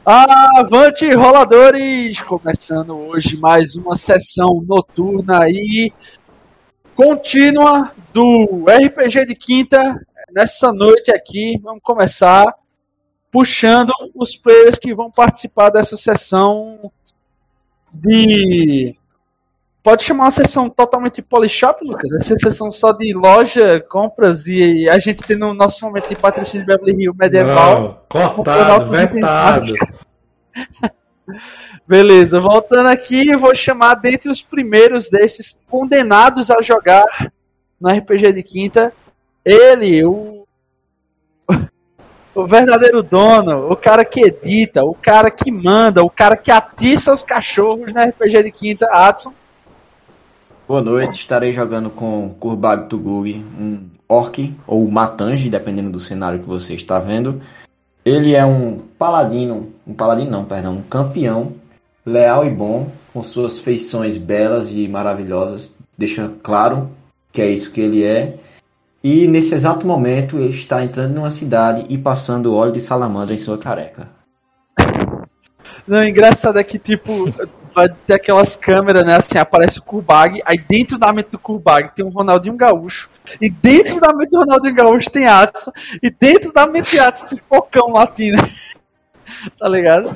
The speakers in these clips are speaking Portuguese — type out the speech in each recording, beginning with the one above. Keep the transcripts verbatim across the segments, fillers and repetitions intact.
Avante, roladores! Começando hoje mais uma sessão noturna e contínua do R P G de quinta. Nessa noite aqui, vamos começar puxando os players que vão participar dessa sessão de... Pode chamar uma sessão totalmente Polishop, Lucas? Essa sessão só de loja, compras e a gente tem no nosso momento de patrocínio de Beverly Hills medieval. Não, cortado, vetado. Beleza, voltando aqui, eu vou chamar dentre os primeiros desses condenados a jogar no R P G de quinta, ele, o, o verdadeiro dono, o cara que edita, o cara que manda, o cara que atiça os cachorros no R P G de quinta, Adson. Boa noite, estarei jogando com Kurbag Tugug, um orc ou matange, dependendo do cenário que você está vendo. Ele é um paladino, um paladino não, perdão, um campeão, leal e bom, com suas feições belas e maravilhosas, deixa claro que é isso que ele é. E nesse exato momento ele está entrando numa cidade e passando óleo de salamandra em sua careca. Não, engraçado é que tipo... vai ter aquelas câmeras, né, assim, aparece o Kurbag, aí dentro da mente do Kurbag tem um Ronaldinho Gaúcho, e dentro da mente do Ronaldinho Gaúcho tem Adson, e dentro da mente de Adson tem Pocão Latino. Tá ligado?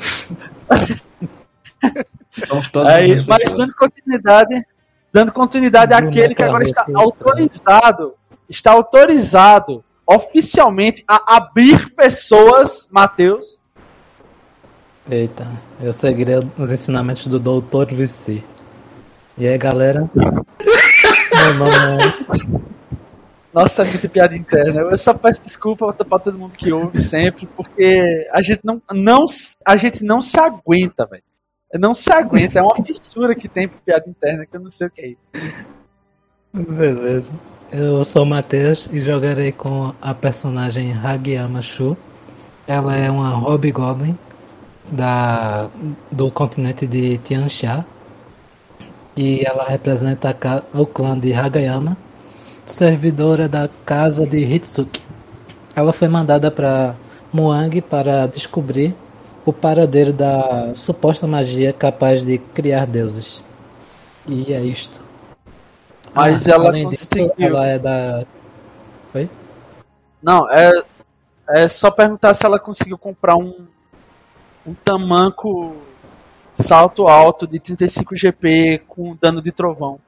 Aí, mas dando continuidade, dando continuidade àquele que agora está autorizado, está autorizado oficialmente a abrir pessoas, Matheus. Eita, eu seguirei os ensinamentos do doutor V C. E aí, galera? Meu nome é... Nossa, é muita piada interna. Eu só peço desculpa pra todo mundo que ouve sempre, porque a gente não, não, a gente não se aguenta, velho. Não se aguenta, é uma fissura que tem por piada interna, que eu não sei o que é isso. Beleza. Eu sou o Matheus e jogarei com a personagem Hagiyama Shu. Ela é uma Hobgoblin da, do continente de Tianxia, e ela representa a, o clã de Hagayama, servidora da casa de Hitsuki. Ela foi mandada para Muang para descobrir o paradeiro da suposta magia capaz de criar deuses. E é isto. Mas ah, ela além conseguiu... disso, ela é da... Oi? Não, é, é só perguntar se ela conseguiu comprar um um tamanco salto alto de trinta e cinco G P com dano de trovão.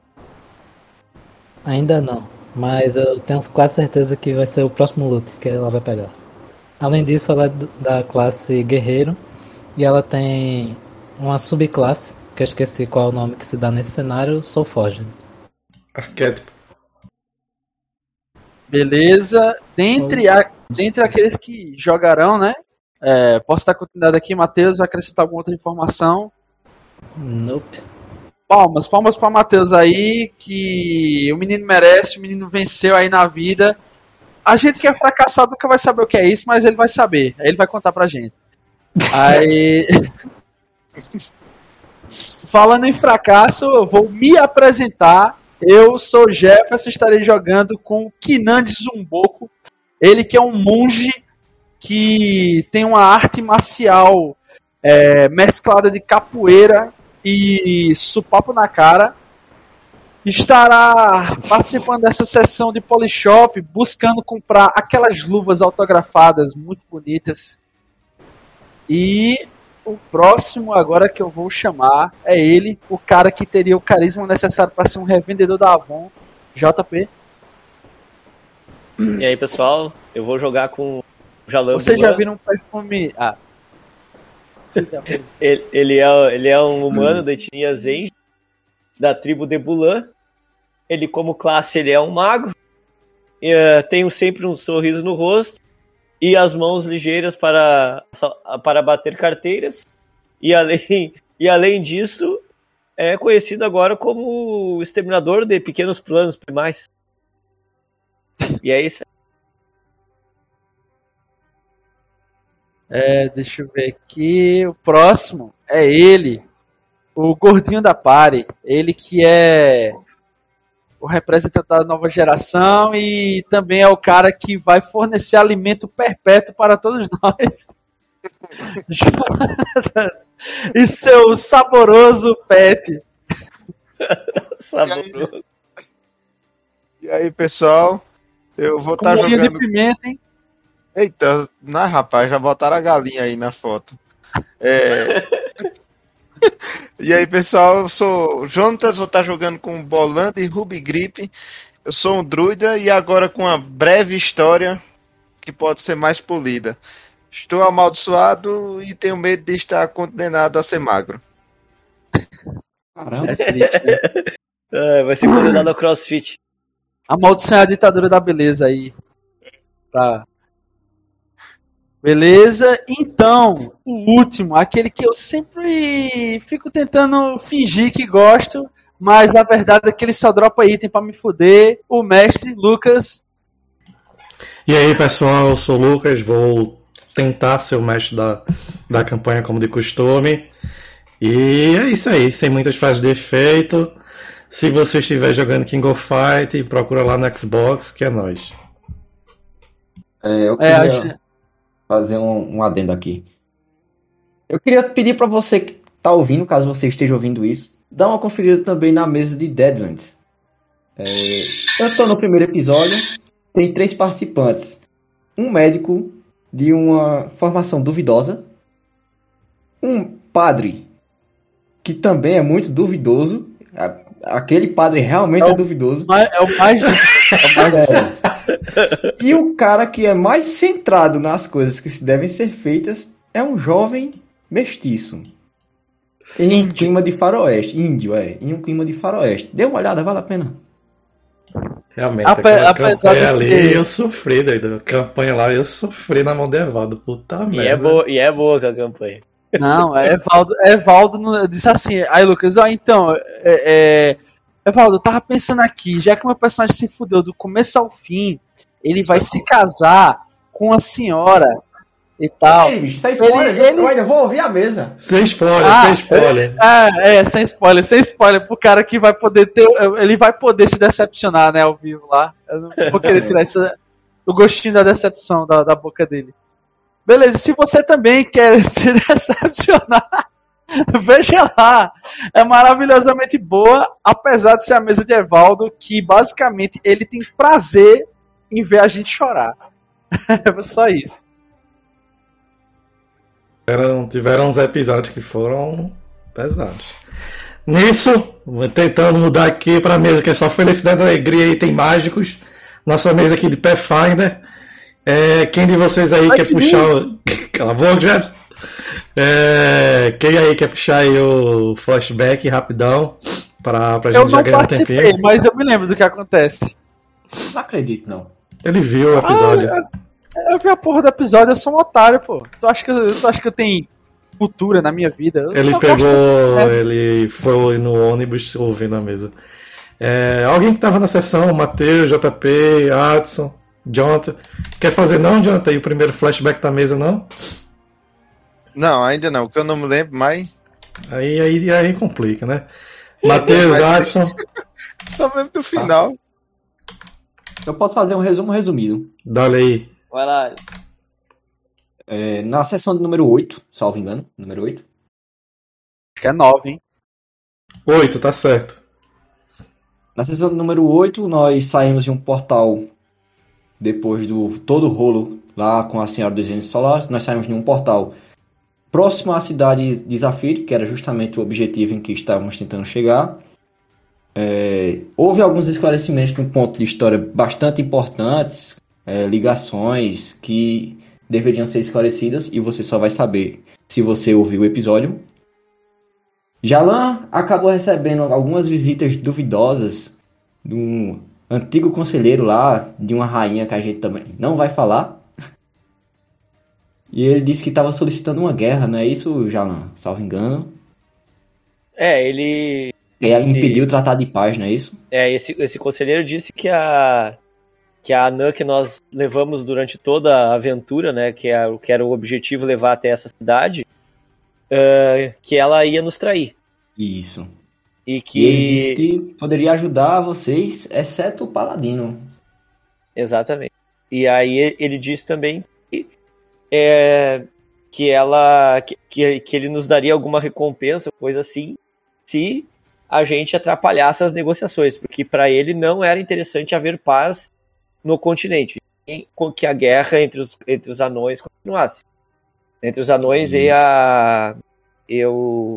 Ainda não, mas eu tenho quase certeza que vai ser o próximo loot que ela vai pegar. Além disso, ela é da classe guerreiro e ela tem uma subclasse, que eu esqueci qual é o nome que se dá nesse cenário, Soulforged. Arquétipo. Beleza. Dentre, a, dentre aqueles que jogarão, né? É, posso dar continuidade aqui, Matheus, vai acrescentar alguma outra informação? Nope. Palmas, palmas para Matheus aí, que o menino merece, o menino venceu aí na vida. A gente que é fracassado nunca vai saber o que é isso, mas ele vai saber, aí ele vai contar pra gente. Aí... Falando em fracasso, eu vou me apresentar. Eu sou o Jefferson, estarei jogando com o Kinan de Zumboco, ele que é um monge que tem uma arte marcial é, mesclada de capoeira e supapo na cara. Estará participando dessa sessão de Polishop, buscando comprar aquelas luvas autografadas muito bonitas. E o próximo agora que eu vou chamar é ele, o cara que teria o carisma necessário para ser um revendedor da Avon, J P. E aí, pessoal, eu vou jogar com Jalan Você Bulan. já viu um perfume... Ah. ele, ele, é, ele é um humano da etnia Zen, da tribo de Bulan. Ele, como classe, ele é um mago. E, uh, tem sempre um sorriso no rosto e as mãos ligeiras para, para bater carteiras. E além, e além disso, é conhecido agora como o exterminador de pequenos planos primais. E é isso. É, deixa eu ver aqui. O próximo é ele, o gordinho da party. Ele que é o representante da nova geração e também é o cara que vai fornecer alimento perpétuo para todos nós. Jonatas e seu saboroso pet. Saboroso. E aí, pessoal? Eu vou Com estar molhinho de jogando. pimenta, hein? Eita, na rapaz, já botaram a galinha aí na foto. É... E aí, pessoal, eu sou o Jonatas, vou estar jogando com Bolanda e Ruby Grip. Eu sou um druida e agora com uma breve história que pode ser mais polida. Estou amaldiçoado e tenho medo de estar condenado a ser magro. Caramba. Ah, vai ser condenado ao CrossFit. A maldição é a ditadura da beleza aí. Tá. Beleza? Então, o último, aquele que eu sempre fico tentando fingir que gosto, mas a verdade é que ele só dropa item pra me fuder. O mestre, Lucas. E aí, pessoal, eu sou o Lucas, vou tentar ser o mestre da, da campanha como de costume. E é isso aí, sem muitas frases de efeito. Se você estiver jogando King of Fight, procura lá no Xbox, que é nóis. É, eu É, queria acho- fazer um, um adendo aqui. Eu queria pedir pra você que tá ouvindo, caso você esteja ouvindo isso, dá uma conferida também na mesa de Deadlands. É, eu tô no primeiro episódio, tem três participantes. Um médico de uma formação duvidosa, um padre que também é muito duvidoso, a- aquele padre realmente É é o- duvidoso. Mas é o mais. É o mais É. E o cara que é mais centrado nas coisas que se devem ser feitas é um jovem mestiço. Em um Índio. clima de faroeste. Índio, é. Em um clima de faroeste. Dê uma olhada, vale a pena. Realmente, Ape- aquela apesar campanha desse ali, que- eu sofri, doido. A campanha lá, eu sofri na mão de Evaldo. Puta E merda. é, boa, e é boa aquela campanha. Não, é Evaldo. Evaldo no- disse assim. Aí, Lucas, ó, então. É, é, Evaldo, eu tava pensando aqui, já que meu personagem se fudeu do começo ao fim, ele vai se casar com a senhora e tal. Ei, bicho, sem spoiler, Ele- ele- eu ainda vou ouvir a mesa. Sem spoiler, Ah, sem spoiler. Ah, é, sem spoiler, sem spoiler, pro cara que vai poder ter. Ele vai poder se decepcionar, né, ao vivo lá. Eu não vou querer tirar essa, o gostinho da decepção da, da boca dele. Beleza, se você também quer se decepcionar, veja lá. É maravilhosamente boa, apesar de ser a mesa de Evaldo, que basicamente ele tem prazer em ver a gente chorar. É só isso. Tiveram, tiveram uns episódios que foram pesados. Nisso, tentando mudar aqui para a mesa que é só felicidade e alegria e tem mágicos. Nossa mesa aqui de Pathfinder. É, quem de vocês aí Ai, quer que puxar o... Cala a boca, já. É, quem aí quer puxar aí o flashback rapidão para a Eu gente já não ganhar um participei, tempinho? mas eu me lembro do que acontece. Não acredito, não. Ele viu o episódio. Ah, eu, eu vi a porra do episódio, eu sou um otário, pô. Tu acha que eu, tu acha que eu tenho cultura na minha vida? Eu Ele só pegou, gosto- é. ele foi no ônibus ouvindo a mesa. É, alguém que tava na sessão, Matheus, J P, Adson, Jonathan. Quer fazer não, Jonathan? E o primeiro flashback da mesa, não? Não, ainda não, que eu não me lembro, mas. Aí, aí, aí complica, né? Matheus, Mas- Adson, Só me lembro do final. Eu posso fazer um resumo resumido. dá-lhe aí. Vai lá. É, na sessão de número oito, salvo engano, número oito. Acho que é nove, hein? Oito, tá certo. Na sessão de número oito, nós saímos de um portal depois do todo o rolo lá com a Senhora dos Gênios Solares. Nós saímos de um portal próximo à cidade de Zafir, que era justamente o objetivo em que estávamos tentando chegar. É, houve alguns esclarecimentos de um ponto de história bastante importantes, é, ligações que deveriam ser esclarecidas, e você só vai saber se você ouvir o episódio. Jalan acabou recebendo algumas visitas duvidosas de um antigo conselheiro lá, de uma rainha que a gente também não vai falar. E ele disse que estava solicitando uma guerra, não é isso, Jalan? Salvo engano. É, ele. E aí impediu o tratado de paz, não é isso? É, esse, esse conselheiro disse que a. Que a anã que nós levamos durante toda a aventura, né? Que, é, que era o objetivo levar até essa cidade. Uh, que ela ia nos trair. Isso. E que. E ele disse que poderia ajudar vocês, exceto o Paladino. Exatamente. E aí ele disse também que é, que ela que, que, que ele nos daria alguma recompensa, coisa assim, se a gente atrapalhasse as negociações, porque para ele não era interessante haver paz no continente, com que a guerra entre os, entre os anões continuasse. Entre os anões e a e, o,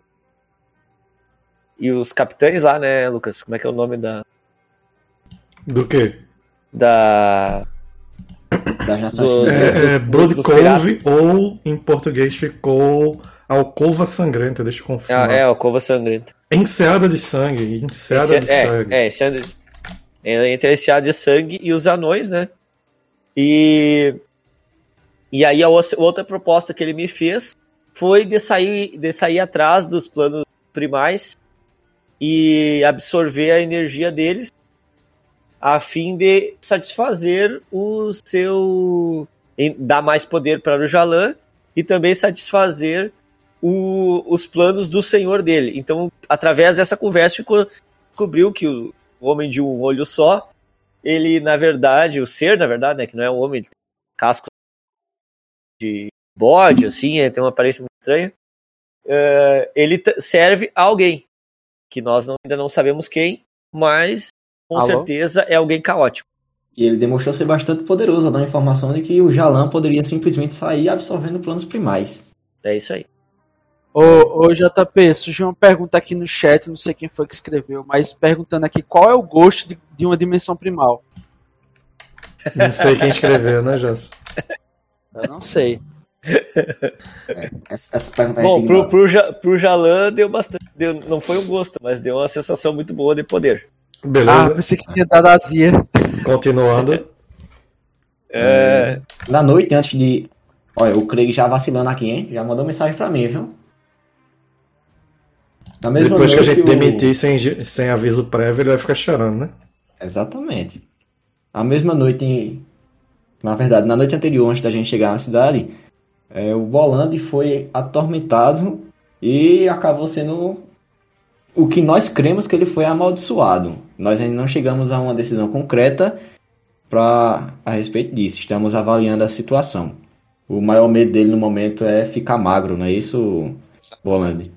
e os capitães lá, né, Lucas? Como é que é o nome da Do quê? da Das Nações Do- Unidas. É, é, dos- Blood dos Cove, ou em português ficou Alcova Sangrenta, deixa eu confirmar. é, é a Cova Sangrenta. Enseada de sangue, enseada de é, sangue. é, esse é, é entre esse ar de sangue e os anões, né? E e aí a o- outra proposta que ele me fez foi de sair, de sair atrás dos planos primais e absorver a energia deles a fim de satisfazer o seu... em- dar mais poder para o Jalan e também satisfazer o- os planos do senhor dele. Então, através dessa conversa, ficou- descobriu que o homem de um olho só, ele, na verdade, o ser, na verdade, né, que não é um homem, ele tem casco de bode, assim, é, tem uma aparência muito estranha, eh, ele t- serve a alguém, que nós não- ainda não sabemos quem, mas com Alô? certeza é alguém caótico. E ele demonstrou ser bastante poderoso, dando a informação de que o Jalan poderia simplesmente sair absorvendo planos primais. É isso aí. Ô, ô J P, surgiu uma pergunta aqui no chat, não sei quem foi que escreveu, mas perguntando aqui qual é o gosto de, de uma dimensão primal. Não sei quem escreveu, né, Joss? Eu não sei. Essa, essa pergunta Bom, a gente pro, ignora. pro, Ja- pro Jalan deu bastante. Deu, não foi um gosto, mas deu uma sensação muito boa de poder. Ah, Beleza, pensei que tinha dado azia. continuando. É, Na noite, antes de... Olha, o Craig já vacilando aqui, hein? Já mandou mensagem pra mim, viu? Na mesma Depois que a noite, gente o- demitir sem, gi- sem aviso prévio, ele vai ficar chorando, né? Exatamente. A mesma noite, na verdade, na noite anterior, antes da gente chegar na cidade, é, o Bolandi foi atormentado e acabou sendo o que nós cremos que ele foi amaldiçoado. Nós ainda não chegamos a uma decisão concreta pra, a respeito disso. Estamos avaliando a situação. O maior medo dele no momento é ficar magro, não é isso, Bolandi?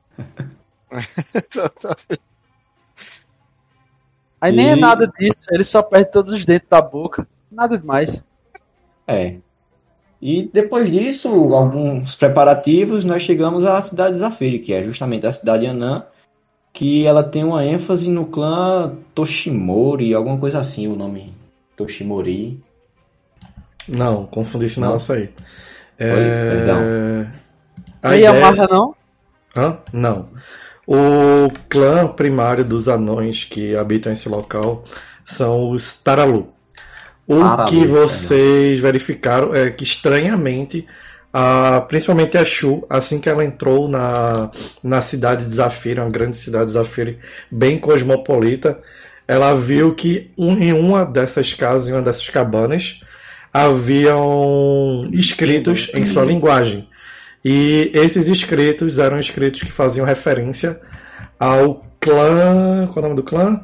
Aí nem é E- nada disso, ele só perde todos os dentes da boca. Nada demais. É. E depois disso, alguns preparativos, nós chegamos à cidade de Zafiri, que é justamente a cidade Anã, que ela tem uma ênfase no clã Toshimori, alguma coisa assim, o nome Toshimori. Não, confundi esse Não? negócio aí. Oi, É... perdão. A Aí ideia... a marra não? Hã? Não. O clã primário dos anões que habitam esse local são os Taralu. O Taralu, que vocês verificaram é que, estranhamente, a, principalmente a Shu, assim que ela entrou na, na cidade de Zafiri, uma grande cidade de Zafiri, bem cosmopolita, ela viu que um, em uma dessas casas, em uma dessas cabanas, haviam escritos em sua linguagem. E esses escritos eram escritos que faziam referência ao clã... Qual é o nome do clã?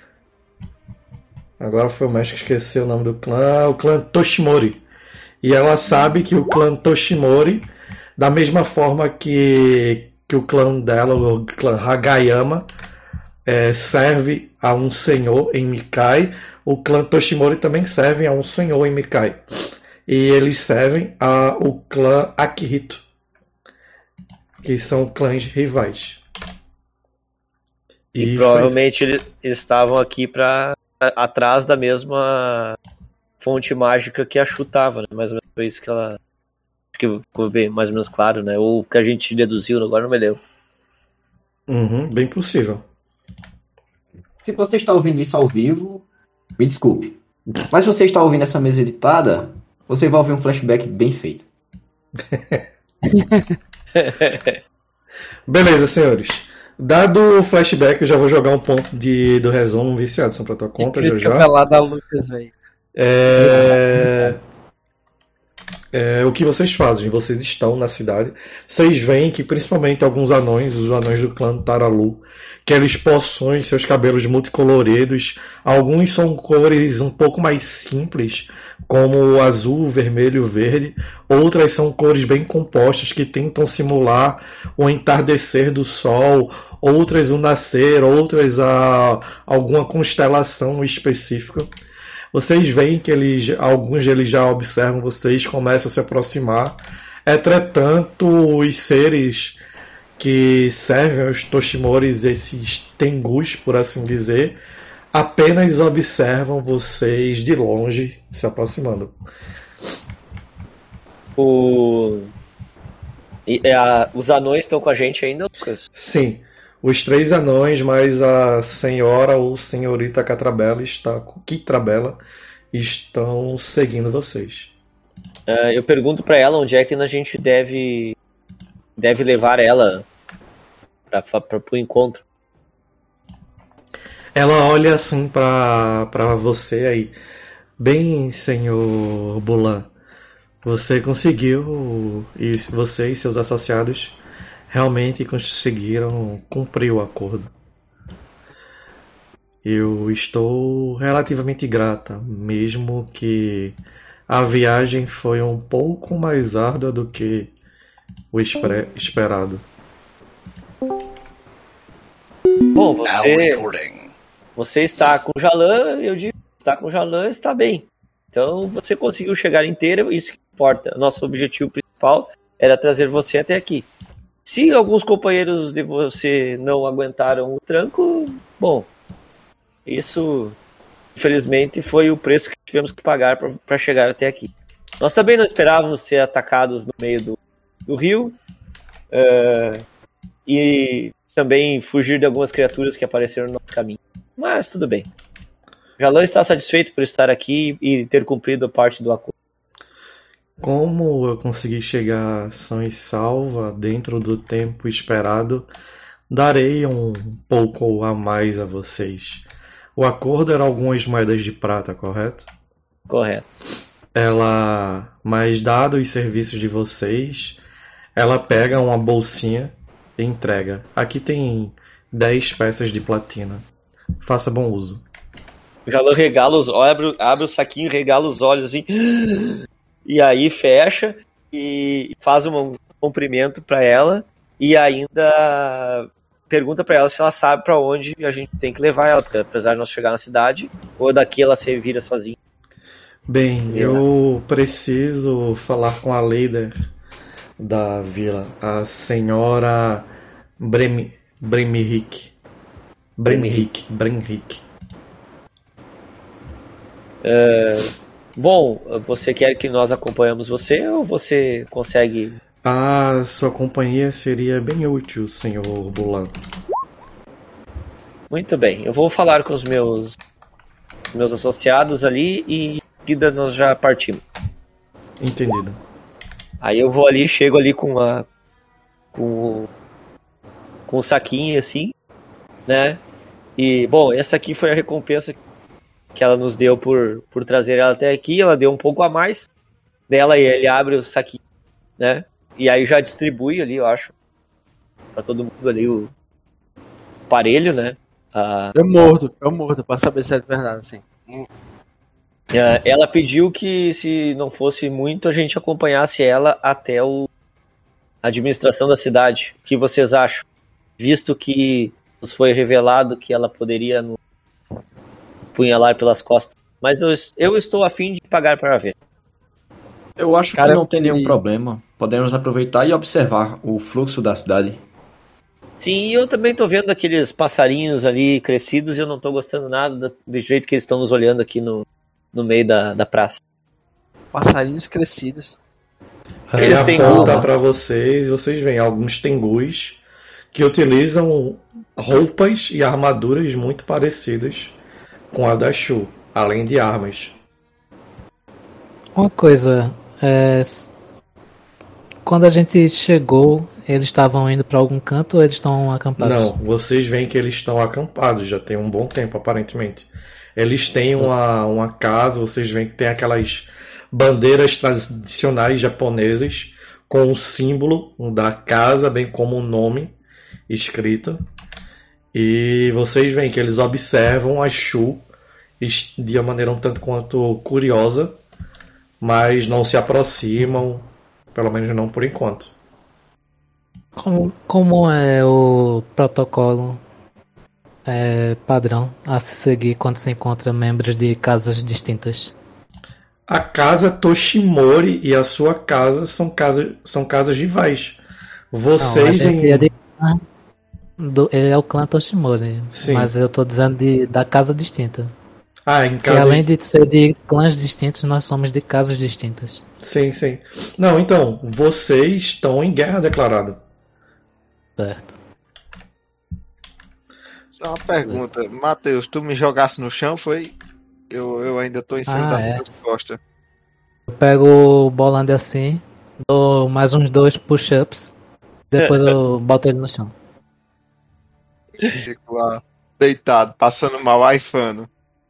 Agora foi o mestre que esqueceu o nome do clã. O clã Toshimori. E ela sabe que o clã Toshimori, da mesma forma que, que o clã dela, o clã Hagayama, é, serve a um senhor em Mikai, o clã Toshimori também serve a um senhor em Mikai. E eles servem ao clã Akihito, que são clãs rivais. e foi provavelmente eles, eles estavam aqui pra, atrás da mesma fonte mágica que a Shu tava, né? Mais ou menos foi isso que ela. Acho que ficou bem, mais ou menos claro, né? Ou que a gente deduziu, agora não me lembro. Uhum, bem possível. Se você está ouvindo isso ao vivo, me desculpe. Mas se você está ouvindo essa mesa editada, você vai ouvir um flashback bem feito. Beleza, senhores. Dado o flashback, eu já vou jogar um ponto de, do resumo viciado só pra tua conta, já Crítica já. pelada a Lucas, velho. É... É, o que vocês fazem? Vocês estão na cidade. Vocês veem que principalmente alguns anões, os anões do clã Taralu, que eles possuem seus cabelos multicoloridos. Alguns são cores um pouco mais simples, como o azul, vermelho, verde. Outras são cores bem compostas que tentam simular o entardecer do sol. Outras o nascer, outras a alguma constelação específica. Vocês veem que eles, alguns deles já observam vocês, começam a se aproximar. Entretanto, os seres que servem os Toshimoris, esses Tengus, por assim dizer, apenas observam vocês de longe se aproximando. O... E, a, os anões estão com a gente ainda, Lucas? Sim. Os três anões, mais a senhora ou senhorita Catrabela, está, Kitrabela, estão seguindo vocês. Uh, eu pergunto pra ela onde é que a gente deve, deve levar ela para o encontro. Ela olha assim pra, pra você aí. Bem, senhor Bulan, você conseguiu, e você e seus associados realmente conseguiram cumprir o acordo. Eu estou relativamente grata, mesmo que a viagem foi um pouco mais árdua do que o espre- esperado. Bom, você, você está com o Jalan, eu digo, está com o Jalan, está bem. Então você conseguiu chegar inteira, isso que importa. Nosso objetivo principal era trazer você até aqui. Se alguns companheiros de você não aguentaram o tranco, bom, isso, infelizmente, foi o preço que tivemos que pagar para chegar até aqui. Nós também não esperávamos ser atacados no meio do, do rio uh, e também fugir de algumas criaturas que apareceram no nosso caminho. Mas tudo bem. Jalan está satisfeito por estar aqui e ter cumprido a parte do acordo. Como eu consegui chegar sã e salva dentro do tempo esperado, darei um pouco a mais a vocês. O acordo era algumas moedas de prata, correto? Correto. Ela, mas dado os serviços de vocês, ela pega uma bolsinha e entrega. Aqui tem dez peças de platina. Faça bom uso. O Jalan regala os olhos, abre, abre o saquinho, regala os olhos assim... E aí fecha e faz um cumprimento para ela e ainda pergunta para ela se ela sabe para onde a gente tem que levar ela, porque apesar de nós chegar na cidade, ou daqui ela se vira sozinha. Bem, é. eu preciso falar com a líder da vila, a senhora Brem, Bremric. Bremric. Bremric. É... Bom, você quer que nós acompanhemos você ou você consegue... A sua companhia seria bem útil, senhor Bulan. Muito bem, eu vou falar com os meus meus associados ali e em seguida nós já partimos. Entendido. Aí eu vou ali, chego ali com a com com o saquinho assim, né? E, bom, essa aqui foi a recompensa que ela nos deu por, por trazer ela até aqui. Ela deu um pouco a mais dela e ele abre o saquinho, né? E aí já distribui ali, eu acho, pra todo mundo ali o aparelho, né? Ah, eu mordo, eu mordo, pra saber se é de verdade, assim. Ela pediu que, se não fosse muito, a gente acompanhasse ela até o, a administração da cidade. O que vocês acham? Visto que nos foi revelado que ela poderia no punhalar pelas costas. Mas eu, eu estou a fim de pagar para ver. Eu acho Cara, que não tem nenhum e... problema. Podemos aproveitar e observar o fluxo da cidade. Sim, eu também estou vendo aqueles passarinhos ali crescidos e eu não estou gostando nada do, do jeito que eles estão nos olhando aqui no, no meio da, da praça. Passarinhos crescidos. Eles têm aponta para vocês, vocês veem alguns tengus que utilizam roupas e armaduras muito parecidas com a da Shu, além de armas. Uma coisa, é... quando a gente chegou, eles estavam indo para algum canto ou eles estão acampados? Não, vocês veem que eles estão acampados, já tem um bom tempo aparentemente. Eles têm uma, uma casa, vocês veem que tem aquelas bandeiras tradicionais japonesas com o símbolo da casa, bem como o nome escrito. E vocês veem que eles observam a Shu de uma maneira um tanto quanto curiosa, mas não se aproximam, pelo menos não por enquanto. Como, como é o protocolo é, padrão a se seguir quando se encontra membros de casas distintas? A casa Toshimori e a sua casa são casas, são casas rivais. Vocês Não, a gente em... é de clã do, ele é o clã Toshimori, Sim. mas eu tô dizendo de, da casa distinta. Ah, em Que casa... além de ser de clãs distintos, nós somos de casas distintas. Sim, sim. Não, então, vocês estão em guerra declarada. Certo. Só uma pergunta. Matheus, tu me jogasse no chão, foi? Eu, eu ainda tô em cima Ah, das é. minhas costas. Eu pego o Bolande assim, dou mais uns dois push-ups, depois eu boto ele no chão. Fico lá, deitado, passando mal, aifando.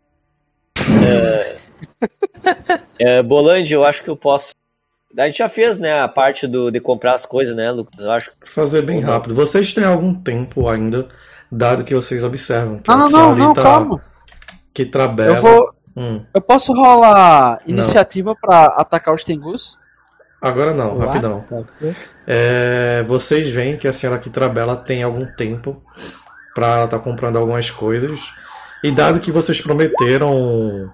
É, Bolandi, eu acho que eu posso. A gente já fez, né, a parte do, de comprar as coisas, né, Lucas? Eu acho que. Fazer bem Ou não. rápido. Vocês têm algum tempo ainda, dado que vocês observam que Não, a não, não, senhorita não, calma. que Trabela... Eu vou. Hum, Eu posso rolar iniciativa pra atacar os Tengus? agora não, What? rapidão. Tá. É, vocês veem que a senhora Kitrabela tem algum tempo para estar comprando algumas coisas. E dado que vocês prometeram.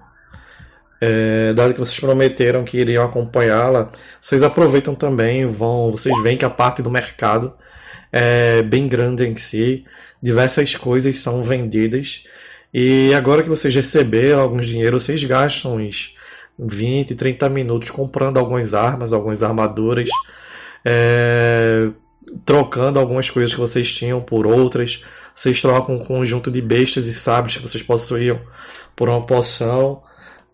É, dado que vocês prometeram que iriam acompanhá-la, vocês aproveitam também, vão. Vocês veem que a parte do mercado é bem grande em si. Diversas coisas são vendidas. E agora que vocês receberam alguns dinheiro, vocês gastam uns vinte, trinta minutos comprando algumas armas, algumas armaduras, é, trocando algumas coisas que vocês tinham por outras. Vocês trocam um conjunto de bestas e sabres que vocês possuíam por uma poção.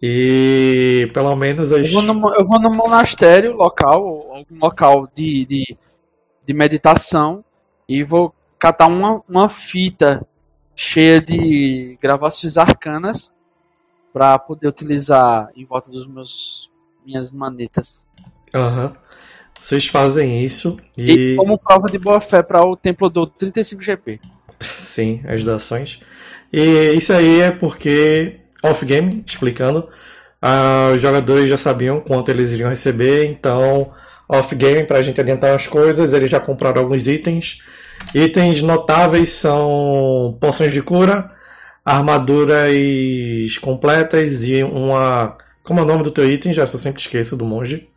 E pelo menos as... Eu vou no, eu vou no monastério local, ou algum local de, de, de meditação, e vou catar uma, uma fita cheia de gravações arcanas para poder utilizar em volta dos meus minhas manetas. Aham. Vocês fazem isso e... E como prova de boa fé para o templo do trinta e cinco G P. Sim, as doações. E isso aí é porque, off-game, explicando, ah, os jogadores já sabiam quanto eles iriam receber, então, off-game, pra gente adiantar as coisas, eles já compraram alguns itens. Itens notáveis são poções de cura, armaduras completas e uma... Como é o nome do teu item? Já eu sempre esqueço do monge.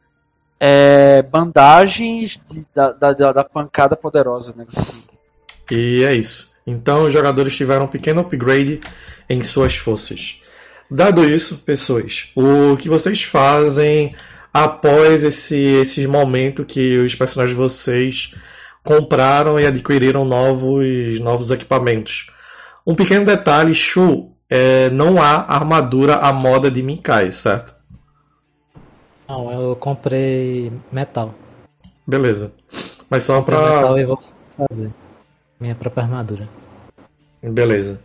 É, bandagens de, da, da, da pancada poderosa, né? Assim. E é isso. Então os jogadores tiveram um pequeno upgrade em suas forças. Dado isso, pessoas, o que vocês fazem após esse, esse momento que os personagens de vocês compraram e adquiriram novos, novos equipamentos? Um pequeno detalhe, Shu, é, não há armadura à moda de Minkai, certo? Não, eu comprei metal. Beleza. Mas só Comprei pra... metal e vou fazer minha própria armadura. Beleza.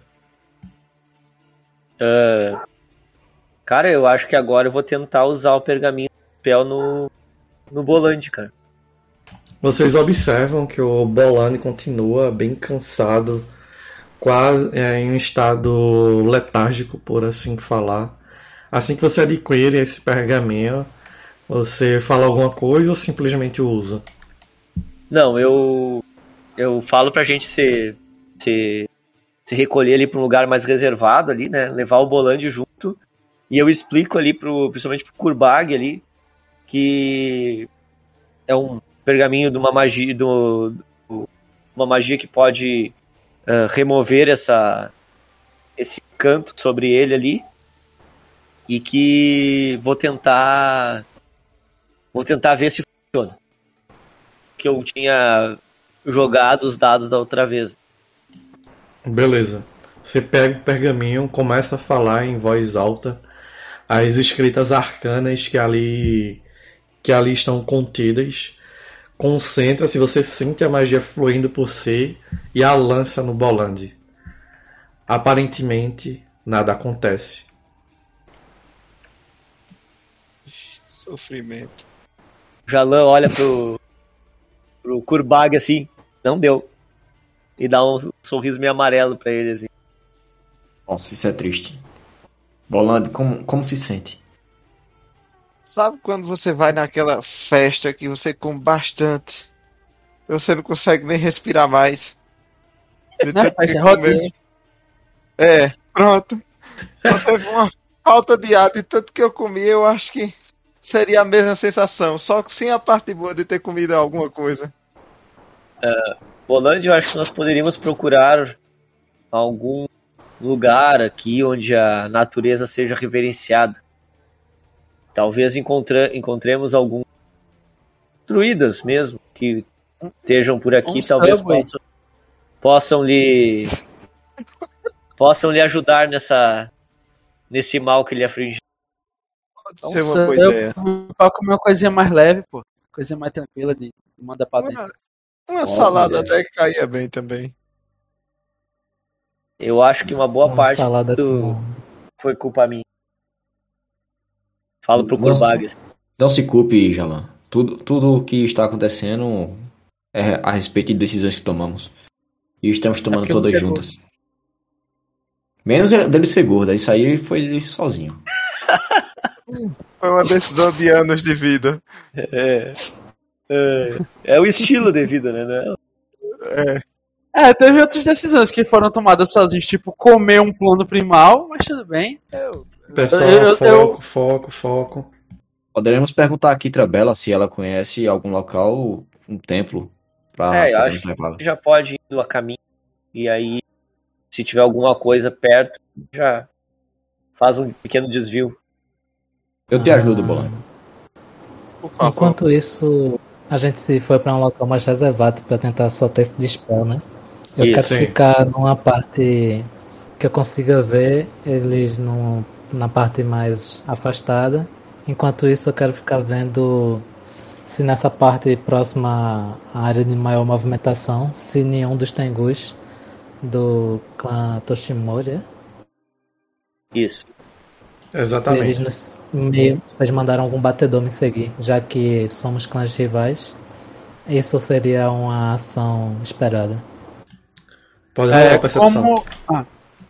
Uh, cara, eu acho que agora eu vou tentar usar o pergaminho do papel no, no Bolandi, cara. Vocês observam que o Bolani continua bem cansado, quase é, em um estado letárgico, por assim falar. Assim que você adquire esse pergaminho, você fala alguma coisa ou simplesmente usa? Não, eu eu falo pra gente se, se, se recolher ali pra um lugar mais reservado ali, né? Levar o Bolandi junto. E eu explico ali, pro, principalmente pro Kurbag ali, que é um pergaminho de uma magia, do, do, uma magia que pode uh, remover essa, esse canto sobre ele ali. E que vou tentar vou tentar ver se funciona. Que eu tinha jogado os dados da outra vez. Beleza. Você pega o pergaminho, começa a falar em voz alta as escritas arcanas que ali que ali estão contidas. Concentra-se, você sente a magia fluindo por si e a lança no Bolandi. Aparentemente, nada acontece. Sofrimento. O Jalan olha pro, pro Kurbag assim, não deu. E dá um sorriso meio amarelo pra ele, assim. Nossa, isso é triste. Bolando, como, como se sente? Sabe quando você vai naquela festa que você come bastante? Você não consegue nem respirar mais. De Não é tanto que festa, é comeu. rodízio. É, pronto. Você viu uma falta de ar de tanto que eu comi, eu acho que seria a mesma sensação, só que sem a parte boa de ter comido alguma coisa. Bolândia, eu acho que nós poderíamos procurar algum lugar aqui onde a natureza seja reverenciada. Talvez encontra- encontremos alguns druidas mesmo que estejam por aqui, Um talvez Subway. possam, possam lhe possam lhe ajudar nessa nesse mal que lhe aflige. Pode Então, ser uma se boa eu- ideia. Pra comer uma coisinha mais leve, pô. Coisinha mais tranquila de de mandar pra Uma, dentro. uma Ótima salada ideia. até que caía bem também. Eu acho que uma boa Uma parte salada do com... foi culpa minha. Falo pro Não- Kurbagas. Não se culpe, Jalan. Tudo, tudo o que está acontecendo é a respeito de decisões que tomamos. E estamos tomando porque todas você é juntas. Menos a dele ser gorda. Isso aí foi ele sozinho. Foi uma decisão de anos de vida. É, é, é o estilo de vida, né? Não é? É, teve outras decisões que foram tomadas sozinhos, tipo comer um plano primal, mas tudo bem. Eu, Pessoal, eu- eu- foco, eu- foco, foco. Poderemos perguntar aqui pra Bela se ela conhece algum local, um templo, pra É, eu podermos acho levá-la. Já pode ir indo a caminho. E aí, se tiver alguma coisa perto, já faz um pequeno desvio. Eu te Ah, ajudo, Bolan. Por favor. Enquanto isso, a gente se foi pra um local mais reservado pra tentar soltar esse dispel, né? Eu Isso, quero sim. ficar numa parte que eu consiga ver eles no, na parte mais afastada. Enquanto isso, eu quero ficar vendo se nessa parte próxima à área de maior movimentação, se nenhum dos Tengus do clã Toshimori, é? Isso. se eles Exatamente. nos meio, vocês mandaram algum batedor me seguir, já que somos clãs rivais. Isso seria uma ação esperada. Pode rolar é, a percepção. como. Ah,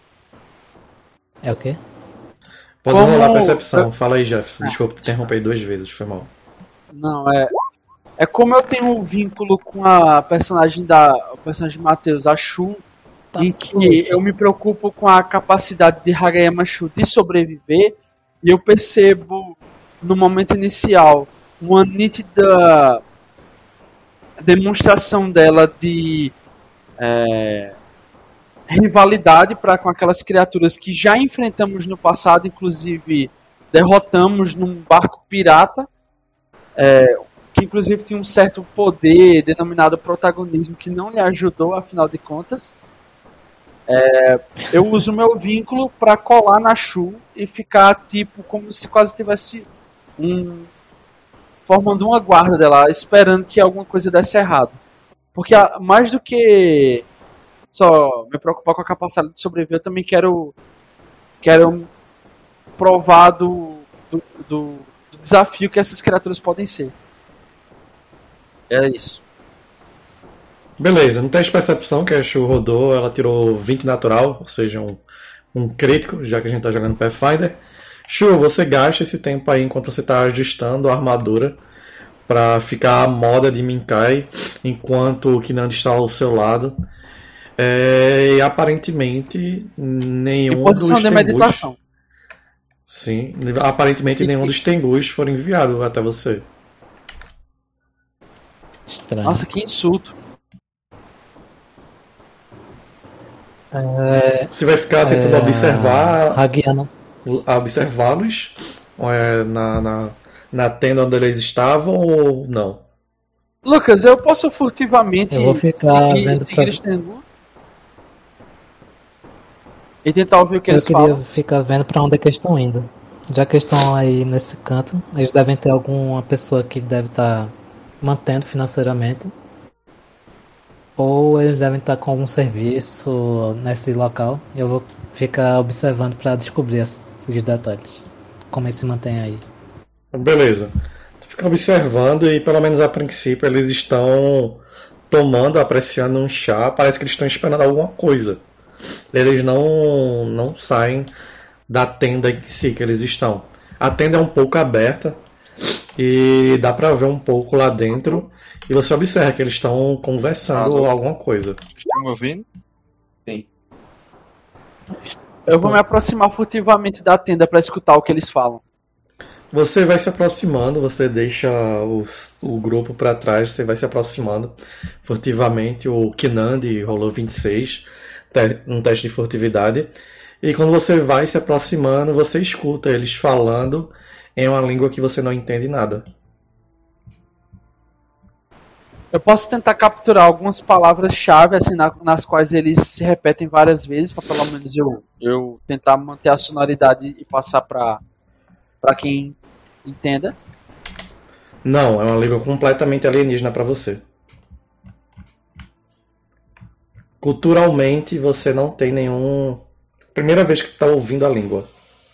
É o quê? Pode como- rolar a percepção. Fala aí, Jeff. Desculpa te interromper duas vezes, foi mal. não, é. É como eu tenho um vínculo com a personagem da. O personagem de Matheus, a Shu, Tá, em que eu me preocupo com a capacidade de Hagayama Shu de sobreviver, e eu percebo no momento inicial uma nítida demonstração dela de é, rivalidade para com aquelas criaturas que já enfrentamos no passado, inclusive derrotamos num barco pirata, é, que inclusive tinha um certo poder denominado protagonismo que não lhe ajudou, afinal de contas. É, eu uso meu vínculo para colar na Shu e ficar tipo como se quase tivesse um formando uma guarda dela, esperando que alguma coisa desse errado. Porque a- mais do que só me preocupar com a capacidade de sobreviver, eu também quero quero provar do, do, do- do desafio que essas criaturas podem ser. É isso. Beleza, no teste de percepção que a Shu rodou, ela tirou vinte natural, ou seja, um, um crítico, já que a gente tá jogando Pathfinder. Shu, você gasta esse tempo aí enquanto você tá ajustando a armadura pra ficar a moda de Minkai, enquanto o Kinand está ao seu lado. É, e aparentemente nenhum Em posição dos de Tengus... meditação. Sim, aparentemente nenhum dos Tengus foram enviados até você. Estranho. Nossa, que insulto. É, Você vai ficar tentando é, observar Hagiana. a observá-los é, na, na, na tenda onde eles estavam ou não? Lucas, eu posso furtivamente Eu vou ficar seguir, vendo seguir pra- os Tengu? E tentar ouvir o que Eu eles queria falam. ficar vendo pra onde é que eles estão indo. Já que eles estão aí nesse canto, eles devem ter alguma pessoa que deve estar mantendo financeiramente. Ou eles devem estar com algum serviço nesse local. Eu vou ficar observando pra descobrir esses detalhes. Como eles se mantêm aí. Beleza. Tu fica observando e, pelo menos a princípio, eles estão tomando, apreciando um chá. Parece que eles estão esperando alguma coisa. Eles não, não saem da tenda em si que eles estão. A tenda é um pouco aberta e dá pra ver um pouco lá dentro. E você observa que eles estão conversando Alô? alguma coisa. Estão me ouvindo? Sim. Eu vou me aproximar furtivamente da tenda pra escutar o que eles falam. Você vai se aproximando, você deixa os- o grupo pra trás, você vai se aproximando furtivamente. O Kinandi rolou vinte e seis, te- um teste de furtividade. E quando você vai se aproximando, você escuta eles falando em uma língua que você não entende nada. Eu posso tentar capturar algumas palavras-chave, assim, na- nas quais eles se repetem várias vezes, para pelo menos eu, eu tentar manter a sonoridade e passar para para quem entenda. Não, é uma língua completamente alienígena pra você. Culturalmente, você não tem nenhum. Primeira vez que tá ouvindo a língua.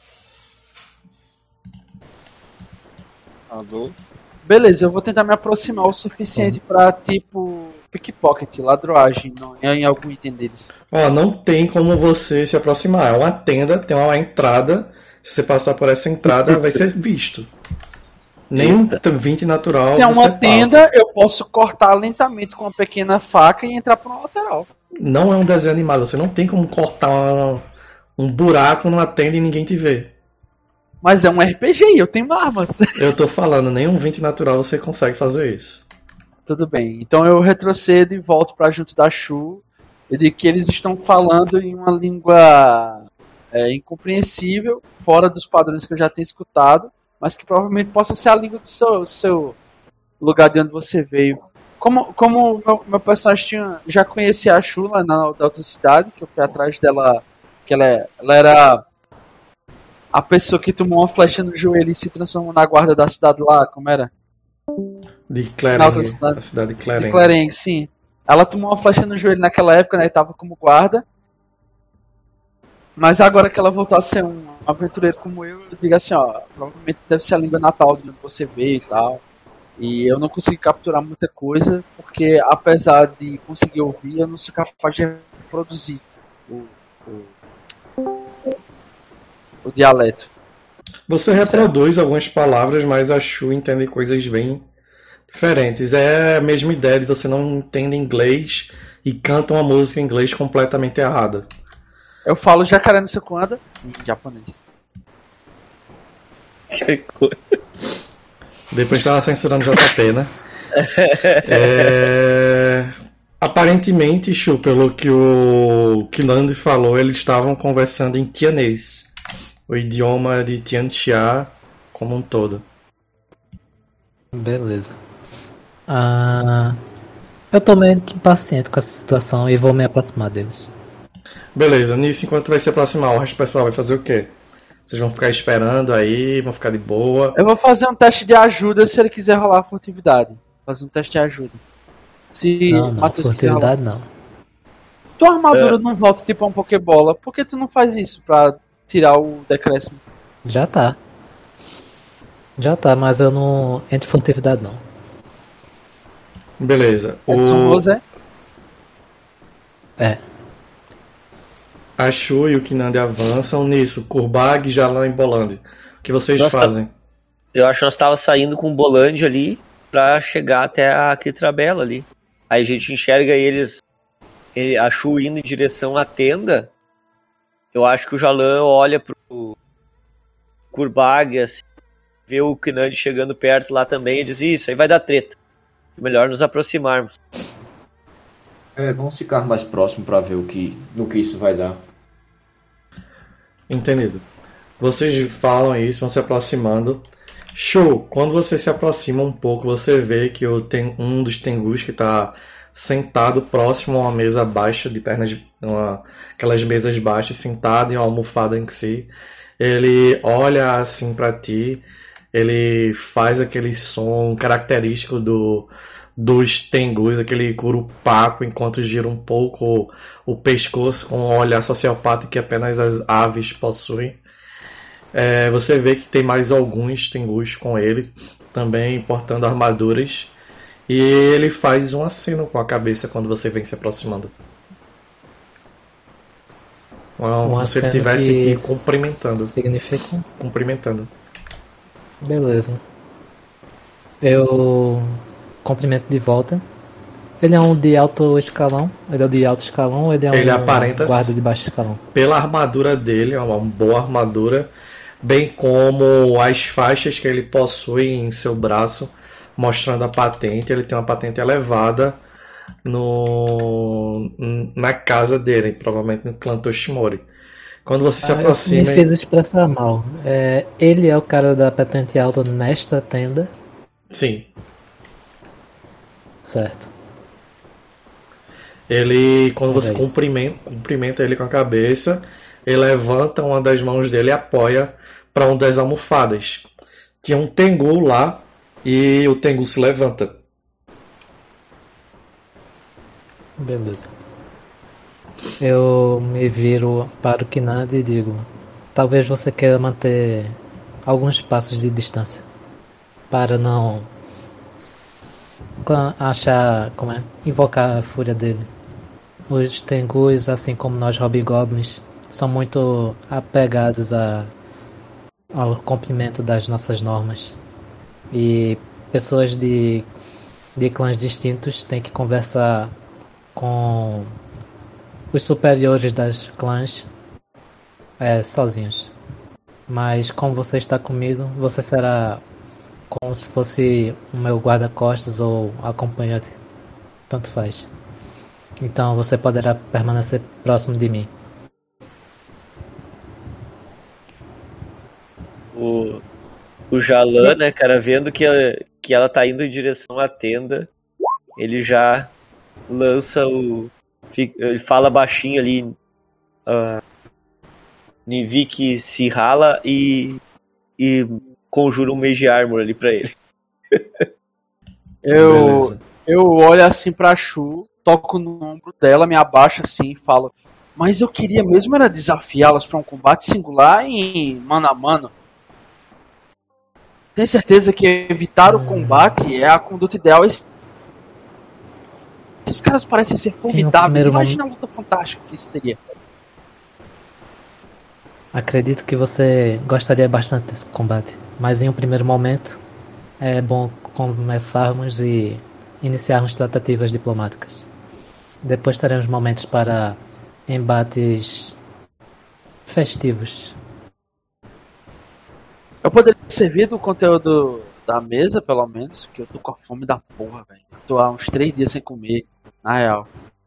Alô? Beleza, eu vou tentar me aproximar o suficiente para tipo pickpocket, ladroagem não, em algum item deles. Ó, não tem como você se aproximar. É uma tenda, tem uma entrada. Se você passar por essa entrada, vai ser visto. Nenhum vinte natural. Se é uma você passa. tenda, eu posso cortar lentamente com uma pequena faca e entrar por uma lateral. Não é um desenho animado. Você não tem como cortar uma- um buraco numa tenda e ninguém te vê. Mas é um R P G, eu tenho armas. Eu tô falando, nenhum vinte natural você consegue fazer isso. Tudo bem. Então eu retrocedo e volto para junto da Shu. E de que eles estão falando em uma língua é, incompreensível, fora dos padrões que eu já tenho escutado, mas que provavelmente possa ser a língua do seu, seu lugar de onde você veio. Como, como meu, meu personagem tinha, já conhecia a Shu lá na da outra cidade, que eu fui atrás dela, que ela, é- ela era a pessoa que tomou uma flecha no joelho e se transformou na guarda da cidade lá, como era? De Na Cleren, outra cidade. a cidade de De Cleren. Cleren, sim. Ela tomou uma flecha no joelho naquela época, né? E tava como guarda. Mas agora que ela voltou a ser um aventureiro como eu, eu digo assim, ó, provavelmente deve ser a língua natal de onde você veio e tal. E eu não consegui capturar muita coisa, porque apesar de conseguir ouvir, eu não sou capaz de reproduzir o, o, o dialeto. Você reproduz algumas palavras, mas a Shu entende coisas bem diferentes. É a mesma ideia de você não entender inglês e canta uma música em inglês completamente errada. Eu falo jacaré no seu anda em japonês. Que coisa. Depois estava censurando J P, né? É... Aparentemente, Shu, pelo que o Kinandi falou, eles estavam conversando em tianês, o idioma de Tianxia como um todo. Beleza. Ah, eu tô meio que impaciente com essa situação e vou me aproximar deles. Beleza, nisso, enquanto vai se aproximar, o resto do pessoal vai fazer o quê? Vocês vão ficar esperando aí, vão ficar de boa. Eu vou fazer um teste de ajuda se ele quiser rolar a furtividade. Fazer um teste de ajuda. Se Não, não, Matheus quiser rolar. furtividade não. Tua armadura não volta tipo a um Pokébola. Por que tu não faz isso pra tirar o decréscimo? Já tá. Já tá, mas eu não entro em furtividade não. Beleza. Edson O... Rose é? É. A Shu e o Kinandi avançam nisso. Kurbag, Jalan e Bolandi. O que vocês Nossa. fazem? Eu acho que nós tava saindo com o Bolande ali pra chegar até a Kitrabela ali. Aí a gente enxerga eles, ele, a Shu indo em direção à tenda. Eu acho que o Jalan olha pro Kurbag, assim, vê o Kinandi chegando perto lá também e diz, isso aí vai dar treta. É melhor nos aproximarmos. É, vamos ficar mais próximo pra ver o que, no que isso vai dar. Entendido. Vocês falam isso, vão se aproximando. Show! Quando você se aproxima um pouco, você vê que o ten, um dos Tengus que está sentado próximo a uma mesa baixa, de pernas, uma, aquelas mesas baixas, sentado em uma almofada em si. Ele olha assim para ti, ele faz aquele som característico do, dos Tengus, aquele curupaco, enquanto gira um pouco o, o pescoço com um olhar sociopata que apenas as aves possuem. É, você vê que tem mais alguns Tengus com ele, também portando armaduras. E ele faz um aceno com a cabeça quando você vem se aproximando. Um Como se ele aceno estivesse que te cumprimentando. Significa? Cumprimentando. Beleza. Eu cumprimento de volta. Ele é um de alto escalão? Ele é de alto escalão ou ele é um Ele aparenta guarda de baixo escalão? Pela armadura dele, é uma boa armadura, bem como as faixas que ele possui em seu braço, mostrando a patente. Ele tem uma patente elevada no, na casa dele, provavelmente no clã Toshimori. Quando você se Ah, eu aproxima... me fiz expressar mal. É, ele é o cara da patente alta nesta tenda? Sim. Certo. Ele, quando Era você isso. cumprimenta, cumprimenta ele com a cabeça, ele levanta uma das mãos dele e apoia para uma das almofadas. Tinha um Tengu lá e o Tengu se levanta. Beleza. Eu me viro para o Kinad e digo: talvez você queira manter alguns passos de distância para não clã- achar, como é, invocar a fúria dele. Os Tengus, assim como nós Hobgoblins, são muito apegados a, ao cumprimento das nossas normas. E pessoas de, de clãs distintos têm que conversar com os superiores das clãs é, sozinhos. Mas como você está comigo, você será como se fosse o meu guarda-costas ou acompanhante. Tanto faz. Então você poderá permanecer próximo de mim. O, o Jalan, né, cara, vendo que ela, que ela tá indo em direção à tenda, ele já lança o... fica- Ele fala baixinho ali, uh, Nivik se rala e, e conjura um Mage Armor ali pra ele. Eu, Beleza. eu olho assim pra Shu, toco no ombro dela, me abaixo assim e falo: mas eu queria mesmo era desafiá-las pra um combate singular em mano a mano. Tem certeza que evitar o combate é a conduta ideal? Esses esses caras parecem ser formidáveis. primeiro Imagina a luta fantástica que isso seria. Acredito que você gostaria bastante desse combate, mas em um primeiro momento é bom começarmos e iniciarmos tratativas diplomáticas. Depois teremos momentos para embates festivos. Eu poderia servir do conteúdo da mesa, pelo menos, que eu tô com a fome da porra, velho. Tô há uns três dias sem comer, na real.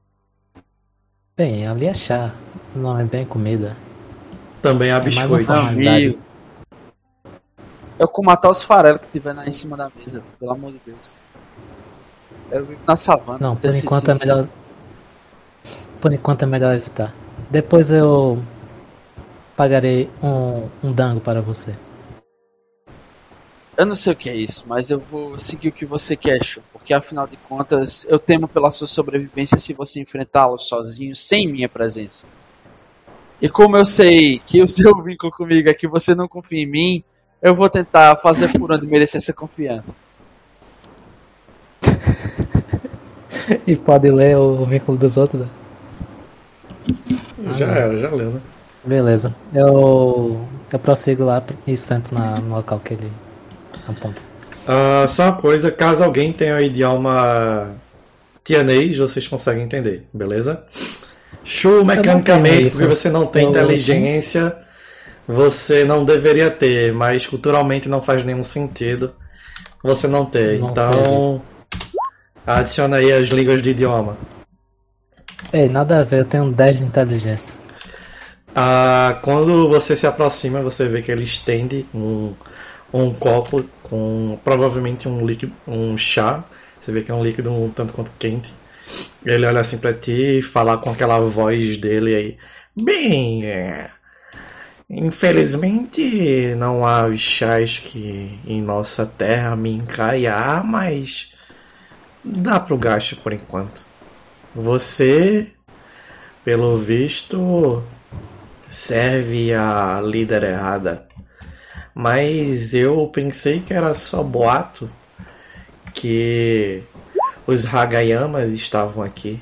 Bem, ali é chá, não é bem comida. Também há É mais uma biscoito. formalidade. Amigo. Eu como matar os farelos que tiver lá em cima da mesa, pelo amor de Deus. Eu vivo na savana. Não, por desse enquanto é sistema. melhor. Por enquanto é melhor evitar. Depois eu pagarei um, um dango para você. Eu não sei o que é isso, mas eu vou seguir o que você quer, Shu, porque afinal de contas eu temo pela sua sobrevivência se você enfrentá-lo sozinho, sem minha presença. E como eu sei que o seu vínculo comigo é que você não confia em mim, eu vou tentar fazer por onde merecer essa confiança. E pode ler o vínculo dos outros? Já era, já leu, né? Beleza. Eu, eu prossigo lá e sento na, no local que ele aponta. Ah, só uma coisa, caso alguém tenha o idioma tianês, vocês conseguem entender, beleza? Shu, mecanicamente, tenho isso. porque você não tem Eu- inteligência, você não deveria ter, mas culturalmente não faz nenhum sentido você não ter. Não Então, adiciona aí as línguas de idioma. Ei, nada a ver, eu tenho dez de inteligência. Ah, quando você se aproxima, você vê que ele estende um, um copo com provavelmente um líquido, um chá. Você vê que é um líquido um tanto quanto quente. Ele olha assim pra ti e fala com aquela voz dele aí. Bem, é, infelizmente não há os chás que em nossa terra me encaiar, mas dá pro gasto por enquanto. Você, pelo visto, serve a líder errada. Mas eu pensei que era só boato, que os Hagayamas estavam aqui.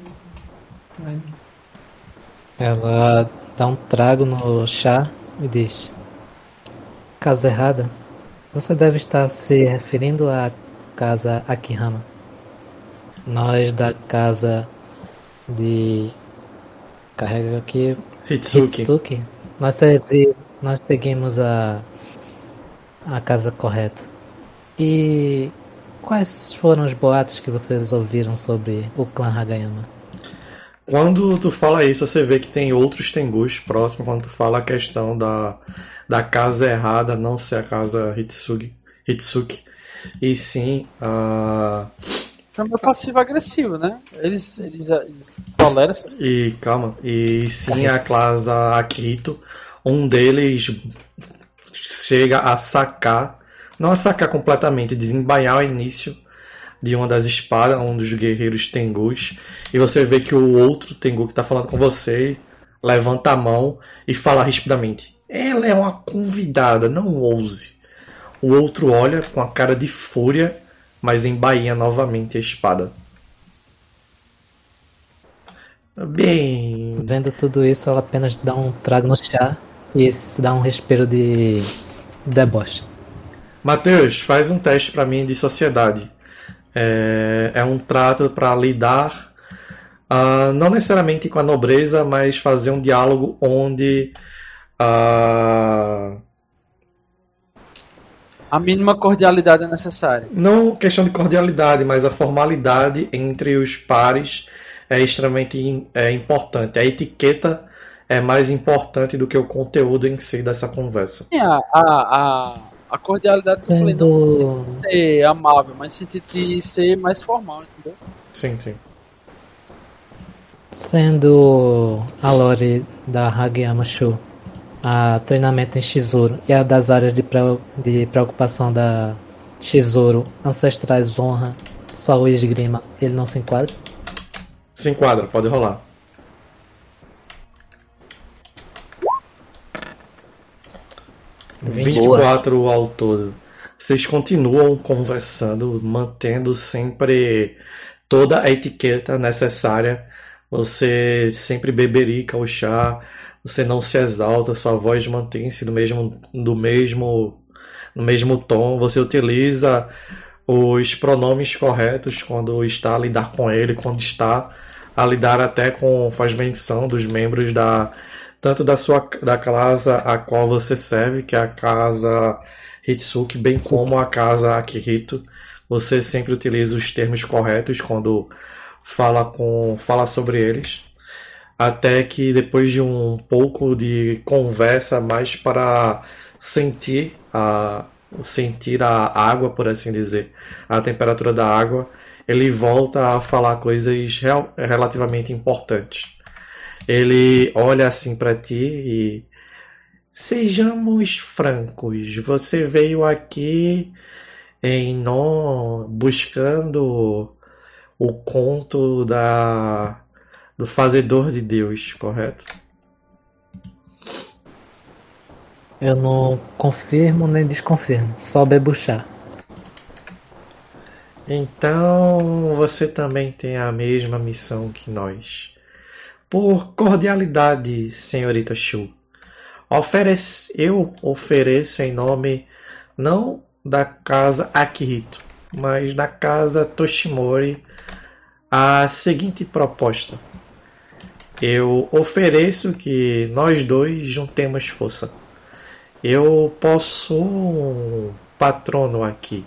Ela dá um trago no chá e diz: Casa errada. Você deve estar se referindo à casa Akihama. Nós da casa de... Carrega aqui... Hitsuki. Hitsuki. Nós, se- nós seguimos a, a casa correta. E quais foram os boatos que vocês ouviram sobre o clã Hagayama? Quando tu fala isso, você vê que tem outros Tengus próximos. Quando tu fala a questão da, da casa errada, não ser a casa Hitsuki, Hitsuki e sim a... Foi meio passivo-agressivo, né? Eles, eles, eles toleram essas coisas. E calma, e sim a casa Akihito. Um deles chega a sacar, não a sacar completamente, desembainhar o início de uma das espadas, um dos guerreiros Tengus, e você vê que o outro Tengu que está falando com você levanta a mão e fala rispidamente: ela é uma convidada, não ouse. O outro olha com a cara de fúria, mas embainha novamente a espada. Bem... Vendo tudo isso, ela apenas dá um trago no chá e se dá um respiro de deboche. Matheus, faz um teste pra mim de sociedade. É, é um trato para lidar, uh, não necessariamente com a nobreza, mas fazer um diálogo onde uh, A mínima cordialidade é necessária. não questão de cordialidade, mas a formalidade entre os pares é extremamente é, importante. A etiqueta é mais importante do que o conteúdo em si dessa conversa. Sim, a, a, a, a cordialidade que eu falei, não Sendo, de ser amável, mas no sentido de ser mais formal, entendeu? Sim, sim. sendo a lore da Hagayama Shu a treinamento em Shizuru e a das áreas de, preo- de preocupação da Shizuru, ancestrais, honra, só o esgrima, ele não se enquadra? Se enquadra, pode rolar. vinte e quatro ao todo. Vocês continuam conversando, mantendo sempre toda a etiqueta necessária. Você sempre beberica o chá, você não se exalta, sua voz mantém-se do mesmo, do mesmo, no mesmo tom. Você utiliza os pronomes corretos quando está a lidar com ele, quando está a lidar até com, faz menção dos membros da tanto da sua da casa a qual você serve, que é a casa Hitsuki, bem como a casa Akihito. Você sempre utiliza os termos corretos quando fala com fala sobre eles, até que depois de um pouco de conversa mais para sentir a sentir a água, por assim dizer, a temperatura da água, ele volta a falar coisas rel- relativamente importantes. Ele olha assim para ti e: sejamos francos, você veio aqui em nó buscando o conto da do fazedor de Deus, correto? Eu não confirmo nem desconfirmo, só bebo chá. Então você também tem a mesma missão que nós. Por cordialidade, senhorita Shu, oferece, eu ofereço em nome não da casa Akihito, mas da casa Toshimori a seguinte proposta. Eu ofereço que nós dois juntemos força. Eu possuo um patrono aqui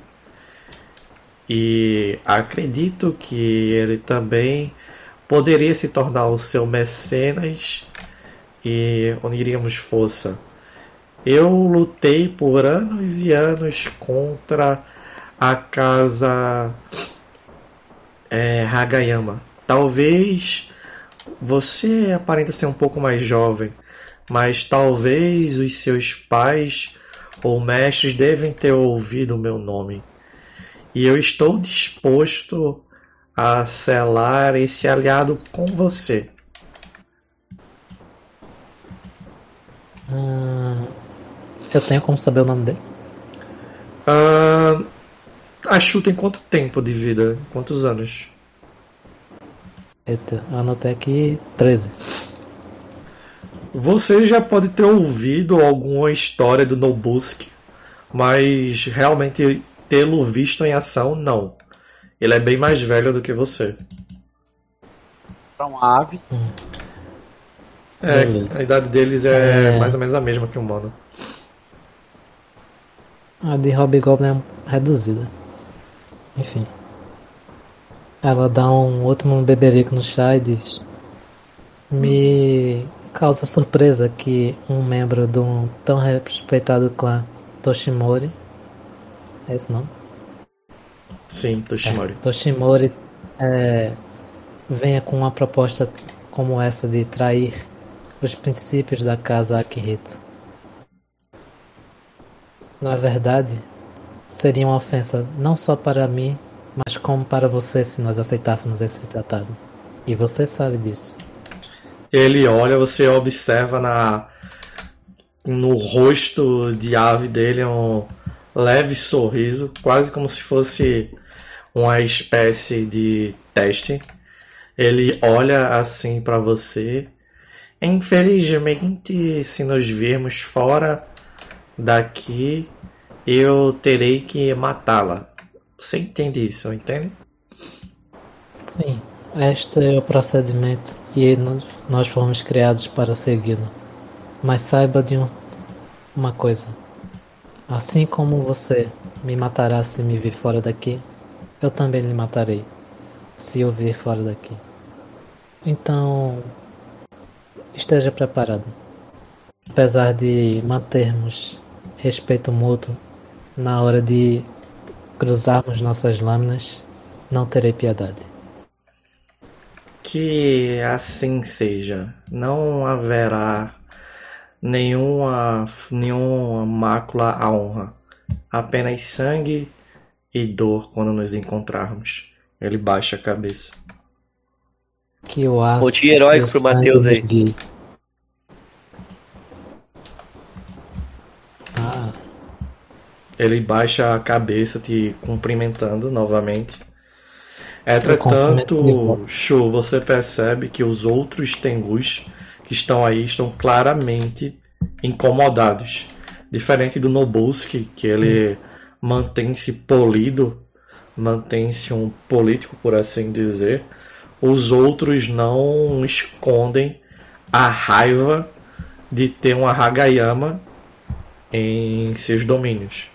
e acredito que ele também poderia se tornar o seu mecenas e uniríamos força. Eu lutei por anos e anos contra a casa é, Hagayama. Talvez você aparenta ser um pouco mais jovem, mas talvez os seus pais ou mestres devem ter ouvido o meu nome. E eu estou disposto a selar esse aliado com você. Hum, Eu tenho como saber o nome dele? Ah, a Shu tem quanto tempo de vida? Quantos anos? Eita, eu anotei aqui treze. Você já pode ter ouvido alguma história do Nobusuke, mas realmente tê-lo visto em ação, não. Ele é bem mais velho do que você. Pra uma ave. É, Beleza. a idade deles é, É. mais ou menos a mesma que o humano. A de Hobgoblin é reduzida. Enfim. Ela dá um último beberico no chá e diz: Me causa surpresa que um membro de um tão respeitado clã Toshimori. É esse nome? Sim, Toshimori. Toshimori é, venha com uma proposta como essa de trair os princípios da casa Akihito. Na verdade, seria uma ofensa não só para mim, mas como para você se nós aceitássemos esse tratado. E você sabe disso. Ele olha, você observa na no rosto de ave dele um leve sorriso, quase como se fosse uma espécie de teste. Ele olha assim para você. Infelizmente, se nos virmos fora daqui, eu terei que matá-la. Você entende isso, entende? Sim, este é o procedimento e nós- nós fomos criados para segui-lo. Mas saiba de um- uma coisa. Assim como você me matará se me vir fora daqui, eu também lhe matarei se eu vir fora daqui. Então, esteja preparado. Apesar de mantermos respeito mútuo, na hora de cruzarmos nossas lâminas, não terei piedade. Que assim seja. Não haverá nenhuma, nenhuma mácula à honra. Apenas sangue e dor quando nos encontrarmos. Ele baixa a cabeça. Que o aço Pontinho heróico e o pro sangue Matheus aí. nos guie. Ah, Ele baixa a cabeça te cumprimentando novamente. Eu cumprimento de Entretanto, volta. Shu, você percebe que os outros Tengus que estão aí estão claramente incomodados. Diferente do Nobusuke, que ele mantém-se polido, mantém-se um político, por assim dizer. Os outros não escondem a raiva de ter uma Hagayama em seus domínios.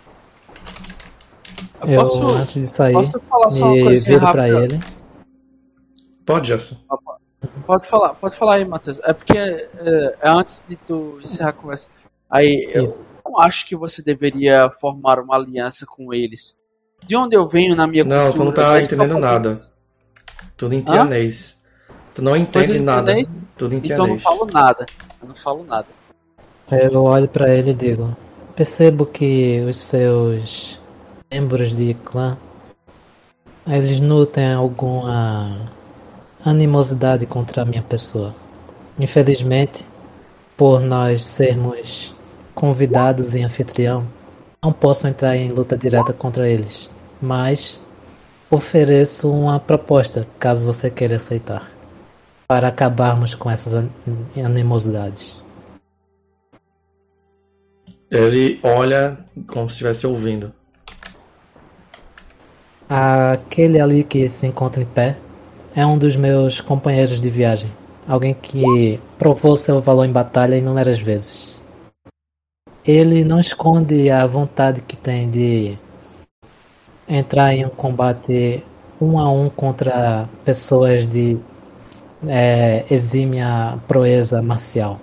Eu eu posso, antes de sair, posso falar só uma me coisinha viro pra rápida? ele. Pode, Jefferson. Pode falar, pode falar aí, Matheus. É porque é, é antes de tu encerrar a conversa. Aí, eu Isso. não acho que você deveria formar uma aliança com eles. De onde eu venho na minha Não, cultura... tu não tá eles só entendendo podem- nada. Tudo em tianês. Tu não Tudo entende em nada. tianês? Tudo em Então eu não tianês. falo nada. Eu não falo nada. Eu olho pra ele e digo: Percebo que os seus membros de clã, eles nutrem alguma animosidade contra a minha pessoa. Infelizmente, por nós sermos convidados em anfitrião, não posso entrar em luta direta contra eles, mas ofereço uma proposta, caso você queira aceitar, para acabarmos com essas an- animosidades. Ele olha como se estivesse ouvindo. Aquele ali que se encontra em pé é um dos meus companheiros de viagem. Alguém que provou seu valor em batalha inúmeras vezes. Ele não esconde a vontade que tem de entrar em um combate um a um contra pessoas de é, exímia proeza marcial.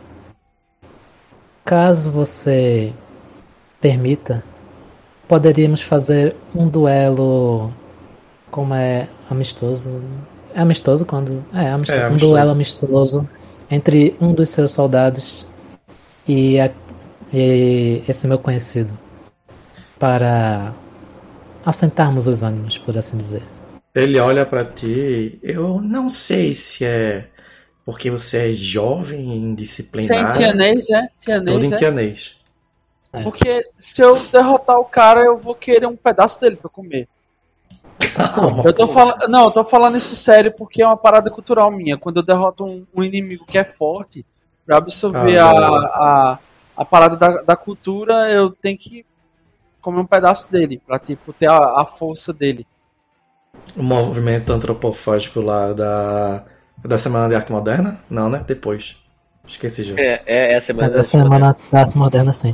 Caso você permita, poderíamos fazer um duelo, como é amistoso. É amistoso quando. É, amistoso. É, Um amistoso. duelo amistoso entre um dos seus soldados e, a- e esse meu conhecido. Para assentarmos os ânimos, por assim dizer. Ele olha pra ti. Eu não sei se é porque você é jovem e Isso é em indisciplinado. tianês, é? Todo Tianês, em é? tianês. É. Porque se eu derrotar o cara, eu vou querer um pedaço dele pra comer. Eu tô falando, não, eu tô falando isso sério porque é uma parada cultural minha. Quando eu derroto um, um inimigo que é forte, pra absorver Ah, a, beleza. a, a parada da, da cultura, eu tenho que comer um pedaço dele, pra tipo, ter a, a força dele. O movimento antropofágico lá da, da Semana de Arte Moderna? Não, né? Depois. Esqueci já. É, é essa Mas semana. a semana da arte moderna, sim.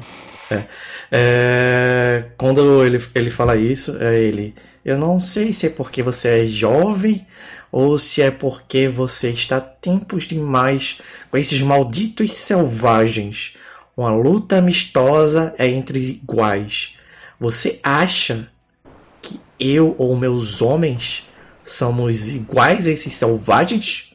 É, quando ele, ele fala isso, é ele. Eu não sei se é porque você é jovem ou se é porque você está tempos demais com esses malditos selvagens. Uma luta amistosa é entre iguais. Você acha que eu ou meus homens somos iguais a esses selvagens?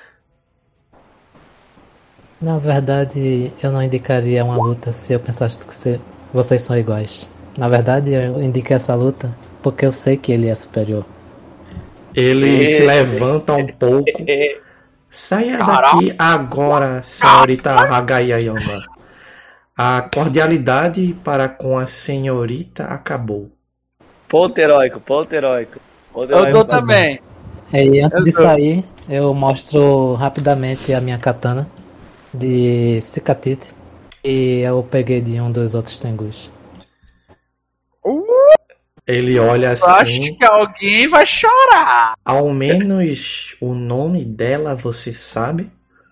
Na verdade, eu não indicaria uma luta se eu pensasse que se- vocês são iguais. Na verdade, eu indiquei essa luta porque eu sei que ele é superior. Ele É. se levanta um pouco. É, Saia daqui agora, senhorita Hagayayama. A cordialidade para com a senhorita acabou. ponto heróico, ponto heróico. Ponto Eu heróico. dou também. E antes Eu de tô- sair, eu mostro rapidamente a minha katana de Cicatite e eu peguei de um dos outros tengus. Ele olha Eu acho assim. que alguém vai chorar. Ao menos o nome dela você sabe?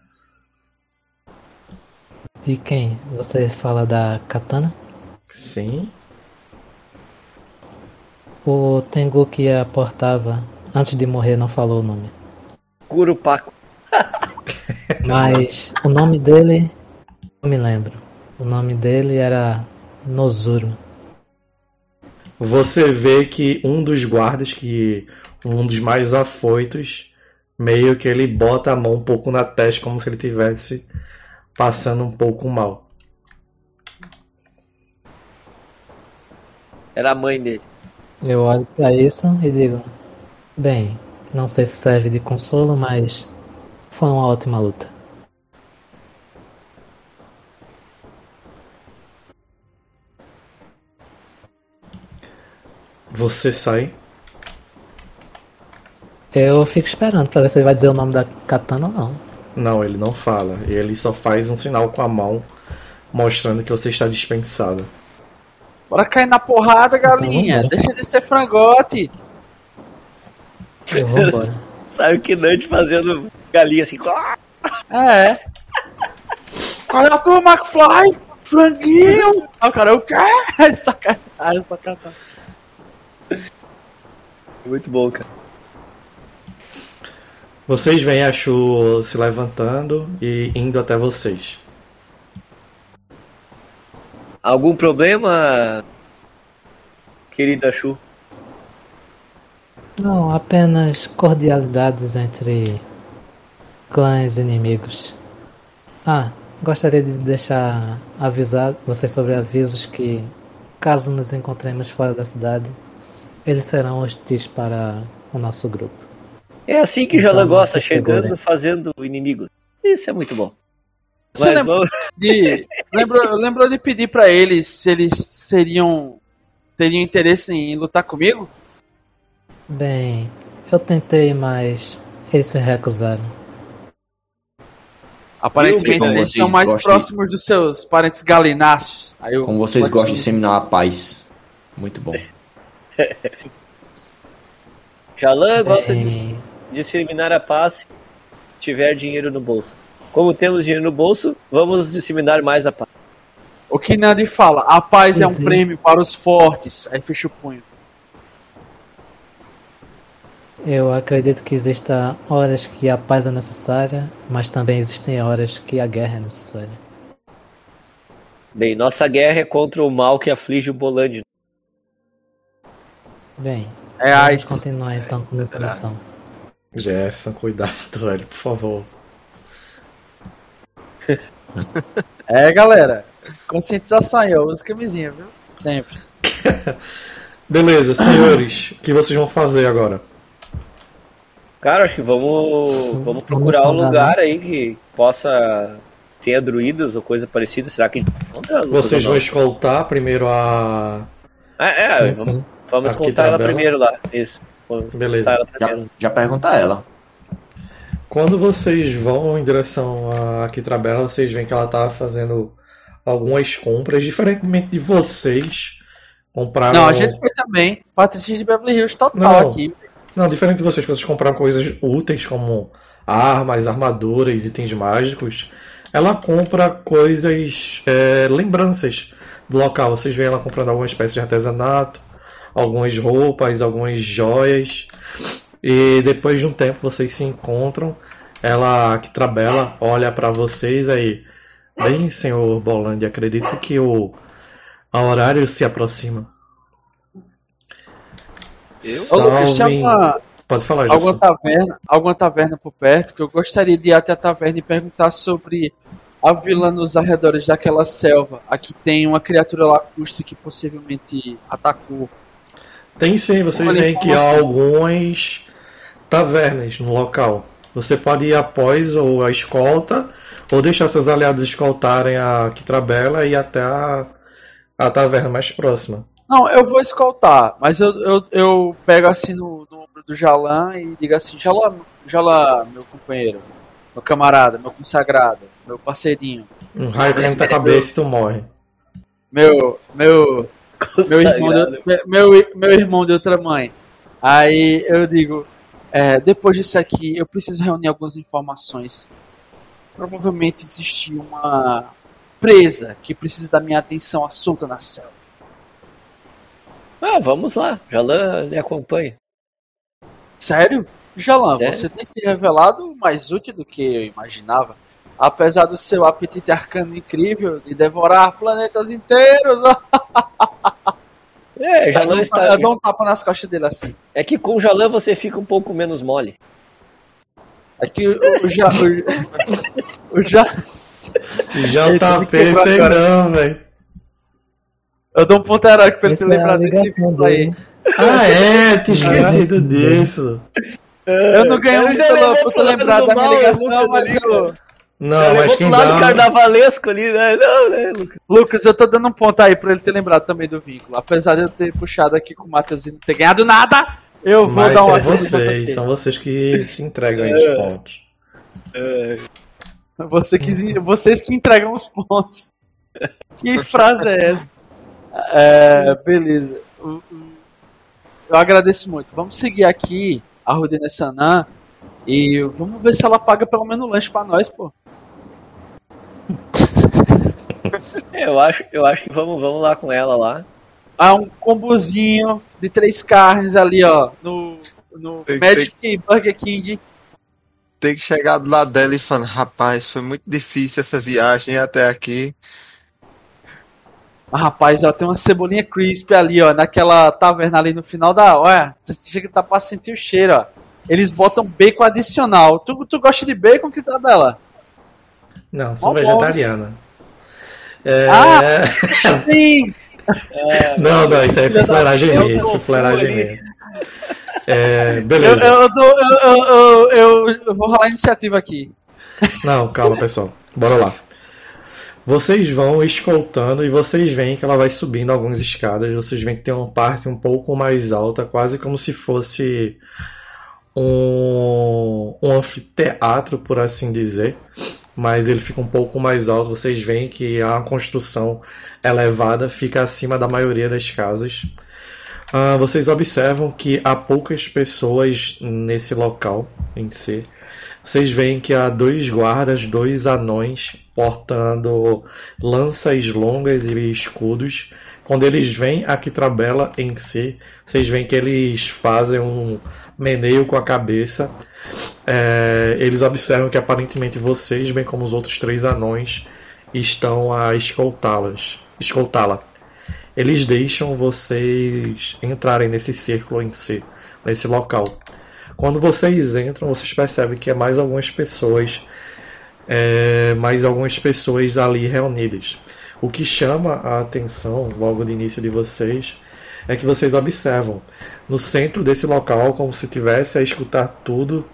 De quem? Você fala da katana? Sim. O tengu que a portava antes de morrer não falou o nome. Curupaco. Mas o nome dele, eu me lembro. O nome dele era Nozuro. Você vê que um dos guardas, que um dos mais afoitos, meio que ele bota a mão um pouco na testa, como se ele tivesse passando um pouco mal. Era a mãe dele. Eu olho pra isso e digo: bem, não sei se serve de consolo, mas foi uma ótima luta. Você sai. Eu fico esperando pra ver se ele vai dizer o nome da katana ou não. Não, ele não fala. Ele só faz um sinal com a mão, mostrando que você está dispensado. Bora cair na porrada, galinha. vambora. Deixa de ser frangote. Eu vou embora. Sabe o Kinante fazendo galinha assim. É. Olha tu, McFly. Franguinho. Ah, o cara, eu quero. Sacanagem, sacanagem. Muito bom, cara. Vocês veem a Shu se levantando e indo até vocês. Algum problema, querida Chu? Não, apenas cordialidades entre clãs inimigos. Ah, gostaria de deixar avisar vocês sobre avisos que, caso nos encontremos fora da cidade, eles serão hostis para o nosso grupo. É assim que Então, Jalan gosta, se segurem. chegando, fazendo inimigos. Isso é muito bom. Você Mas lembra vamos... de, lembrou, lembrou de pedir pra eles se eles seriam teriam interesse em lutar comigo? Bem, eu tentei, mas eles se recusaram. Aparentemente Como eles vocês são mais gostam- próximos dos seus parentes galináceos. Aí eu, Como vocês pode gostam de ser. disseminar a paz. Muito bom. Jalan gosta de Bem, disseminar a paz se tiver dinheiro no bolso. Como temos dinheiro no bolso, vamos disseminar mais a paz. O que Nandi fala, a paz é um Existe. prêmio para os fortes. Aí fecha o punho. eu acredito que exista horas que a paz é necessária, mas também existem horas que a guerra é necessária. Bem, nossa guerra é contra o mal que aflige o Bolândia. Bem, É vamos AIDS. continuar então com essa missão. Jefferson, cuidado, velho, por favor. É, galera. Conscientização aí, ó. Usa camisinha, viu? Sempre. Beleza, senhores, o que vocês vão fazer agora? Cara, acho que vamos, vamos procurar um sondar, lugar aí que possa tenha druidas ou coisa parecida? Será que a gente encontra? Lucas, Vocês ou vão não? escoltar primeiro a. Ah, é, Sim, vamos, sim. vamos Aqui contar ela tabela. primeiro lá. Isso. Vamos Beleza. contar ela Já, primeiro. já pergunta a ela. Quando vocês vão em direção a Kitrabela, vocês veem que ela tá fazendo algumas compras, diferentemente de vocês. Compraram. Não, a gente foi também. Patrícia de Beverly Hills total Não. aqui. Não, diferente de vocês, que vocês compraram coisas úteis como armas, armaduras, itens mágicos. Ela compra coisas, é, lembranças do local. Vocês veem ela comprando alguma espécie de artesanato, algumas roupas, algumas joias. E depois de um tempo vocês se encontram. Ela, Kitrabela, olha pra vocês aí. Bem, senhor Boland, acredito que o a horário se aproxima. Eu? Ô, Lucas, tinha Salvem- alguma, Pode falar, alguma Jefferson. taverna, alguma taverna por perto que eu gostaria de ir até a taverna e perguntar sobre a vila nos arredores daquela selva. Aqui tem uma criatura lacustre que possivelmente atacou. Tem sim, vocês Olha, veem que há informação. algumas tavernas no local. Você pode ir após ou a escolta, ou deixar seus aliados escoltarem a Kitrabela e ir até a, a taverna mais próxima. Não, eu vou escoltar, mas eu, eu, eu pego assim no, no ombro do Jalan e digo assim, Jalan, Jalan, meu companheiro, meu camarada, meu consagrado, meu parceirinho, Um raio cai na tua cabeça e tu morre. meu, meu, meu irmão, Consagrado. de, meu, meu irmão de outra mãe. Aí eu digo, é, depois disso aqui, eu preciso reunir algumas informações. Provavelmente existe uma presa que precisa da minha atenção à solta na selva. Ah, vamos lá. Jalan lhe acompanha. Sério? Jalan, Sério? você tem se revelado mais útil do que eu imaginava. Apesar do seu apetite arcano incrível de devorar planetas inteiros. É, Eu Jalan dou, está. eu dou um tapa nas costas dele assim. É que com Jalan você fica um pouco menos mole. É que o, o, ja, o, o ja, J P, quebrou sei agora. não, velho. eu dou um ponto heróico pra ele Essa ter é a lembrado desse ligação filme aí. dele. Ah, é, tinha esquecido disso. Eu não ganhei Eu um já pelo, levei por pro ter lado lembrado do da minha mal, ligação, Lucas, mas ali, eu... Não, Eu mas levou quem pro lado dá. carnavalesco ali, né? Não, né, Lucas? Lucas, eu tô dando um ponto aí pra ele ter lembrado também do vínculo. Apesar de eu ter puxado aqui com o Matheus e não ter ganhado nada, eu vou Mas dar uma são vocês, são vocês que se entregam aí os pontos. Você que, vocês que entregam os pontos. Que frase é essa? É, beleza. O- o- Eu agradeço muito. Vamos seguir aqui a Rudine Sanan e vamos ver se ela paga pelo menos um lanche pra nós, pô. É, eu acho, eu acho que vamos, vamos lá com ela lá. Há um combozinho de três carnes ali, ó, no, no Tem- Magic Burger King. Tem que chegar do lado dela e falar, rapaz, foi muito difícil essa viagem até aqui. Ah, rapaz, ó, tem uma cebolinha crisp ali, ó, naquela taverna ali no final da. Olha, você chega tá pra sentir o cheiro, ó. Eles botam bacon adicional. Tu, tu gosta de bacon, que tabela? Não, sou Bom, vegetariana. É... Ah! Sim! Não, não, isso aí foi fleragem Eu minha, isso foi tofu fleragem ali. minha. É, Eu, beleza. eu, dou- eu, eu, eu, eu- eu vou rolar a iniciativa aqui. Não, calma, pessoal. Bora lá. Vocês vão escoltando e vocês veem que ela vai subindo algumas escadas. Vocês veem que tem uma parte um pouco mais alta, quase como se fosse um, um anfiteatro, por assim dizer. Mas ele fica um pouco mais alto. Vocês veem que a construção elevada fica acima da maioria das casas. Ah, vocês observam que há poucas pessoas nesse local em si. Vocês veem que há dois guardas, dois anões, portando lanças longas e escudos. Quando eles veem a Kitrabela em si, vocês veem que eles fazem um meneio com a cabeça. É, eles observam que aparentemente vocês, bem como os outros três anões, estão a escoltá-las, escoltá-la. Eles deixam vocês entrarem nesse círculo em si, nesse local. Quando vocês entram, vocês percebem que é mais algumas pessoas, é, mais algumas pessoas ali reunidas. O que chama a atenção logo de início de vocês é que vocês observam no centro desse local, como se tivesse a escutar tudo,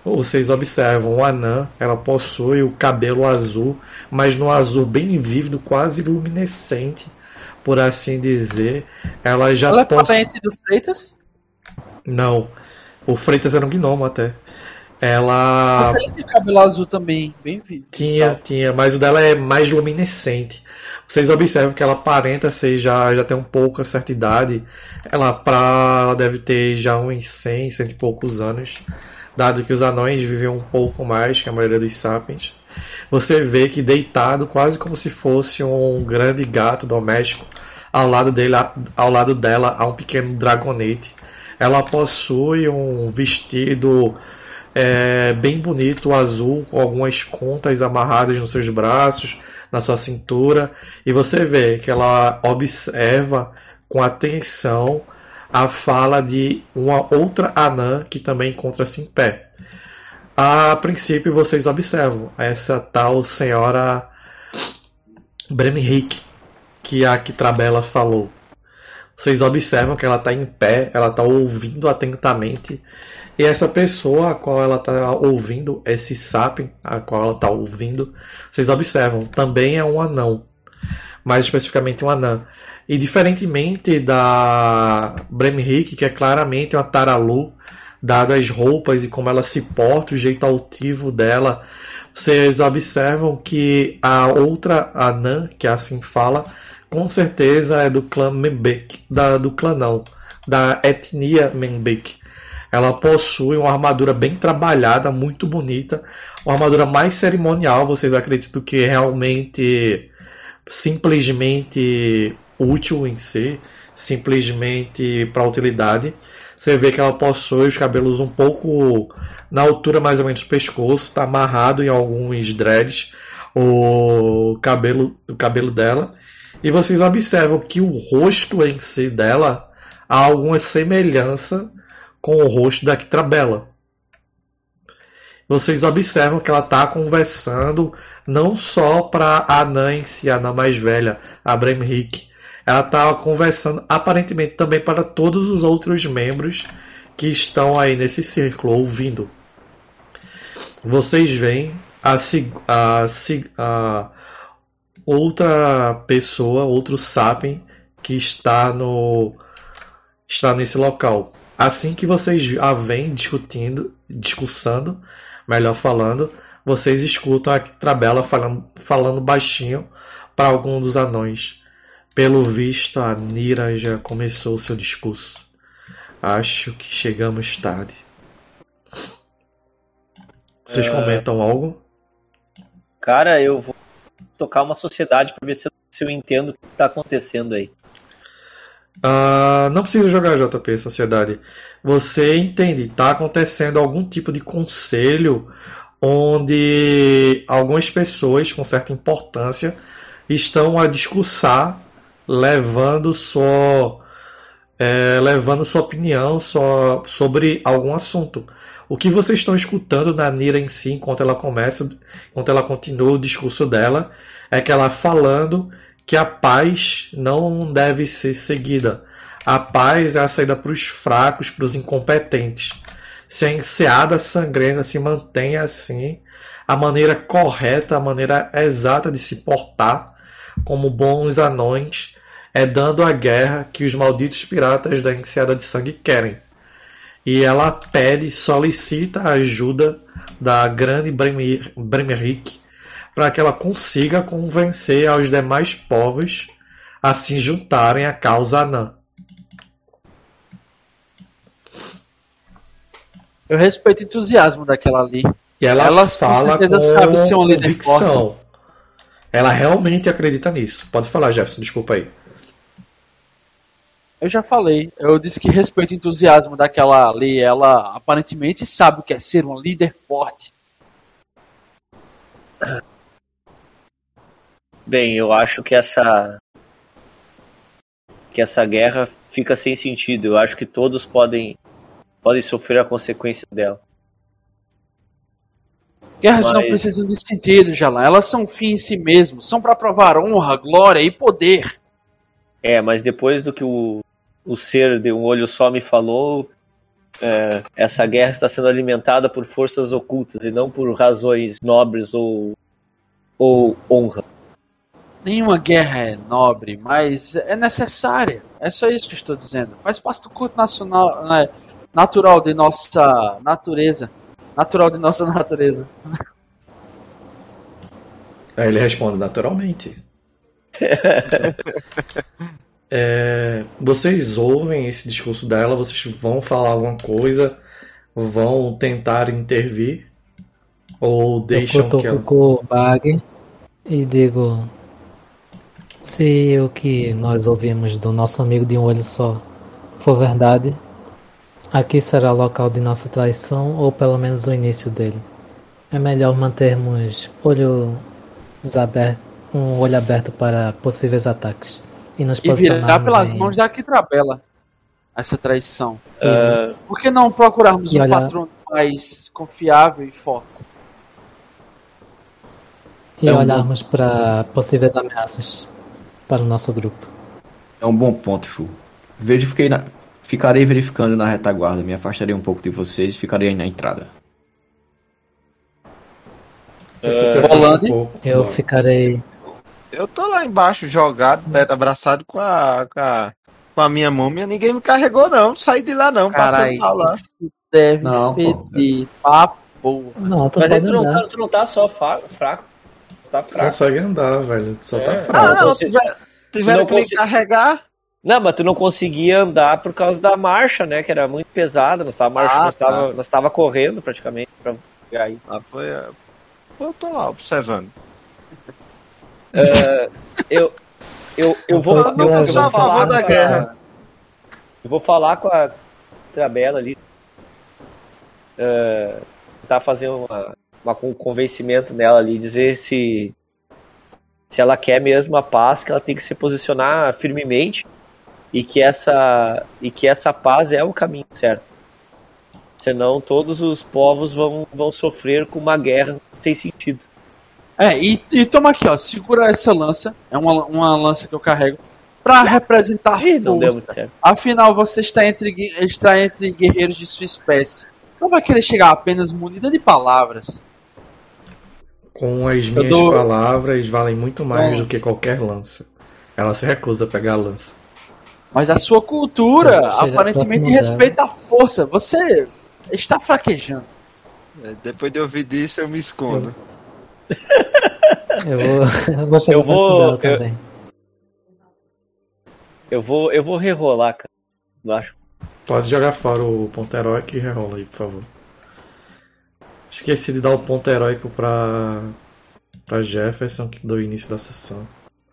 vocês observam o anã, ela possui o cabelo azul, mas no azul bem vívido, quase luminescente, por assim dizer. Ela já Ela é possui... parente do Freitas? Não, o Freitas era um gnomo até. Ela Mas ele tem cabelo azul também, bem vivo. tinha, Tá. tinha, mas o dela é mais luminescente. Vocês observam que ela aparenta ser já, já tem um pouco a certa idade. Ela, pra, ela deve ter já uns cem, cento e poucos anos, dado que os anões vivem um pouco mais que a maioria dos sapiens. Você vê que deitado, quase como se fosse um grande gato doméstico, ao lado, dele, ao lado dela há um pequeno dragonete. Ela possui um vestido é, bem bonito, azul, com algumas contas amarradas nos seus braços, na sua cintura, e você vê que ela observa com atenção a fala de uma outra anã que também encontra-se em pé. A princípio, vocês observam essa tal senhora Bremric, que a Kitrabela falou. Vocês observam que ela está em pé, ela está ouvindo atentamente, e essa pessoa a qual ela está ouvindo, esse sapien a qual ela está ouvindo, vocês observam, também é um anão, mais especificamente um anã. E diferentemente da Bremric, que é claramente uma Taralu, dadas as roupas e como ela se porta, o jeito altivo dela, vocês observam que a outra anã, que assim fala, com certeza é do clã Membek, da, do clã não, da etnia Membek. Ela possui uma armadura bem trabalhada, muito bonita, uma armadura mais cerimonial, vocês acreditam que realmente simplesmente útil em si, simplesmente para utilidade. Você vê que ela possui os cabelos um pouco na altura mais ou menos do pescoço, está amarrado em alguns dreads o cabelo, o cabelo dela. E vocês observam que o rosto em si dela há alguma semelhança com o rosto da Kitrabela. Vocês observam que ela está conversando não só para a anã em si, a anã mais velha, a Bremric. Ela está conversando aparentemente também para todos os outros membros que estão aí nesse círculo, ouvindo. Vocês veem a, a, a outra pessoa, outro sapien que está, no, está nesse local. Assim que vocês a veem discutindo, discussando, melhor falando, vocês escutam a Kitrabela falando, falando baixinho para algum dos anões. Pelo visto, a Nira já começou seu discurso. Acho que chegamos tarde. Vocês uh... comentam algo? Cara, eu vou tocar uma sociedade para ver se eu, se eu entendo o que está acontecendo aí. Uh, não precisa jogar J P, sociedade. Você entende, está acontecendo algum tipo de conselho onde algumas pessoas com certa importância estão a discursar, levando sua, é, levando sua opinião só, sobre algum assunto. O que vocês estão escutando na Nira em si, enquanto ela começa, enquanto ela continua o discurso dela, é que ela falando que a paz não deve ser seguida. A paz é a saída para os fracos, para os incompetentes. Se a enseada sangrenta se mantém assim, a maneira correta, a maneira exata de se portar, como bons anões, é dando a guerra que os malditos piratas da enseada de sangue querem. E ela pede, solicita a ajuda da grande Bremric para que ela consiga convencer aos demais povos a se juntarem à causa anã. Eu respeito o entusiasmo daquela ali. E ela, ela fala com, sabe ser um líder convicção. Forte. Ela realmente acredita nisso. Pode falar, Jefferson, desculpa aí. Eu já falei. Eu disse que respeito o entusiasmo daquela ali. Ela aparentemente sabe o que é ser um líder forte. Bem, eu acho que essa que essa guerra fica sem sentido. Eu acho que todos podem podem sofrer a consequência dela. Guerras Mas... não precisam de sentido, Jalan. Elas são fim em si mesmos. São para provar honra, glória e poder. É, mas depois do que o, o ser de um olho só me falou, é, essa guerra está sendo alimentada por forças ocultas e não por razões nobres ou, ou honra. Nenhuma guerra é nobre, mas é necessária. É só isso que eu estou dizendo. Faz parte do culto nacional, né, natural de nossa natureza. Natural de nossa natureza. Aí ele responde naturalmente. É, vocês ouvem esse discurso dela, vocês vão falar alguma coisa, vão tentar intervir ou deixam eu que ela... com o bag e digo: se o que nós ouvimos do nosso amigo de um olho só for verdade, aqui será o local de nossa traição, ou pelo menos o início dele. É melhor mantermos olhos abertos, um olho aberto para possíveis ataques. E nos E virar pelas em... mãos da Quitrabela essa traição. Uh, Por que não procurarmos E um olhar- patrono mais confiável e forte? e É um olharmos para possíveis ameaças para o nosso grupo. É um bom ponto, Chu. Verifiquei na... Ficarei verificando na retaguarda, me afastarei um pouco de vocês e ficarei na entrada. Você se afasta Rolando. um pouco. Eu Bora. ficarei. Eu tô lá embaixo, jogado, perto, abraçado com a, com a, com a minha múmia. Ninguém me carregou, não. Não saí de lá, não. Caralho, Passando mal lá. isso deve Não, pô. fedir. Papo. porra. Não, tu mas aí pode tu não, andar. tá, tu não tá só fa- fraco. Tu tá fraco. Consegue andar, velho. Só tá É. fraco. Ah, não, consigo- tiveram, tiveram não que me consigo- carregar. Não, mas tu não conseguia andar por causa da marcha, né? Que era muito pesada. Nós tava, marcha, Ah, nós tá. tava, nós tava correndo praticamente pra pegar aí. Ah, foi, é, eu tô lá observando. Eu, eu, eu vou, Eu eu, não eu sou vou a falar favor da com a- guerra. Eu vou falar com a Trabela ali. É, tentar fazer uma, uma um convencimento nela ali, dizer se se ela quer mesmo a paz, que ela tem que se posicionar firmemente e que essa e que essa paz é o caminho certo. Senão todos os povos vão, vão sofrer com uma guerra sem sentido. É, e, e toma aqui, ó. Segura essa lança. É uma, uma lança que eu carrego. Pra representar Ih, não deu força. muito certo. Afinal, você está entre, gui- está entre guerreiros de sua espécie. Não vai querer chegar apenas munida de palavras. Com as minhas dou- palavras valem muito mais Nossa. do que qualquer lança. Ela se recusa a pegar a lança. Mas a sua cultura Chega aparentemente próximo respeita a força. Você está fraquejando. É, depois de ouvir disso, eu me escondo. Eu vou, eu vou chegar Eu vou- perto dela eu- também. Eu vou, eu vou rerolar, cara. Eu acho. Pode jogar fora o ponto heróico e rerola aí, por favor. Esqueci de dar o ponto heróico pra, pra Jefferson, que deu o início da sessão.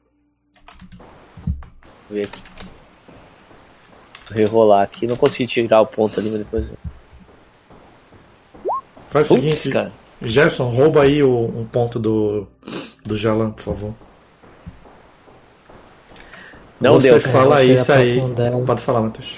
Ver aqui. Vou rerolar aqui. Não consegui tirar o ponto ali, mas depois. eu- Faz o Putz, seguinte, cara. Jefferson, rouba aí o, um ponto do, do Jalan, por favor. Não Você deu. fala É, eu isso cheguei aí. próximo dela. Pode falar, Matheus.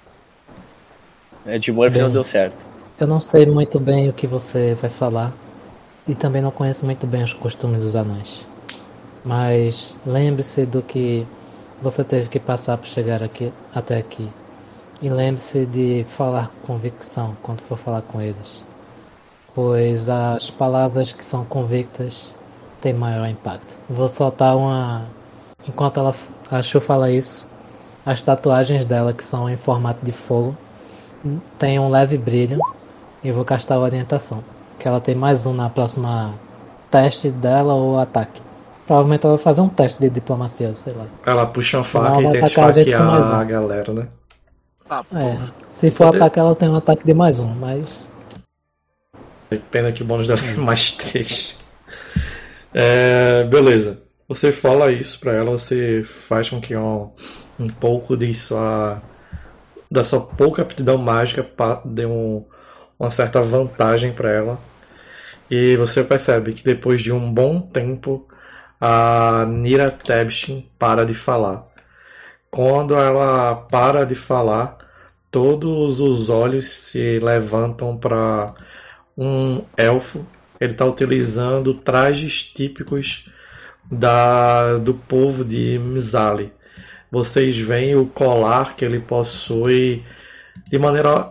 É, de Murphy não Bem. deu certo. Eu não sei muito bem o que você vai falar. E também não conheço muito bem os costumes dos anões. Mas lembre-se do que você teve que passar para chegar aqui, até aqui. E lembre-se de falar com convicção quando for falar com eles. Pois as palavras que são convictas têm maior impacto. Vou soltar uma... Enquanto ela, a Chu fala isso, as tatuagens dela, que são em formato de fogo, tem um leve brilho. E vou castar a orientação. Que ela tem mais um na próxima teste dela ou ataque. Provavelmente ela vai fazer um teste de diplomacia, sei lá. Ela puxa uma Não, faca e vai tenta atacar a gente com mais esfaquear um. a galera, né? Tá, pô. É, se for Poder- ataque, ela tem um ataque de mais um, mas. Pena que o bônus dela é mais três. É, beleza. Você fala isso pra ela, você faz com que um, um pouco de sua, da sua pouca aptidão mágica pa- dê um, uma certa vantagem pra ela. E você percebe que depois de um bom tempo a Nira Tebshin para de falar. Quando ela para de falar, todos os olhos se levantam para um elfo. Ele está utilizando trajes típicos da, do povo de Mizali. Vocês veem o colar que ele possui de maneira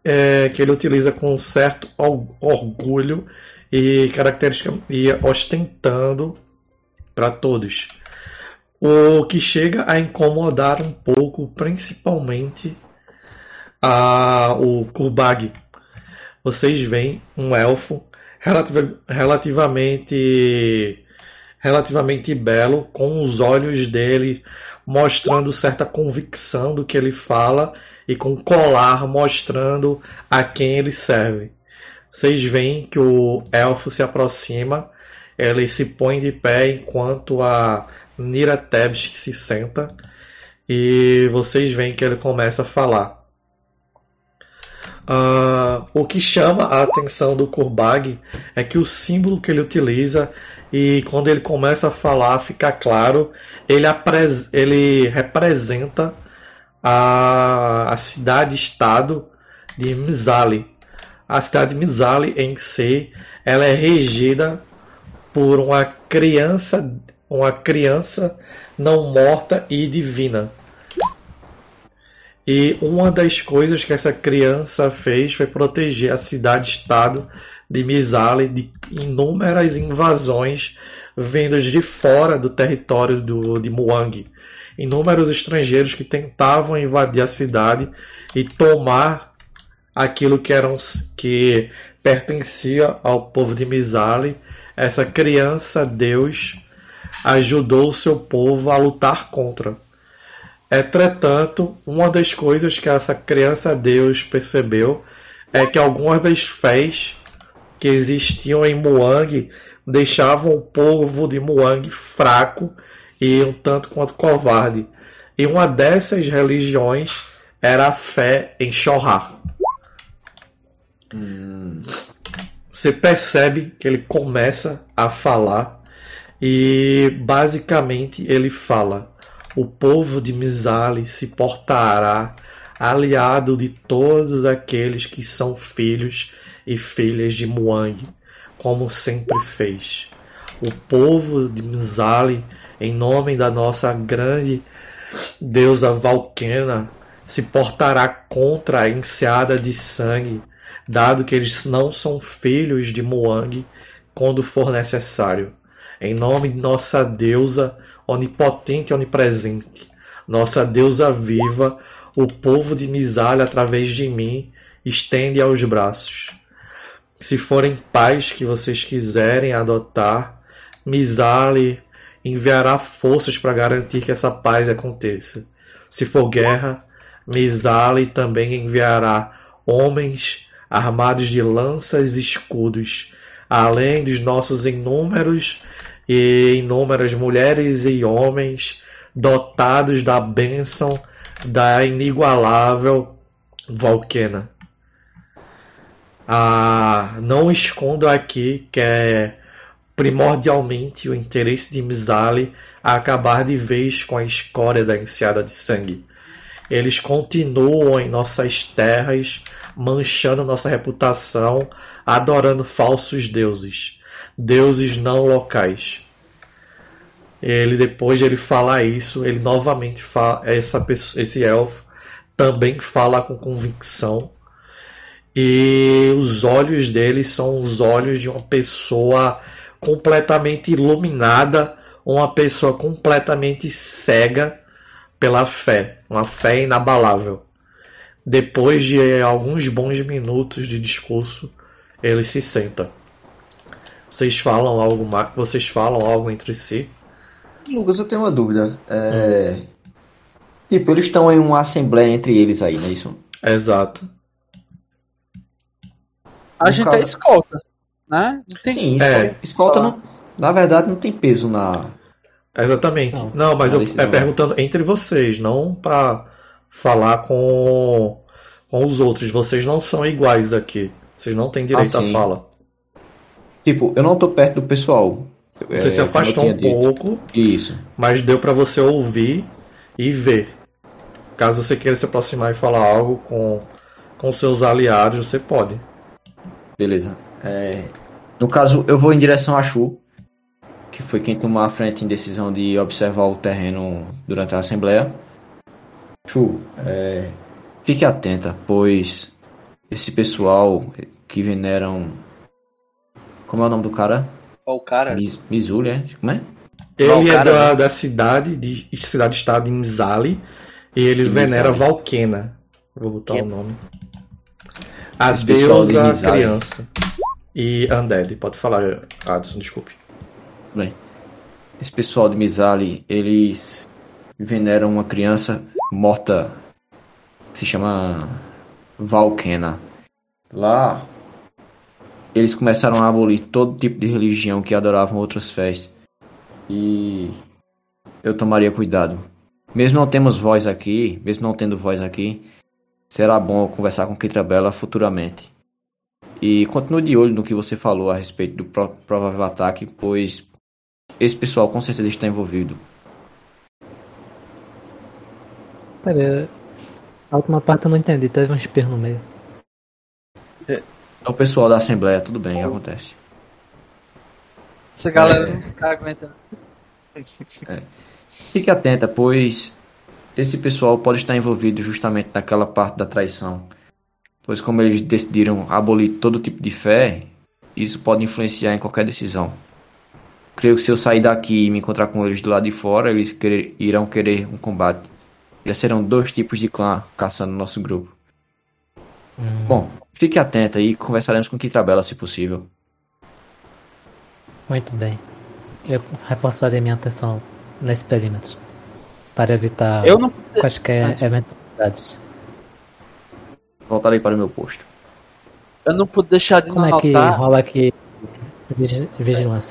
é, que ele utiliza com um certo orgulho e característica e ostentando para todos. O que chega a incomodar um pouco, principalmente a, o Kurbag. Vocês veem um elfo relativa, relativamente relativamente belo, com os olhos dele mostrando certa convicção do que ele fala e com o colar mostrando a quem ele serve. Vocês veem que o elfo se aproxima, ele se põe de pé enquanto a Nira Tebsk se senta e vocês veem que ele começa a falar. Uh, o que chama a atenção do Kurbag é que o símbolo que ele utiliza, e quando ele começa a falar fica claro, ele, apres- ele representa a, a cidade-estado de Mizali. A cidade de Mizali em si, ela é regida por uma criança, uma criança não morta e divina. E uma das coisas que essa criança fez foi proteger a cidade-estado de Mizali de inúmeras invasões vindas de fora do território do, de Muang. Inúmeros estrangeiros que tentavam invadir a cidade e tomar aquilo que, eram, que pertencia ao povo de Mizali. Essa criança, Deus, ajudou o seu povo a lutar contra. Entretanto, uma das coisas que essa criança Deus percebeu é que algumas das fés que existiam em Muang deixavam o povo de Muang fraco e um tanto quanto covarde. E uma dessas religiões era a fé em Shohar. Hum. Você percebe que ele começa a falar e basicamente ele fala: o povo de Mizali se portará aliado de todos aqueles que são filhos e filhas de Muang, como sempre fez. O povo de Mizali, em nome da nossa grande deusa Valkena, se portará contra a enseada de sangue, dado que eles não são filhos de Muang, quando for necessário. Em nome de nossa deusa onipotente e onipresente, nossa deusa viva, o povo de Mizali, através de mim, estende aos braços. Se forem pais que vocês quiserem adotar, Mizali enviará forças para garantir que essa paz aconteça. Se for guerra, Mizali também enviará homens armados de lanças e escudos, além dos nossos inúmeros e inúmeras mulheres e homens dotados da bênção da inigualável Valkena. Ah, não escondo aqui que é primordialmente o interesse de Mizali a acabar de vez com a escória da enseada de sangue. Eles continuam em nossas terras, manchando nossa reputação, adorando falsos deuses, deuses não locais. Ele, depois de ele falar isso, ele novamente fala, essa pessoa, esse elfo também fala com convicção, e os olhos dele são os olhos de uma pessoa completamente iluminada, uma pessoa completamente cega pela fé, uma fé inabalável. Depois de alguns bons minutos de discurso, ele se senta. Vocês falam algo, vocês falam algo entre si? Lucas, eu tenho uma dúvida. É... Hum. Tipo, eles estão em uma assembleia entre eles aí, não é isso? Exato. A No gente caso... é escolta, né? Não tem... Sim, escolta, É. escolta não... na verdade não tem peso na... Exatamente. Não, Não, mas na eu decisão. é perguntando entre vocês, não para falar com, com os outros. Vocês não são iguais aqui. Vocês não têm direito Ah, à sim. fala. Tipo, eu não tô perto do pessoal. Você É, se afastou como um eu tinha dito. pouco, Isso. mas deu para você ouvir e ver. Caso você queira se aproximar e falar algo com, com seus aliados, você pode. Beleza. É, No caso, eu vou em direção a Shu, que foi quem tomou a frente em decisão de observar o terreno durante a assembleia. Shu, é, fique atenta, pois esse pessoal que veneram... Como é o nome do cara? Qual o cara? Mis- Mizuli, é? Como é? Ele Qual é cara, da, né? da cidade, de cidade-estado de Mzali, e ele De venera Mizali. Valkena. Vou botar Que- o nome. A Esse pessoal de deusa Mizali. criança. E Undead. Pode falar, Adson, desculpe. Bem, esse pessoal de Mizali, eles veneram uma criança morta, que se chama Valkena. Lá, eles começaram a abolir todo tipo de religião que adoravam outras fés. E eu tomaria cuidado. Mesmo não temos voz aqui, mesmo não tendo voz aqui, será bom eu conversar com Kitrabella futuramente. E continue de olho no que você falou a respeito do pro- provável ataque, pois esse pessoal com certeza está envolvido. Pera, a última parte eu não entendi, teve um espirro no meio. É o pessoal da Assembleia, tudo bem, acontece. Essa galera não se aguenta. Fique atenta, pois esse pessoal pode estar envolvido justamente naquela parte da traição. Pois como eles decidiram abolir todo tipo de fé, isso pode influenciar em qualquer decisão. Creio que se eu sair daqui e me encontrar com eles do lado de fora, eles querer- irão querer um combate. Já serão dois tipos de clã caçando nosso grupo. Hum, Bom, fique atenta e conversaremos com Kitrabella se possível. Muito bem. Eu reforçarei minha atenção nesse perímetro para evitar Eu não. quaisquer Antes- eventualidades. Voltarei para o meu posto. Eu não pude deixar de Como é que notar. rola aqui vigi- vigilância?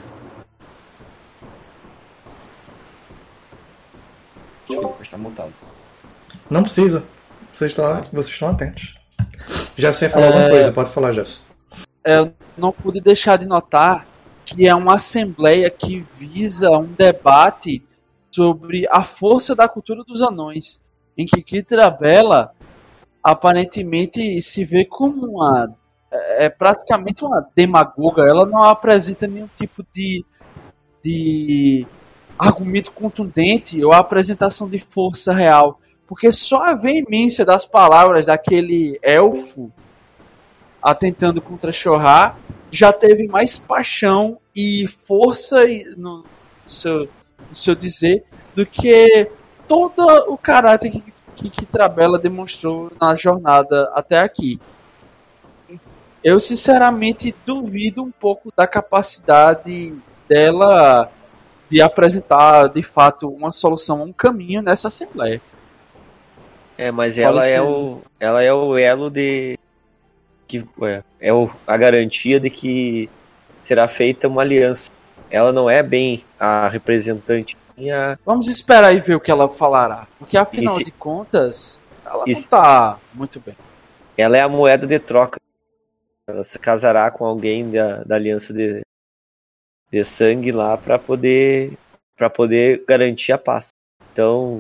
Desculpa, está mutado. Não precisa. Vocês estão, vocês estão atentos. Já você falou É. alguma coisa, pode falar, Jefferson. Eu não pude deixar de notar que é uma assembleia que visa um debate sobre a força da cultura dos anões, em que Kitrabella aparentemente se vê como uma é é praticamente uma demagoga. Ela não apresenta nenhum tipo de de argumento contundente ou apresentação de força real, porque só a veemência das palavras daquele elfo atentando contra Shoha já teve mais paixão e força no seu, no seu dizer do que todo o caráter que, que, que Trabella demonstrou na jornada até aqui. Eu sinceramente duvido um pouco da capacidade dela de apresentar de fato uma solução, um caminho nessa assembleia. É, mas Fala ela é sério. o, ela é o elo de que é, é o, a garantia de que será feita uma aliança. Ela não é bem a representante. E a, Vamos esperar e ver o que ela falará, porque afinal E se- de contas ela e não se- tá muito bem. ela é a moeda de troca. Ela se casará com alguém da, da aliança de, de sangue lá para poder para poder garantir a paz. Então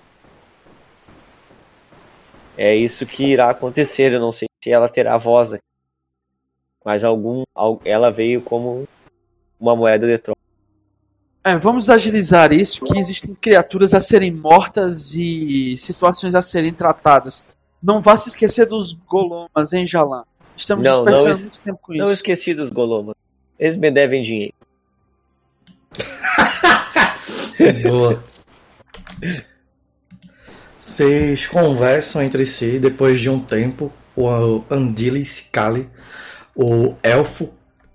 é isso que irá acontecer. Eu não sei se ela terá voz aqui, mas algum al- ela veio como uma moeda de troca. É, vamos agilizar isso, que existem criaturas a serem mortas e situações a serem tratadas. Não vá se esquecer dos Golomas, hein, Jalan? Estamos Não, não desperdiçando es- muito tempo com Não isso. esqueci dos Golomas. Eles me devem dinheiro. Boa. Vocês conversam entre si depois de um tempo. O Andili Scali, o elfo,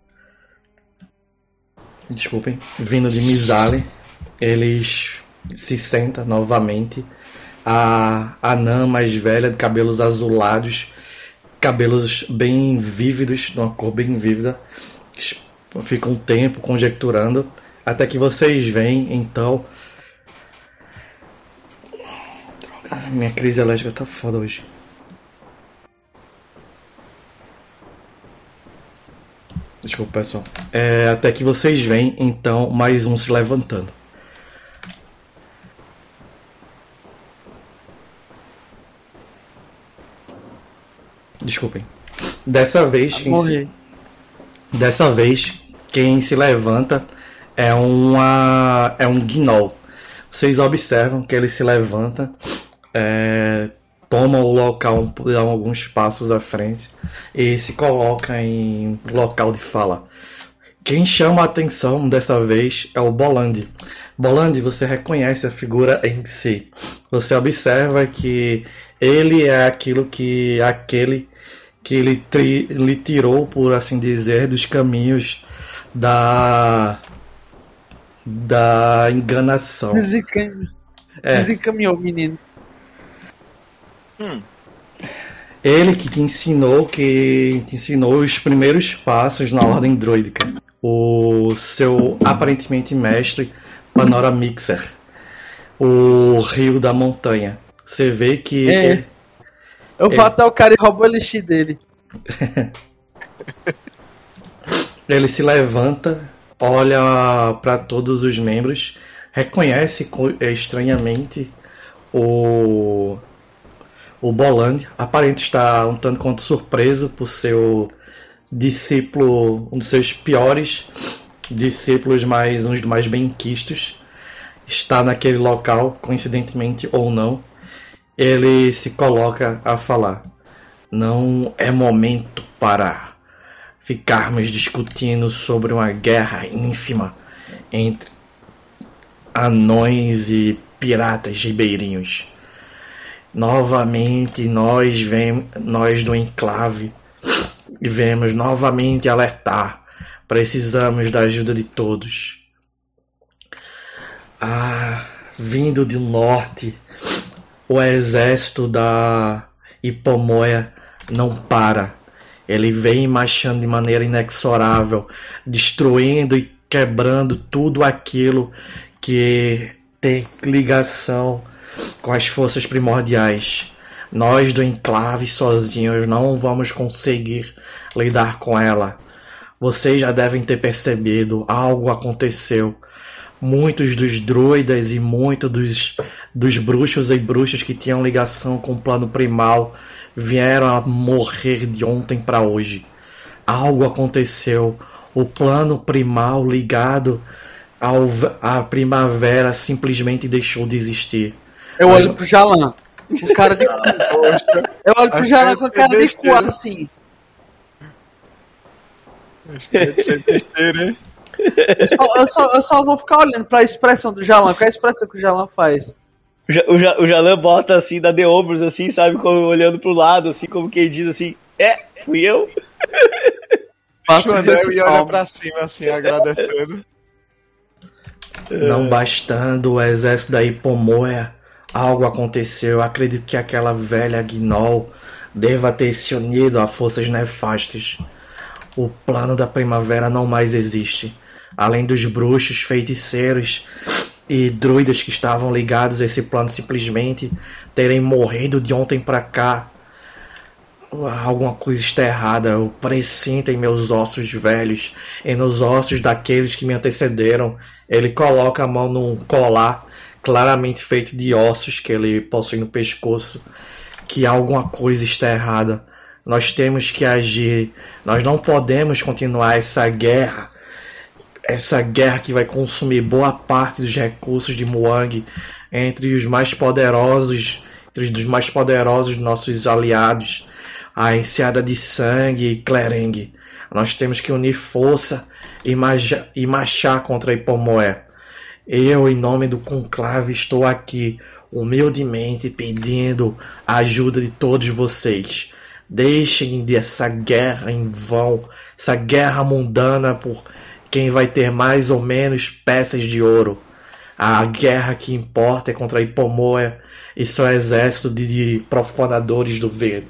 desculpem, vindo de Mizali, eles se sentam novamente. A anã mais velha, de cabelos azulados, cabelos bem vívidos, de uma cor bem vívida, fica um tempo conjecturando, até que vocês veem, então... Droga, minha crise alérgica tá foda hoje. Desculpa, pessoal. É, até que vocês veem, então, mais um se levantando. Desculpem. Dessa vez, quem se... Morri. Dessa vez, quem se levanta é uma é um gnoll. Vocês observam que ele se levanta, é, toma o local, dá alguns passos à frente e se coloca em local de fala. Quem chama a atenção dessa vez é o Bolandi. Bolandi, você reconhece a figura em si. Você observa que ele é aquilo que aquele que ele tri, lhe tirou, por assim dizer, dos caminhos da da enganação. Desencaminhou, É. Desencaminhou, menino. Hum. Ele que te ensinou, que te ensinou os primeiros passos na ordem druídica. O seu aparentemente mestre, Panora Mixer. O rio da montanha. Você vê que É. ele, Eu vou É. até o cara e roubo o elixir dele. ele se levanta, olha para todos os membros, reconhece co- estranhamente o o Bolandi. Aparente estar um tanto quanto surpreso por seu discípulo, um dos seus piores discípulos, mais um dos mais benquistos, está naquele local, coincidentemente ou não. Ele se coloca a falar: não é momento para ficarmos discutindo sobre uma guerra ínfima entre anões e piratas ribeirinhos. Novamente nós vemos, nós do enclave, vemos novamente alertar. Precisamos da ajuda de todos. Ah, vindo do norte, o exército da Hipomoia não para. Ele vem marchando de maneira inexorável, destruindo e quebrando tudo aquilo que tem ligação com as forças primordiais. Nós do enclave sozinhos não vamos conseguir lidar com ela. Vocês já devem ter percebido, algo aconteceu. Muitos dos druidas e muitos dos, dos bruxos e bruxas que tinham ligação com o plano primal vieram a morrer de ontem para hoje. Algo aconteceu. O plano primal ligado ao, à primavera simplesmente deixou de existir. Eu olho pro Jalan. Com cara de cu. Poxa, Eu olho pro Acho Jalan que com é cara de cu besteira. assim. acho que é de ser besteira, hein? Eu só, eu, só, eu só vou ficar olhando pra expressão do Jalan. Qual é a expressão que o Jalan faz? O, Ja- o, Ja- o Jalan bota assim, dá de ombros assim, sabe? Como, olhando pro lado, assim, como quem diz assim: é, fui eu. Puxa o anel esse e olha palmo. pra cima, assim, agradecendo. Não bastando o exército da Hipomoia, algo aconteceu. Eu acredito que aquela velha Gnoll deva ter se unido a forças nefastas. O plano da primavera não mais existe. Além dos bruxos, feiticeiros e druidas que estavam ligados a esse plano simplesmente terem morrido de ontem pra cá, alguma coisa está errada. Eu presinto em meus ossos velhos e nos ossos daqueles que me antecederam. Ele coloca a mão num colar claramente feito de ossos que ele possui no pescoço, que alguma coisa está errada. Nós temos que agir. Nós não podemos continuar essa guerra. Essa guerra que vai consumir boa parte dos recursos de Muang entre os mais poderosos, entre os mais poderosos nossos aliados, a Enseada de Sangue e Clereng. Nós temos que unir força e, maja, e marchar contra a Hipomoé. Eu, em nome do conclave, estou aqui humildemente pedindo a ajuda de todos vocês. Deixem dessa guerra em vão, essa guerra mundana por quem vai ter mais ou menos peças de ouro. A guerra que importa é contra a Hipomoia e seu exército de profanadores do verde.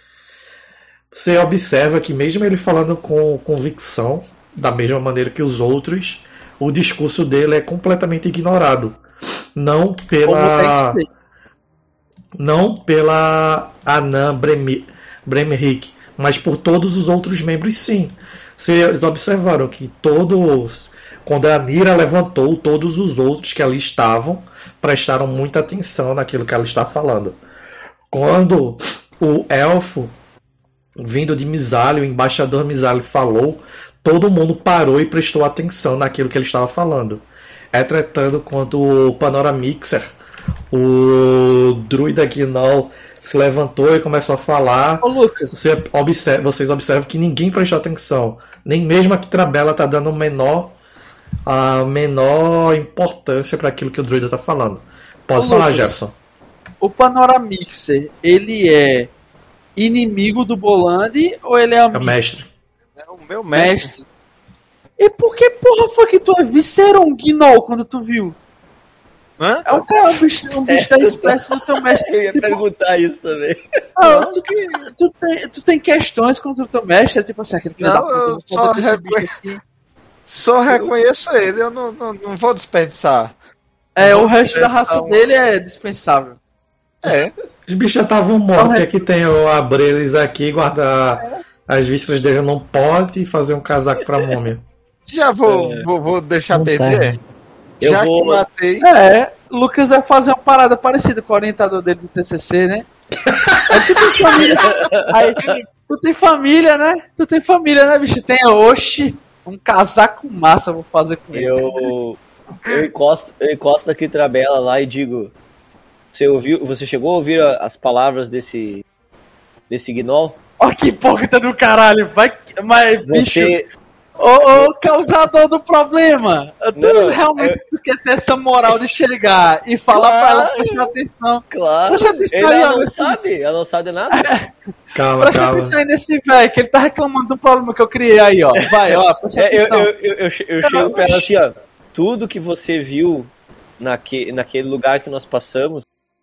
Você observa que mesmo ele falando com convicção, da mesma maneira que os outros, o discurso dele é completamente ignorado. Não pela... Não pela Anã Bremi... Bremerick, mas por todos os outros membros, sim. Vocês observaram que todos, quando a Nira levantou, todos os outros que ali estavam prestaram muita atenção naquilo que ela está falando. Quando o elfo, vindo de Misalho, o embaixador Misalho falou, todo mundo parou e prestou atenção naquilo que ele estava falando. Entretanto, quando o Panora Mixer o druida Gnoll se levantou e começou a falar. Ô, Lucas. Você observa, vocês observam que ninguém prestou atenção. Nem mesmo a Kitrabella tá dando menor, a menor importância para aquilo que o druida tá falando. Pode Ô, falar, Lucas. Jefferson. O Panoramixer, ele é inimigo do Bolandi ou ele é É amigo? o mestre. É o meu mestre. Mestre. E por que porra foi que tu avisou um Gnoll quando tu viu? Hã? É um cara, um bicho, um bicho da espécie do teu mestre. Eu ia Tipo, perguntar isso também. ah, tu, tu, tem, tu tem questões contra o teu mestre? Tipo assim, aquele filho Não, da puta, eu vou só fazer esse reconhe- bicho aqui. Só reconheço ele, eu não, não, não vou desperdiçar. É, Não o vou resto da raça desperdiçar dele é dispensável. É, Os bichos já estavam mortos. O que é que tem? Eu abrir eles aqui, guardar as vísceras dele num pote e fazer um casaco pra múmia. já vou, É. vou, vou deixar Não perder. tá. Eu Já vou- que matei. É, o Lucas vai fazer uma parada parecida com o orientador dele do T C C, né? Aí tu tem família, aí, tu tem família, né? Tu tem família, né, bicho? Tem, oxi, um casaco massa eu vou fazer com isso. Eu, eu, encosto, eu encosto aqui Trabela lá e digo: Você ouviu? Você chegou a ouvir a- as palavras desse, desse Gnoll? Ó que hipócrita do caralho, vai, mas bicho, Você. ô, ô causador do problema, tu Não, realmente tu quer ter essa moral de chegar e falar pra ela prestar atenção. Claro, Presta atenção ela aí, ó, não nesse- sabe, ela não sabe de nada. Calma, Presta calma. atenção aí nesse velho, que ele tá reclamando do problema que eu criei aí, ó. Vai, ó, presta É, eu, atenção. eu, eu, eu, che- eu chego pra ela assim, ó. Tudo que você viu naque, naquele lugar que nós passamos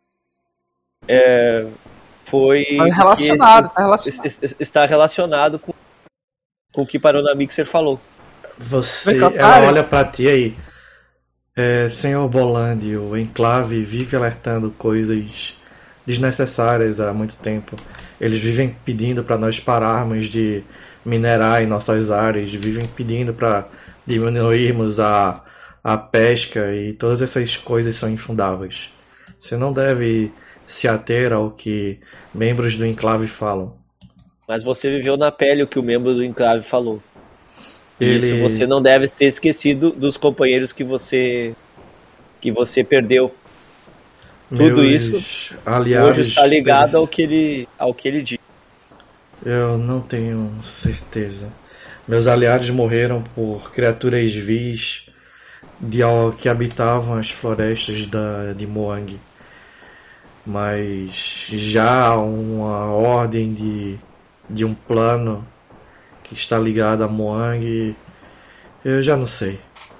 é, foi. Tá relacionado, tá relacionado. es- es- Está relacionado com, com o que Paronamixer falou. Você, Vem cá, ela otário. olha pra ti aí. É, senhor Bolandi, o enclave vive alertando coisas desnecessárias há muito tempo. Eles vivem pedindo para nós pararmos de minerar em nossas áreas, vivem pedindo para diminuirmos a, a pesca e todas essas coisas são infundáveis. Você não deve se ater ao que membros do enclave falam. Mas você viveu na pele o que o membro do enclave falou. Ele- Isso você não deve ter esquecido dos companheiros que você que você perdeu. Tudo Meus isso aliados, Hoje está ligado eles- ao que ele ao que ele disse. Eu não tenho certeza. Meus aliados morreram por criaturas vis de al- que habitavam as florestas da, de Moang. Mas já há uma ordem de, de um plano que está ligado a Moang, eu já não sei.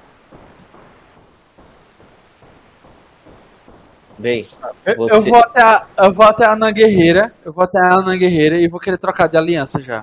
Bem, Eu, você- eu vou até a, eu vou até a Anã Guerreira, eu vou até a Anã Guerreira e vou querer trocar de aliança já.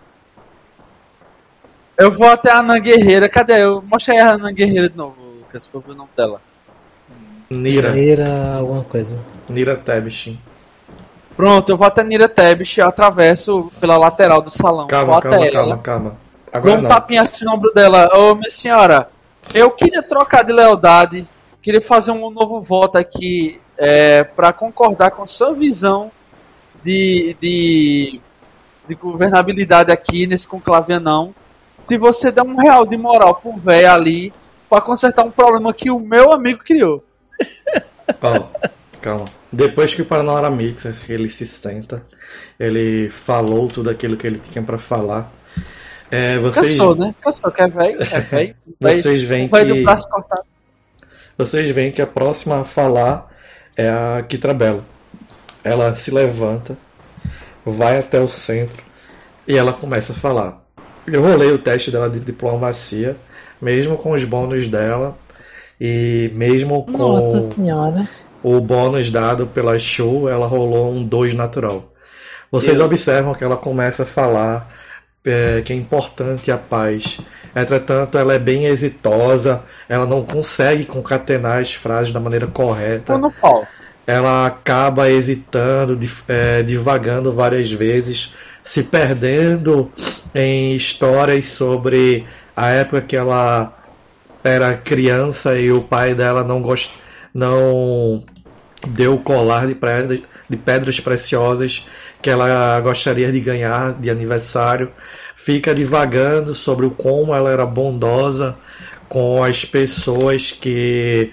Eu vou até a Anã Guerreira, cadê? Eu mostrei a Anã Guerreira de novo, Lucas, pra eu ver o nome dela. Nira, Era alguma coisa. Nira Tebshin. Pronto, eu vou até Nira Tebish, eu atravesso pela lateral do salão. Calma, vou até calma, ela. calma, calma. Dou Agora um não. tapinha assim no ombro dela. Ô, minha senhora, eu queria trocar de lealdade, queria fazer um novo voto aqui é, para concordar com a sua visão de, de, de governabilidade aqui nesse conclave anão. Se você der um real de moral pro velho ali para consertar um problema que o meu amigo criou. Ó, calma. Depois que o Panoramixer ele se senta, ele falou tudo aquilo que ele tinha pra falar. É, vocês, Cansou, né? Cansou, que é velho, é velho. Vocês veem um velho que- do braço cortado. Vocês veem que a próxima a falar é a Kitrabella. Ela se levanta, vai até o centro e ela começa a falar. Eu rolei o teste dela de diplomacia, mesmo com os bônus dela e mesmo com Nossa senhora. o bônus dado pela Show, ela rolou um dois natural. Vocês Deus. observam que ela começa a falar é, que é importante a paz. Entretanto, ela é bem exitosa, ela não consegue concatenar as frases da maneira correta. Tô no pau. Ela acaba hesitando, dif- é, divagando várias vezes, se perdendo em histórias sobre a época que ela era criança e o pai dela não gost... não deu o colar de pedras, de pedras preciosas que ela gostaria de ganhar de aniversário. Fica divagando sobre o como ela era bondosa com as pessoas que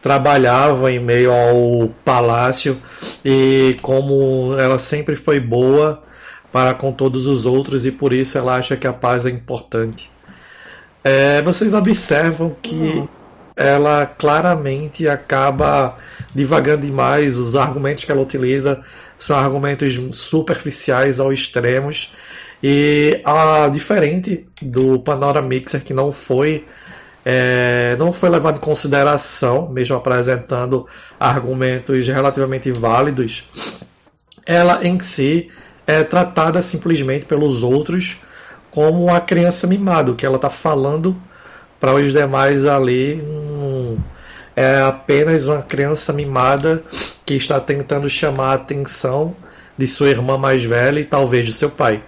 trabalhava em meio ao palácio e como ela sempre foi boa para com todos os outros e por isso ela acha que a paz é importante. É, vocês observam que ela claramente acaba divagando demais, os argumentos que ela utiliza são argumentos superficiais ao extremos e a, diferente do Panorama Mixer, que não foi é, não foi levado em consideração, mesmo apresentando argumentos relativamente válidos, ela em si é tratada simplesmente pelos outros como uma criança mimada. O que ela está falando para os demais ali hum, é apenas uma criança mimada que está tentando chamar a atenção de sua irmã mais velha e talvez de seu pai.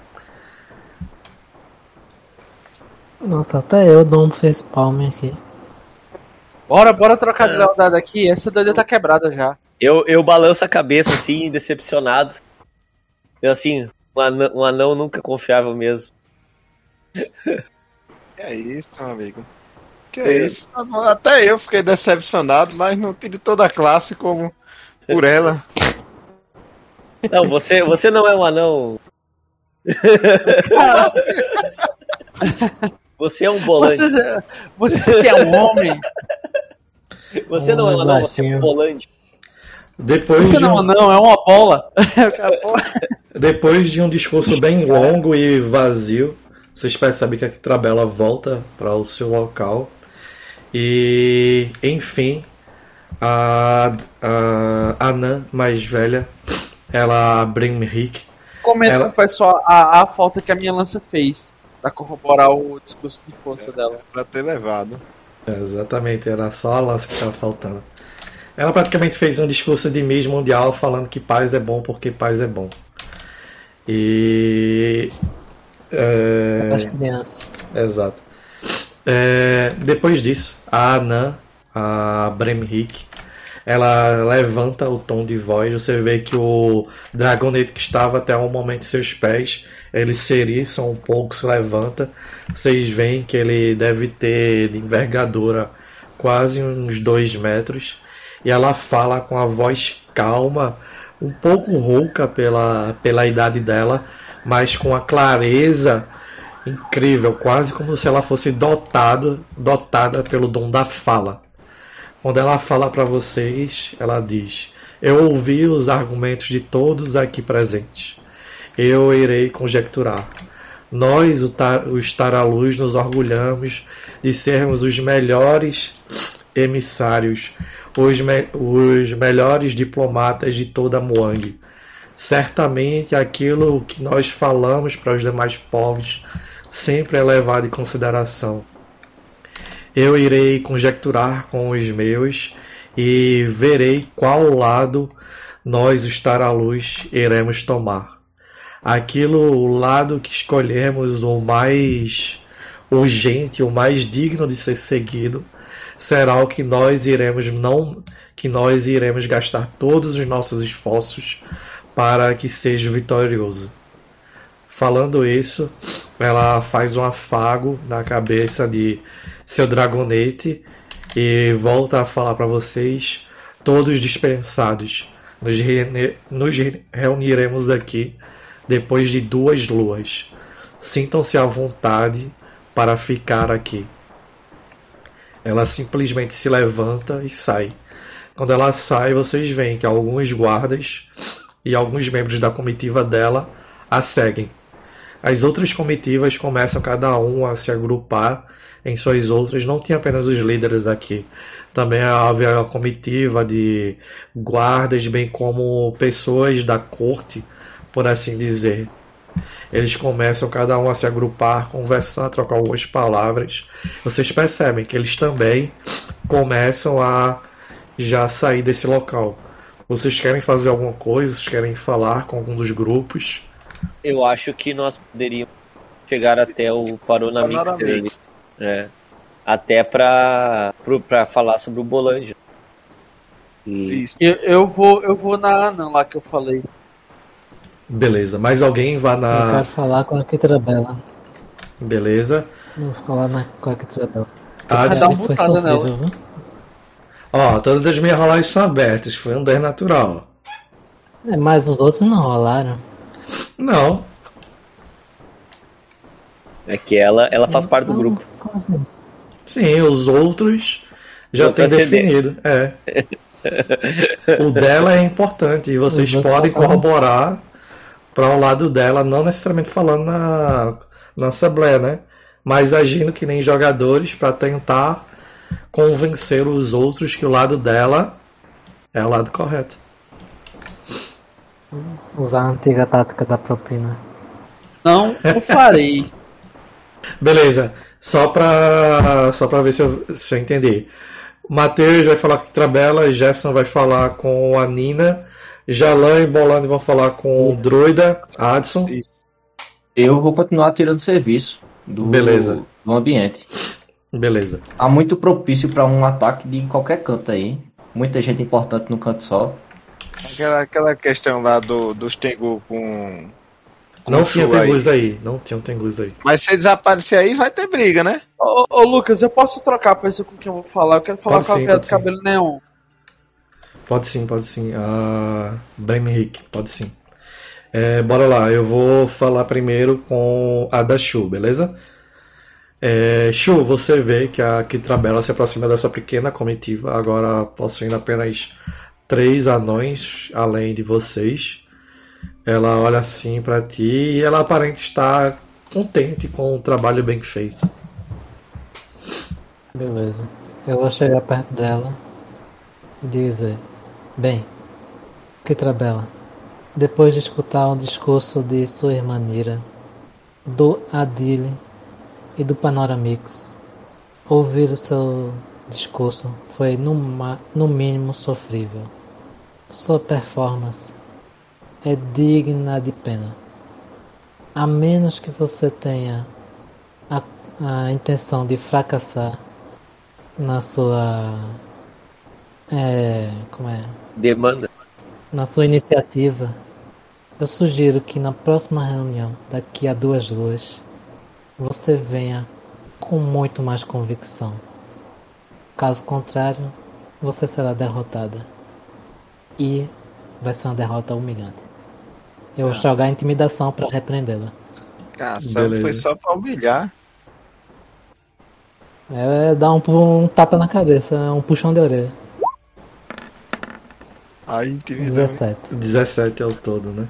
Nossa, até eu dou um facepalm aqui. Bora, bora trocar de lealdade aqui. Essa doida tá quebrada já. Eu, eu balanço a cabeça assim, decepcionado. Eu assim, um anão, um anão nunca confiável mesmo. É isso, meu amigo. Que é isso? Até eu fiquei decepcionado, mas não tive toda a classe como por ela. Não, você, você não é um anão. Você é um bolante. Você, você que é um homem. Você não é um anão, você é um bolante. Depois Você de não, um... não, é uma bola. Depois de um discurso bem longo e vazio, vocês percebem que a Trabela volta para o seu local. E, enfim, a, a Anã mais velha, ela Brimrick. Comenta ela... com o pessoal a, a falta que a minha lança fez pra corroborar o discurso de força É, dela. Pra ter levado. É, exatamente, era só a lança que estava faltando. Ela praticamente fez um discurso de Miss Mundial falando que paz é bom porque paz é bom. E. É... As crianças. Exato. É, depois disso, a Anã, a Brimrick, ela levanta o tom de voz. Você vê que o dragonete que estava até o momento em seus pés, ele se eriça um pouco, se levanta. Vocês veem que ele deve ter de envergadura quase uns dois metros. E ela fala com a voz calma, um pouco rouca pela, pela idade dela, mas com a clareza incrível, quase como se ela fosse dotado, dotada pelo dom da fala. Quando ela fala para vocês, ela diz: eu ouvi os argumentos de todos aqui presentes. Eu irei conjecturar. Nós, os Taralus, nos orgulhamos de sermos os melhores emissários, os, me os melhores diplomatas de toda a Muang. Certamente aquilo que nós falamos para os demais povos sempre é levado em consideração. Eu irei conjecturar com os meus e verei qual lado nós, os Taralus, iremos tomar. Aquilo, o lado que escolhermos, o mais urgente, o mais digno de ser seguido, será o que nós iremos não que nós iremos gastar todos os nossos esforços para que seja vitorioso. Falando isso, ela faz um afago na cabeça de seu dragonete e volta a falar para vocês, todos dispensados. Nos, reuni nos reuniremos aqui depois de duas luas. Sintam-se à vontade para ficar aqui. Ela simplesmente se levanta e sai. Quando ela sai, vocês veem que alguns guardas e alguns membros da comitiva dela a seguem. As outras comitivas começam cada um a se agrupar em suas outras. Não tinha apenas os líderes aqui. Também havia a comitiva de guardas, bem como pessoas da corte, por assim dizer. Eles começam cada um a se agrupar, conversar, a trocar algumas palavras. Vocês percebem que eles também começam a já sair desse local. Vocês querem fazer alguma coisa? Vocês querem falar com algum dos grupos? Eu acho que nós poderíamos chegar até o Panorama Mixer. É, até pra, pro, pra falar sobre o Bolândia. E... Eu, eu, vou, eu vou na Ana lá que eu falei. Beleza, mais alguém vá na... Eu quero falar com a Ketrabela. Beleza. Vou falar na, com a Ketrabela. Adson, Dá uma botada nela. Ó, todas as minhas rolagens são abertas. Foi um dez natural. É, mas os outros não rolaram. Não. É que ela, ela faz parte do Não, grupo. Como assim? Sim, os outros já Já tem transcender. definido. É. O dela é importante e vocês Os outros podem falam. corroborar para o lado dela, não necessariamente falando na, na Assembleia, né? Mas agindo que nem jogadores para tentar convencer os outros que o lado dela é o lado correto. Usar a antiga tática da propina. Não, eu farei. Beleza, só pra, só pra ver se eu, se eu entendi. O Matheus vai falar com a Trabela, Jefferson vai falar com a Nina, Jalan e Bolando vão falar com o Druida, Adson. Eu vou continuar tirando serviço do, Beleza. do ambiente. Beleza. Tá muito propício para um ataque de qualquer canto aí. Muita gente importante no canto só. Aquela, aquela questão lá do, dos Tengu com. com Não o tinha Shu aí. Tengus aí, não tinha Tengus aí. Mas se eles aparecerem aí, vai ter briga, né? Ô, ô, Lucas, eu posso trocar a pessoa com quem eu vou falar? Eu quero falar Pode com a sim, velha pode do sim. cabelo neon. Pode sim, pode sim. A Brem Rick, pode sim. É, bora lá, eu vou falar primeiro com a da Shu, beleza? É, Shu, você vê que a Kitrabela se aproxima dessa pequena comitiva, agora possuindo apenas três anões além de vocês. Ela olha assim pra ti e ela aparenta estar contente com o trabalho bem feito. Beleza. Eu vou chegar perto dela e dizer: Bem, Kitrabela, depois de escutar o discurso de sua irmã Nira, do Adile e do Panoramix, ouvir o seu discurso foi no, ma- no mínimo sofrível. Sua performance é digna de pena. A menos que você tenha a, a intenção de fracassar na sua é, como é? Demanda. Na sua iniciativa, eu sugiro que na próxima reunião, daqui a duas luas, você venha com muito mais convicção. Caso contrário, você será derrotada. E vai ser uma derrota humilhante. Eu vou jogar intimidação para repreendê-la. Caçamba, Beleza. foi só pra humilhar. É dar um, um tapa na cabeça, um puxão de orelha. Aí intimidando. dezessete. dezessete ao todo, né?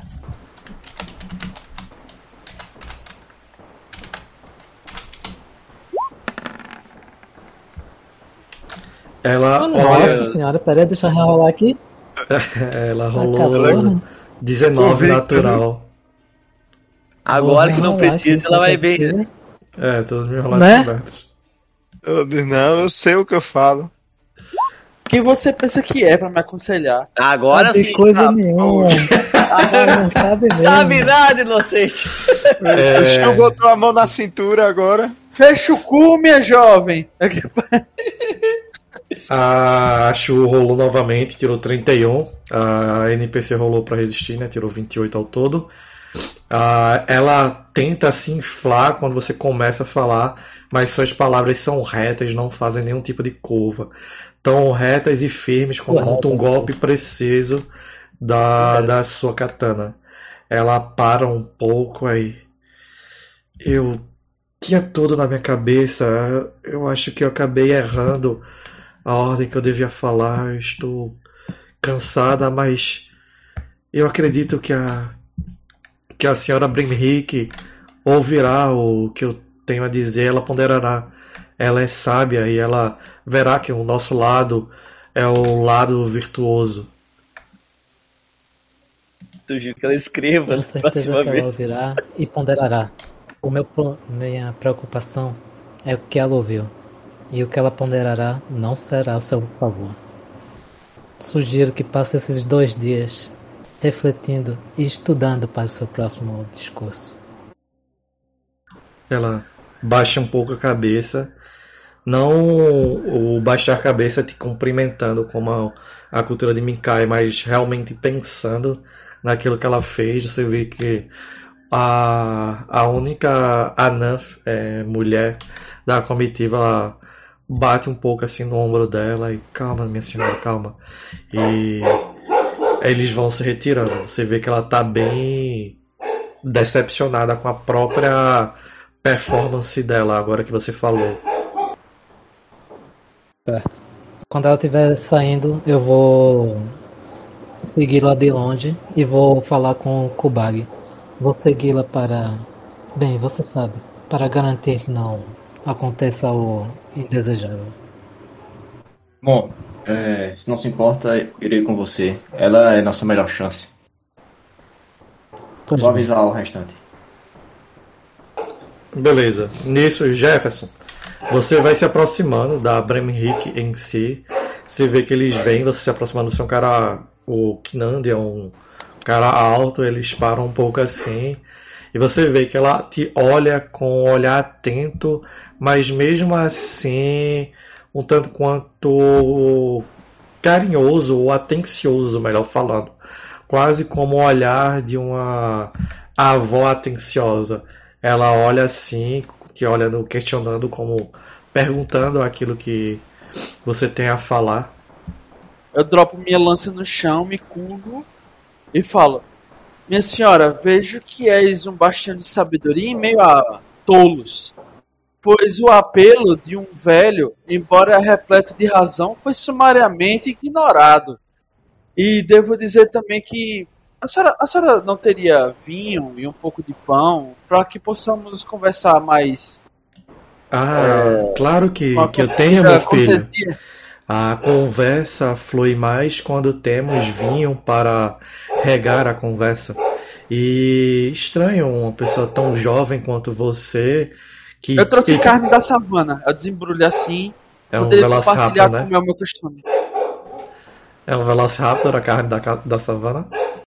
Ela Nossa olha, senhora, peraí, deixa eu rerolar aqui. ela Acabou. rolou dezenove Convicta, natural. Agora Vou que não rerolar precisa, aqui, ela vai porque- bem, né? É, todas as minhas rolagens Né? são abertas. Eu disse, não, eu sei o que eu falo. Quem você pensa que é pra me aconselhar? Agora Não tem sim. coisa Ah, nenhuma. Ah, não sabe mesmo. Sabe nada, inocente. É. O Chico botou a mão na cintura agora. Fecha o cu, minha jovem! A Shu rolou novamente, tirou trinta e um. A N P C rolou pra resistir, né? Tirou vinte e oito ao todo. Ah, ela tenta se inflar quando você começa a falar, mas suas palavras são retas, não fazem nenhum tipo de curva. Tão retas e firmes como Correto. um golpe preciso da, da sua katana. Ela para um pouco aí. Eu tinha tudo na minha cabeça. Eu acho que eu acabei errando a ordem que eu devia falar. Eu estou cansada, mas eu acredito que a que a senhora Brimrick ouvirá o que eu tenho a dizer, ela ponderará. Ela é sábia e ela verá que o nosso lado é o lado virtuoso. Sugiro que ela escreva Com na certeza próxima que ela vez. ouvirá e ponderará. O meu, pro- minha preocupação é o que ela ouviu. E o que ela ponderará não será a seu favor. Sugiro que passe esses dois dias refletindo e estudando para o seu próximo discurso. Ela baixa um pouco a cabeça. Não o baixar a cabeça te cumprimentando como a, a cultura de Minkai, mas realmente pensando naquilo que ela fez. Você vê que a, a única anã é, mulher da comitiva ela bate um pouco assim no ombro dela e calma, minha senhora, calma. E eles vão se retirando. Você vê que ela tá bem decepcionada com a própria performance dela, agora que você falou. Certo. Quando ela estiver saindo, eu vou segui-la de longe e vou falar com o Kubagi. Vou segui-la para... Bem, você sabe, para garantir que não aconteça o indesejável. Bom, é, se não se importa, irei com você. Ela é nossa melhor chance. Pois Vou bem. avisar o restante. Beleza. Nisso, Jefferson, você vai se aproximando da Bremrick em si. Você vê que eles vêm, você se aproximando, você é um cara... O Kinandi é um cara alto, eles param um pouco assim. E você vê que ela te olha com um olhar atento, mas mesmo assim, um tanto quanto carinhoso ou atencioso, melhor falando. Quase como o olhar de uma avó atenciosa. Ela olha assim, te olha no questionando, como perguntando aquilo que você tem a falar. Eu dropo minha lança no chão, me curvo e falo: minha senhora, vejo que és um bastião de sabedoria em meio a tolos, pois o apelo de um velho, embora repleto de razão, foi sumariamente ignorado. E devo dizer também que a senhora, a senhora não teria vinho e um pouco de pão para que possamos conversar mais. Ah, É, claro que, uma que eu tenho, meu filho. cortesia. A conversa flui mais quando temos vinho para regar a conversa. E estranho uma pessoa tão jovem quanto você que Eu trouxe e- carne da savana. Eu desembrulho assim. é um Poderia compartilhar Velociraptor, com o né? meu, meu costume. É um Velociraptor, a carne da, ca- da savana.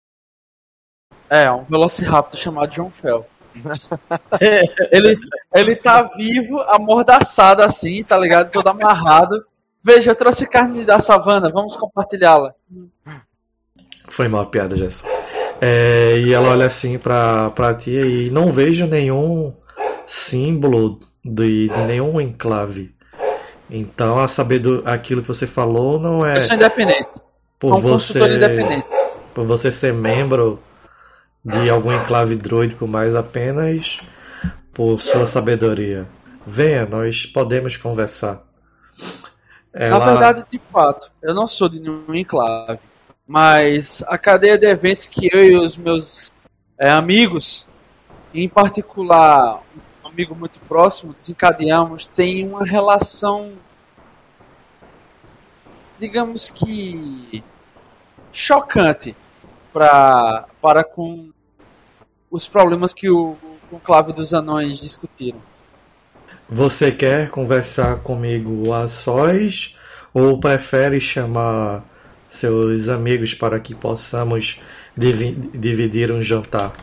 É, um Velociraptor chamado John Fell. ele, ele tá vivo, amordaçado assim, tá ligado? Todo amarrado. Veja, eu trouxe carne da savana, vamos compartilhá-la. Foi mal a piada, Jess. É, e ela olha assim pra, pra ti e não vejo nenhum símbolo de, de nenhum enclave. Então, a saber do, aquilo que você falou não é Eu sou independente. por Sou um consultor você, independente. por você ser membro de algum enclave druídico, mas apenas por sua sabedoria. Venha, nós podemos conversar. Ela... Na verdade, de fato, eu não sou de nenhum enclave. Mas a cadeia de eventos que eu e os meus é, amigos, em particular um amigo muito próximo, desencadeamos, tem uma relação, digamos que, chocante pra, para com os problemas que o conclave dos anões discutiram. Você quer conversar comigo a sós ou prefere chamar seus amigos para que possamos divi- dividir um jantar?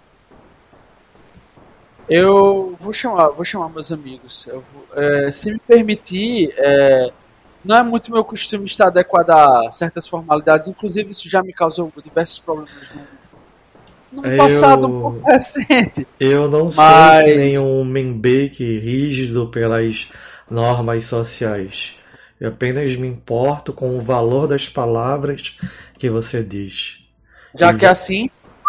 Eu vou chamar, vou chamar meus amigos. Eu vou- é, se me permitir, é, não é muito meu costume estar adequado a certas formalidades. Inclusive, isso já me causou diversos problemas no, no Eu- passado um pouco recente. Eu não sou Mas- que nem um membeque rígido pelas normas sociais. Eu apenas me importo com o valor das palavras que você diz. Já E- que é assim,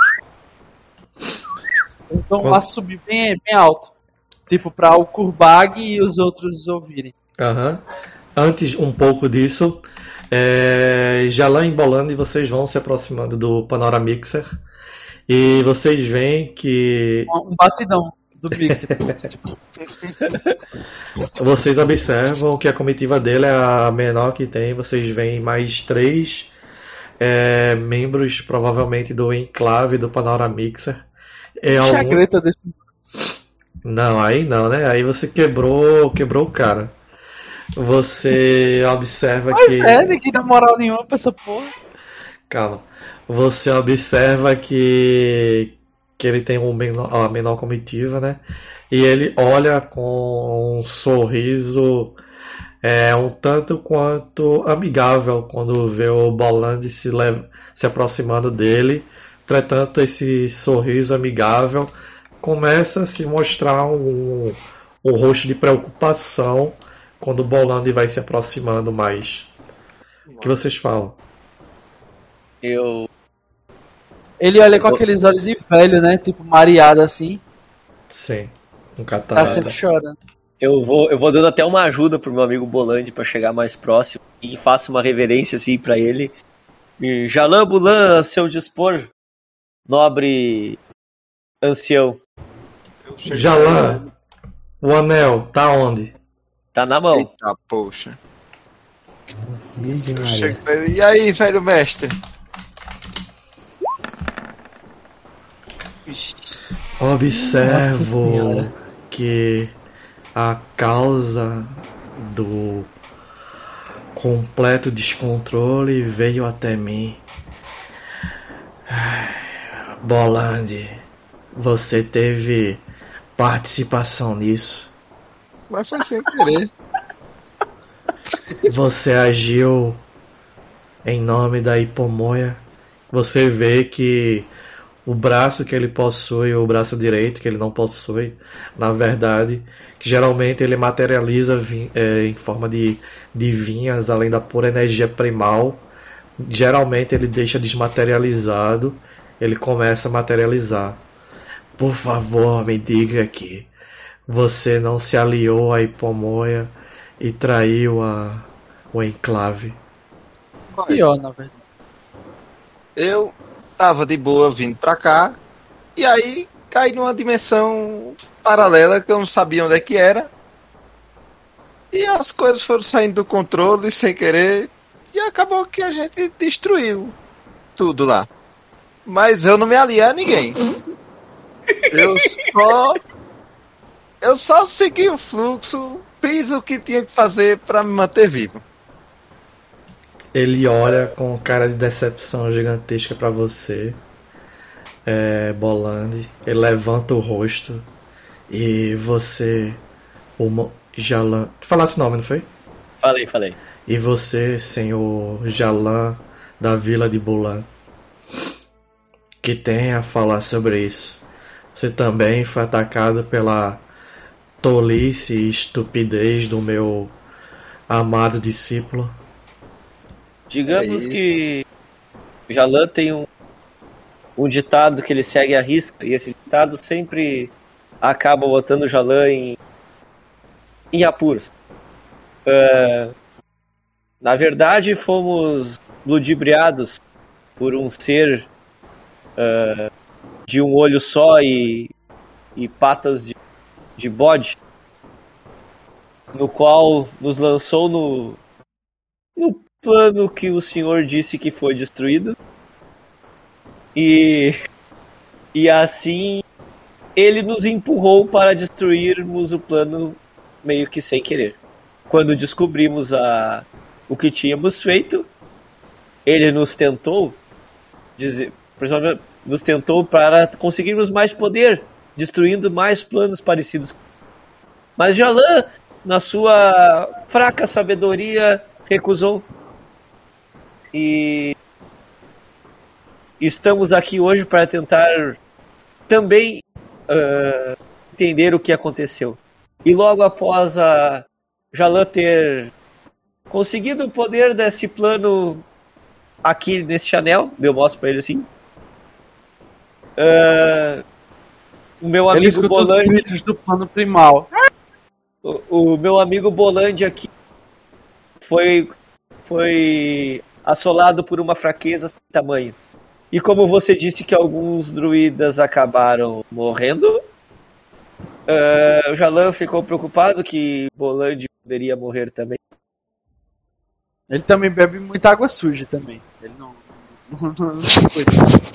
então Quando- lá subir bem, bem alto. Tipo, para o Kurbag e os outros ouvirem. Aham. Antes um pouco disso, é, já lá embolando e vocês vão se aproximando do Panoramixer. E vocês veem que Um um batidão do Mixer. Tipo, vocês observam que a comitiva dele é a menor que tem. Vocês veem mais três é, membros, provavelmente, do enclave do Panoramixer. É algum... chagreta desse. Não, aí não, né? Aí você quebrou, quebrou o cara. Você observa Mas que... é, ninguém dá moral nenhuma pra essa porra. Calma. Você observa que, que ele tem um menor, a menor comitiva, né? E ele olha com um sorriso é, um tanto quanto amigável quando vê o Boland se, leva, se aproximando dele. Entretanto, esse sorriso amigável começa a se mostrar um, um rosto de preocupação quando o Bolandi vai se aproximando mais. O que vocês falam? Eu. Ele olha com aqueles olhos de velho, né? Tipo, mareado assim. Sim, um Tá catarata. sempre chorando. Eu vou, eu vou dando até uma ajuda pro meu amigo Bolandi pra chegar mais próximo e faço uma reverência assim pra ele. E, Jalan Bulan, a seu dispor, nobre ancião. Eu chego Jalan, o anel, tá onde? Tá na pra ele. mão. Eita, poxa. Virgem Eu Maria. chego pra ele. E aí, velho mestre? Ixi, Nossa Observo Senhora. que a causa do completo descontrole veio até mim. Ai, Bolandi, você teve participação nisso. mas foi sem querer. Você agiu em nome da Hipomoia. Você vê que o braço que ele possui, o braço direito que ele não possui, na verdade, que geralmente ele materializa vi- é, em forma de, de vinhas, além da pura energia primal. Geralmente ele deixa desmaterializado, ele começa a materializar. Por favor, me diga que você não se aliou à Hipomoia e traiu a, o enclave. Pior, na verdade. Eu tava de boa vindo pra cá, e aí caí numa dimensão paralela que eu não sabia onde é que era. E as coisas foram saindo do controle sem querer, e acabou que a gente destruiu tudo lá. Mas eu não me aliei a ninguém. Eu só. Eu só segui o fluxo, fiz o que tinha que fazer pra me manter vivo. Ele olha com cara de decepção gigantesca pra você, é, Bolandi. Ele levanta o rosto e você, o Mo- Jalan. Tu falasse o nome, não foi? Falei, falei. E você, senhor Jalan da Vila de Bulan, que tem a falar sobre isso. Você também foi atacado pela tolice e estupidez do meu amado discípulo. Digamos É isso. que Jalan tem um, um ditado que ele segue à risca, e esse ditado sempre acaba botando Jalan em, em apuros. Ah, na verdade, fomos ludibriados por um ser ah, de um olho só e, e patas de, de bode, no qual nos lançou no, no plano que o senhor disse que foi destruído. E, e assim ele nos empurrou para destruirmos o plano meio que sem querer. Quando descobrimos a, o que tínhamos feito, ele nos tentou dizer, principalmente, nos tentou para conseguirmos mais poder, destruindo mais planos parecidos. Mas Jalan, na sua fraca sabedoria, recusou. E estamos aqui hoje para tentar também uh, entender o que aconteceu. E logo após a Jalan ter conseguido o poder desse plano aqui nesse anel, eu mostro para ele assim. Uh, o meu Ele amigo escuta os Bolandi, gritos do plano primal. o, o meu amigo Bolandi aqui foi foi assolado por uma fraqueza sem tamanho. E como você disse que alguns druidas acabaram morrendo, uh, o Jalan ficou preocupado que Bolandi poderia morrer também. Ele também bebe muita água suja também. Ele não. não, não, não cuida.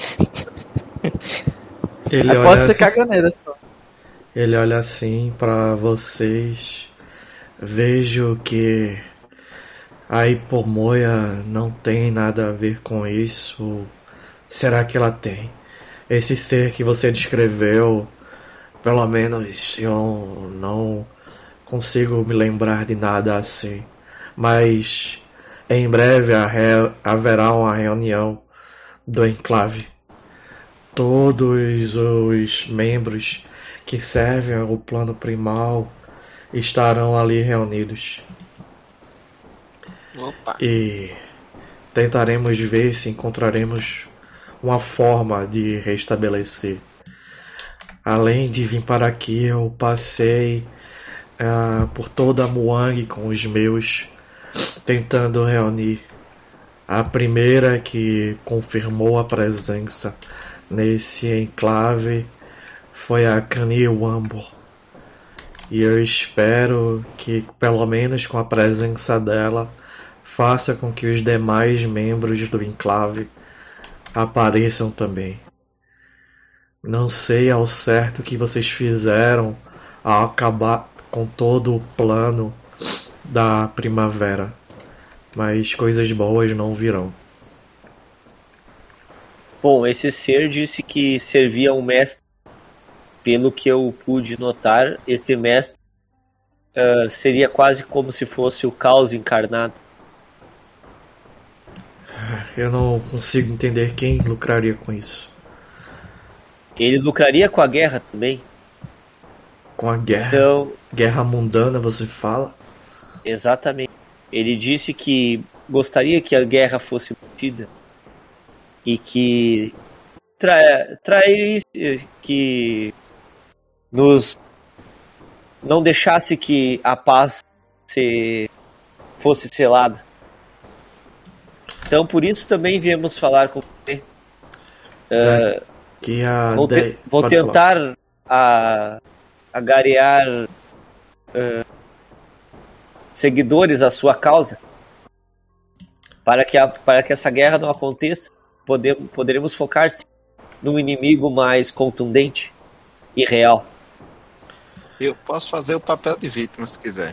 Ele Aí olha pode ser assim- caganeira só. Ele olha assim pra vocês. Vejo que a Hipomoia não tem nada a ver com isso. Será que ela tem? Esse ser que você descreveu, pelo menos eu não consigo me lembrar de nada assim. Mas em breve ha- haverá uma reunião do enclave. Todos os membros que servem ao plano primal estarão ali reunidos. Opa. E tentaremos ver se encontraremos uma forma de restabelecer. Além de vir para aqui, eu passei uh, por toda a Muang com os meus, tentando reunir. A primeira que confirmou a presença nesse enclave foi a Kanye Wambo. E eu espero que, pelo menos com a presença dela, faça com que os demais membros do enclave apareçam também. Não sei ao certo o que vocês fizeram ao acabar com todo o plano da primavera, mas coisas boas não virão. Bom, esse ser disse que servia a um mestre. Pelo que eu pude notar, esse mestre uh, seria quase como se fosse o caos encarnado. Eu não consigo entender quem lucraria com isso. Ele lucraria com a guerra também. Com a guerra? Então, guerra mundana, você fala? Exatamente. Ele disse que gostaria que a guerra fosse mantida e que tra traísse, que nos não deixasse que a paz se fosse selada. Então, por isso também viemos falar com você. Uh, que a vou, te de... vou tentar a, agarear uh, seguidores à sua causa para que, a, para que essa guerra não aconteça. Podemos, poderemos focar-se num inimigo mais contundente e real. Eu posso fazer o papel de vítima se quiser.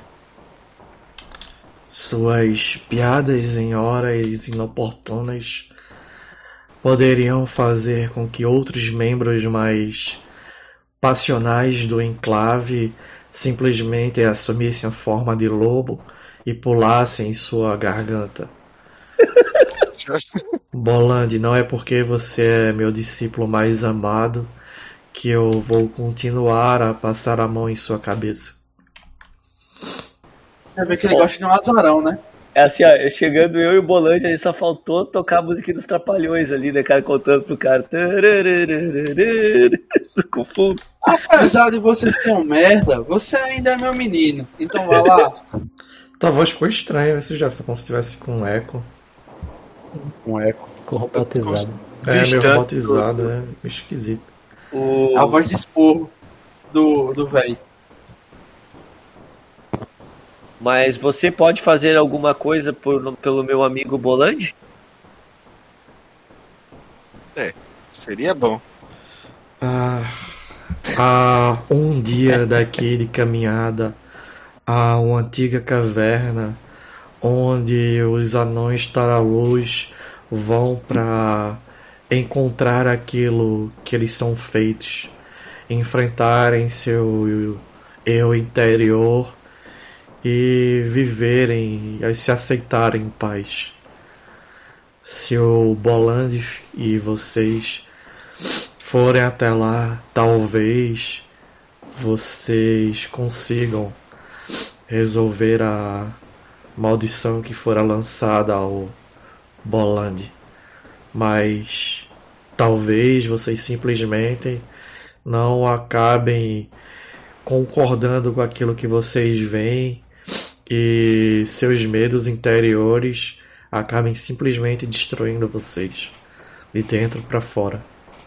Suas piadas em horas inoportunas poderiam fazer com que outros membros mais passionais do enclave simplesmente assumissem a forma de lobo e pulassem em sua garganta. Bolandi, não é porque você é meu discípulo mais amado que eu vou continuar a passar a mão em sua cabeça. É ver que ele gosta de um azarão, né? É assim, ó, chegando eu e o Bolante, aí só faltou tocar a música dos Trapalhões ali, né, cara, contando pro cara. Com fundo. Apesar de você ser um merda, você ainda é meu menino. Então vai lá. Tua voz ficou estranha, esse já como se estivesse com um eco. Um eco. Ficou robotizado. É, meio robotizado, é meio esquisito. O... A voz de esporro do do velho. Mas você pode fazer alguma coisa por, pelo meu amigo Bolandi? É, seria bom. Ah, há um dia daqui de caminhada há uma antiga caverna onde os anões Taralus vão para encontrar aquilo que eles são feitos, enfrentarem seu eu interior e viverem e se aceitarem em paz. Se o Bolandi e vocês forem até lá, talvez vocês consigam resolver a maldição que fora lançada ao Bolandi. Mas talvez vocês simplesmente não acabem concordando com aquilo que vocês veem e seus medos interiores acabem simplesmente destruindo vocês de dentro para fora.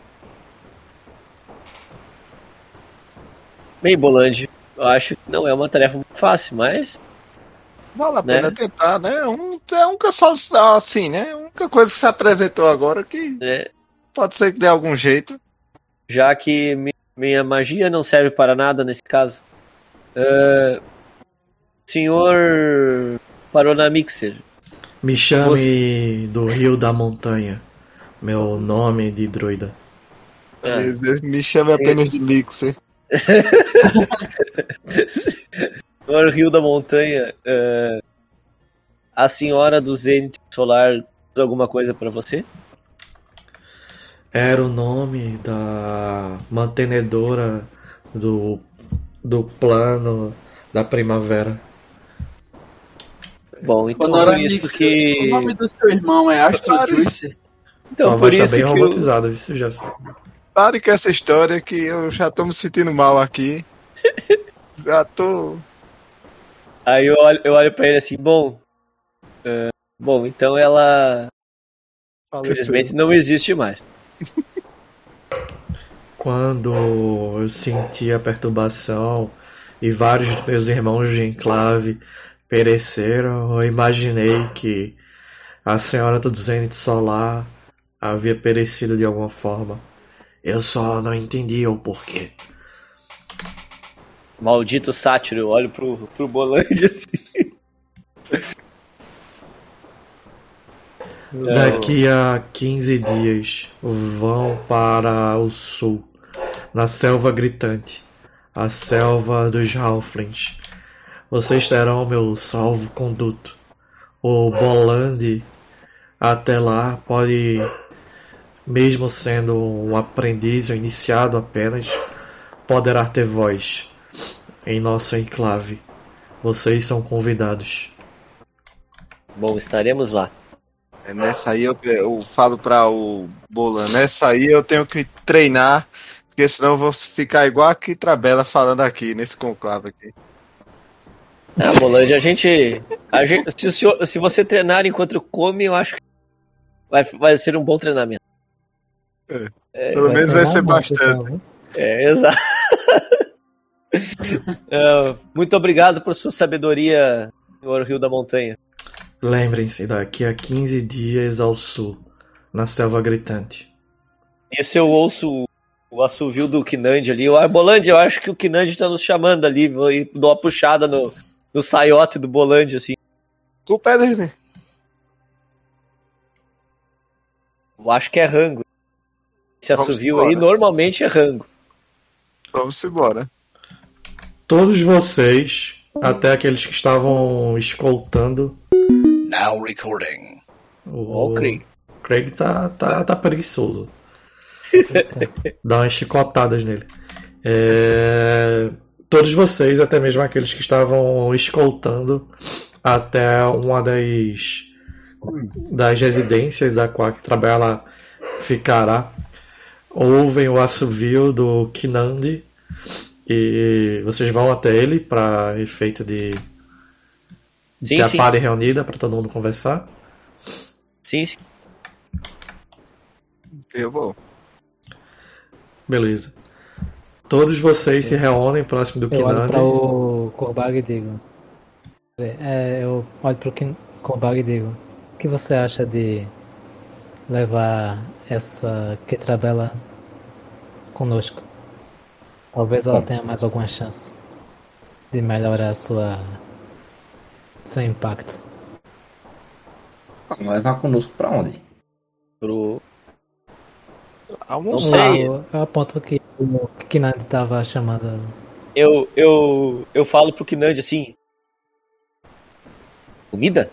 Bem, Bolandi, eu acho que não é uma tarefa muito fácil, mas vale a né? pena tentar, né? Um, é um que só assim, né? A única coisa que se apresentou agora que é, pode ser que dê algum jeito. já que mi, minha magia não serve para nada nesse caso. Uh, senhor Paronamixer, Me chame Você- do Rio da Montanha, meu nome de druida. Ah. Me chame apenas de Mixer. senhor Rio da Montanha, uh, a senhora do Zênite Solar diz alguma coisa para você? Era o nome da mantenedora do, do plano da primavera. Bom, então Quando por era isso Nix, que... O nome do seu irmão é Astro Pare. Juice. Então, Tua por voz tá isso bem que eu... robotizada, viu, Jefferson? Pare com essa história que eu já tô me sentindo mal aqui. Já tô. Aí eu olho, eu olho pra ele assim, bom... é, bom, então ela... Infelizmente Faleceu. não existe mais. Quando eu senti a perturbação e vários dos meus irmãos de enclave pereceram, eu imaginei que a senhora do Zenith Solar havia perecido de alguma forma. Eu só não entendia o porquê. Maldito sátiro, eu olho pro, pro Bolandi assim. Não. Daqui a quinze dias vão para o sul, na selva gritante, a selva dos Halflings. Vocês terão meu salvo-conduto. O Bolandi, até lá, pode, mesmo sendo um aprendiz ou iniciado apenas, poderá ter voz em nosso enclave. Vocês são convidados. Bom, estaremos lá. É, nessa aí eu, eu falo pra o Bolan, nessa aí eu tenho que treinar, porque senão eu vou ficar igual a Kitrabela falando aqui, nesse conclave aqui. Ah, Bolandi, a gente, a gente se, o senhor, se você treinar enquanto come, eu acho que vai, vai ser um bom treinamento. É, É, pelo menos vai ser treinar muito, bastante. então, né? é exato. É, muito obrigado por sua sabedoria, senhor Rio da Montanha. Lembrem-se, daqui a quinze dias ao sul, na selva gritante. Isso eu ouço o assovio do Kinand ali. O Bolandi, eu acho que o Kinand tá nos chamando ali. Vou ir dar uma puxada no, no saiote do Bolandi, assim. Culpa é dele. Eu acho que é rango. Esse Vamos assovio embora. aí normalmente é rango. Vamos embora. Todos vocês, até aqueles que estavam escoltando, Now recording. Ó, o o Craig. Craig tá, tá, tá preguiçoso. Dá umas chicotadas nele. É, todos vocês, até mesmo aqueles que estavam escoltando até uma das, das residências da qual que trabalha lá ficará, ouvem o assovio do Kinandi e vocês vão até ele para efeito de, de Sim, ter sim. a party reunida para todo mundo conversar. Sim, sim. Eu vou. Beleza. Todos vocês se reúnem próximo do Eu olho para Kinandi. o Korbag e digo. É, eu olho para o Korbag e digo. O que você acha de levar essa Ketrabela conosco? Talvez ela tenha mais alguma chance de melhorar sua seu impacto. Vamos levar conosco pra onde? Pro... Não Almoçar. sei. Eu, eu aponto que o Kinand estava chamando. Eu, eu, eu falo pro Kinand assim. Comida?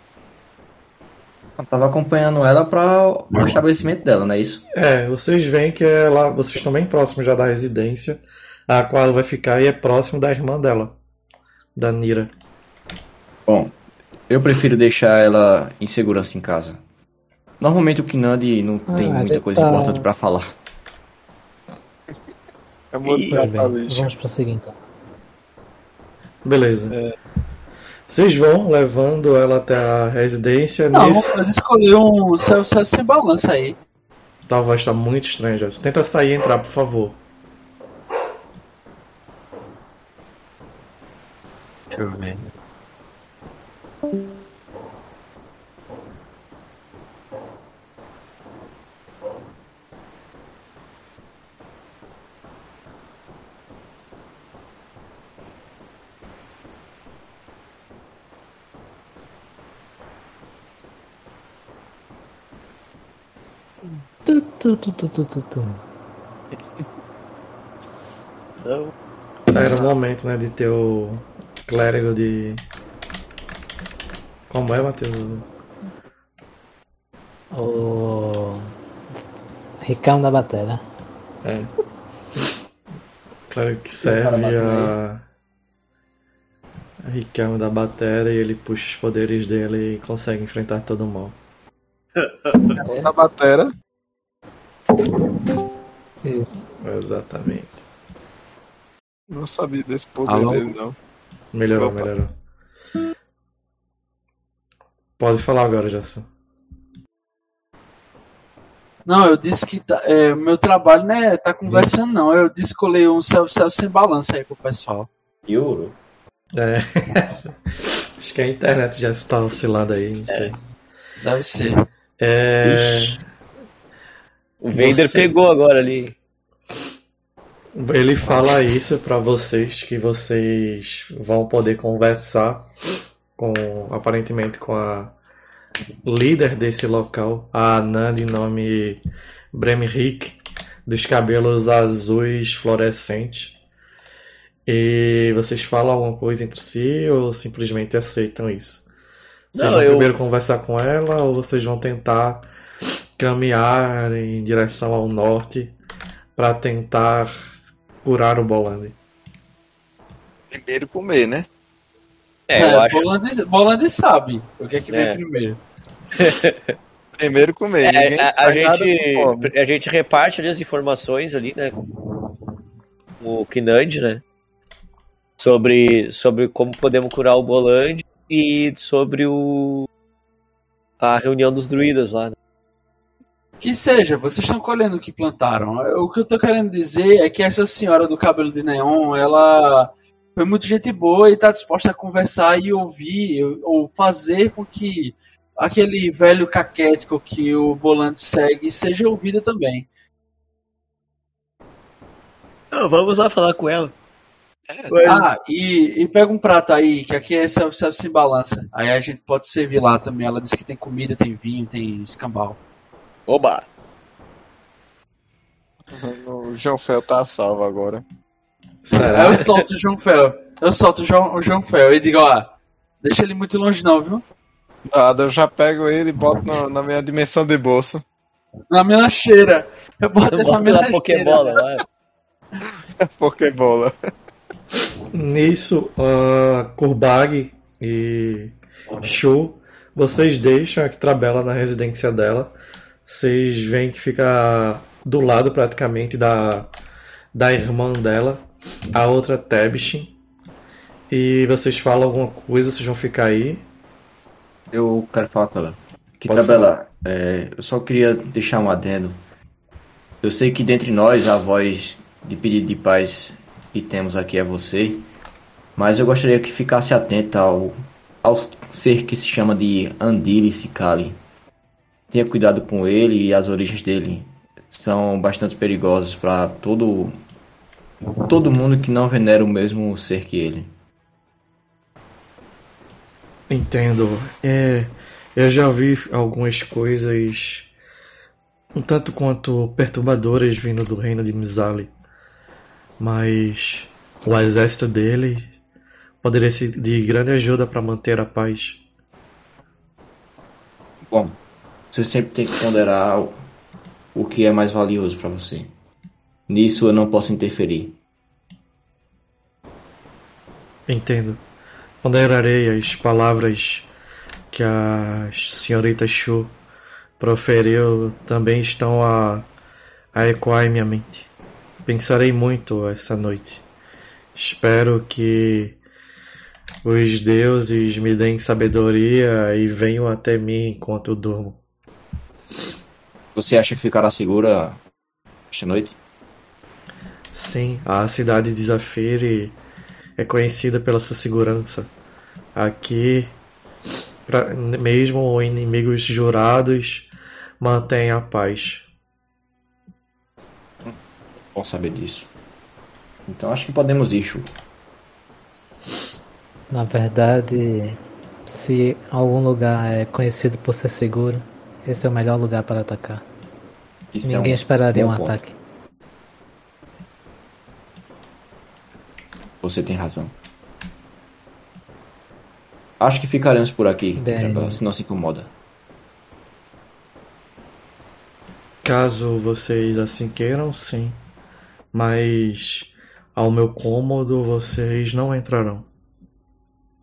Eu tava acompanhando ela para o estabelecimento dela, não é isso? É, vocês veem que é lá, vocês estão bem próximos já da residência a qual ela vai ficar e é próximo da irmã dela, da Nira. Bom, eu prefiro deixar ela em segurança em casa. Normalmente o Kinandi não Ah, tem muita ele coisa tá- importante pra falar. É muito Ih, pra Pois bem, lixo. vamos prosseguir então. Beleza. Vocês vão levando ela até a residência. Não, Nisso, pode escolher um céu, céu sem balança aí. tua voz tá muito estranha. Tenta sair e entrar, por favor. Deixa eu ver. Tu, tu, tu, tu, tu, tu, tu. Não. Era o momento, né, de ter o clérigo de... Como é, Matheus? O Ricão da Bateria. É. Clérigo que serve a... Riquelme da bateria e ele puxa os poderes dele e consegue enfrentar todo mundo. Na batera. Isso. Exatamente. Não sabia desse poder Alô? dele, não. Melhorou, Opa. melhorou. Pode falar agora, Jason. Não, eu disse que tá, é, meu trabalho não é tá conversando, não. Eu disse que eu leio um self-self sem balança aí pro pessoal. Euro? É. Acho que a internet já está oscilando aí, não sei. Deve ser. É... O Vader Você- pegou agora ali. Ele fala isso pra vocês, que vocês vão poder conversar com, aparentemente, com a líder desse local, a anã de nome Bremrick, dos cabelos azuis fluorescentes. E vocês falam alguma coisa entre si ou simplesmente aceitam isso? Vocês Não, vão eu- primeiro conversar com ela ou vocês vão tentar caminhar em direção ao norte para tentar curar o Bolandi? Primeiro comer, né? É, eu acho. Bolandi, Bolandi sabe o que é que vem É. primeiro. Primeiro comer. É, Ninguém a, a faz nada com gente, fome. a gente reparte ali as informações ali, né? Com o Kinand, né? Sobre, sobre como podemos curar o Boland e sobre o a reunião dos druidas lá, né? Que seja, vocês estão colhendo o que plantaram. O que eu tô querendo dizer é que essa senhora do cabelo de neon, ela foi muito gente boa e tá disposta a conversar e ouvir, ou fazer com que aquele velho caquético que o Boland segue seja ouvido também. Não, vamos lá falar com ela. Ah, e, e pega um prato aí, que aqui é self-service sem balança. Aí a gente pode servir lá também. Ela disse que tem comida, tem vinho, tem escambau. Oba! O João Fel tá salvo agora. Aí Será? eu solto o João Fel. Eu solto o João, o João Fel e digo, ó, deixa ele muito longe não, viu? Nada, eu já pego ele e boto na, na minha dimensão de bolso. Na minha lancheira. Eu boto ele na Bota minha na lancheira. Pokébola lá. Pokébola. Nisso, a Kurbag e Shu, vocês deixam a Trabela na residência dela. Vocês veem que fica do lado praticamente da, da irmã dela, a outra Tebshin. E vocês falam alguma coisa, vocês vão ficar aí. Eu quero falar com ela. Que Pode Trabela, é, eu só queria deixar um adendo. Eu sei que dentre nós a voz de pedido de paz que temos aqui é você, mas eu gostaria que ficasse atenta ao, ao ser que se chama de Andili Sikali. Tenha cuidado com ele e as origens dele são bastante perigosas para todo todo mundo que não venera o mesmo ser que ele. Entendo. É, eu já vi algumas coisas um tanto quanto perturbadoras vindo do reino de Mizali. Mas o exército dele poderia ser de grande ajuda para manter a paz. Bom, você sempre tem que ponderar o, o que é mais valioso para você. Nisso eu não posso interferir. Entendo. Ponderarei as palavras que a senhorita Shu proferiu, também estão a, a ecoar em minha mente. Pensarei muito essa noite. Espero que os deuses me deem sabedoria e venham até mim enquanto eu durmo. Você acha que ficará segura esta noite? Sim, a cidade de Zafiri é conhecida pela sua segurança. Aqui, pra, mesmo inimigos jurados mantêm a paz. Bom saber disso. Então acho que podemos ir, Shu. Na verdade, se algum lugar é conhecido por ser seguro, esse é o melhor lugar para atacar. Isso Ninguém é um esperaria bom um ponto. ataque. Você tem razão. Acho que ficaremos por aqui, Bem. Trabela, se não se incomoda. Caso vocês assim queiram, sim. Mas ao meu cômodo vocês não entrarão.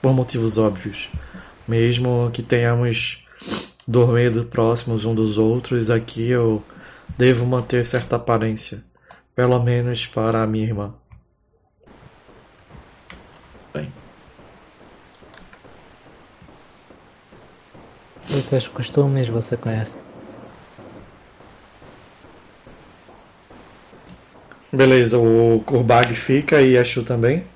por motivos óbvios. Mesmo que tenhamos dormido próximos um dos outros, aqui eu devo manter certa aparência. Pelo menos para a minha irmã. Bem, Os seus costumes você conhece. Beleza, o Kurbag fica e a Shu também.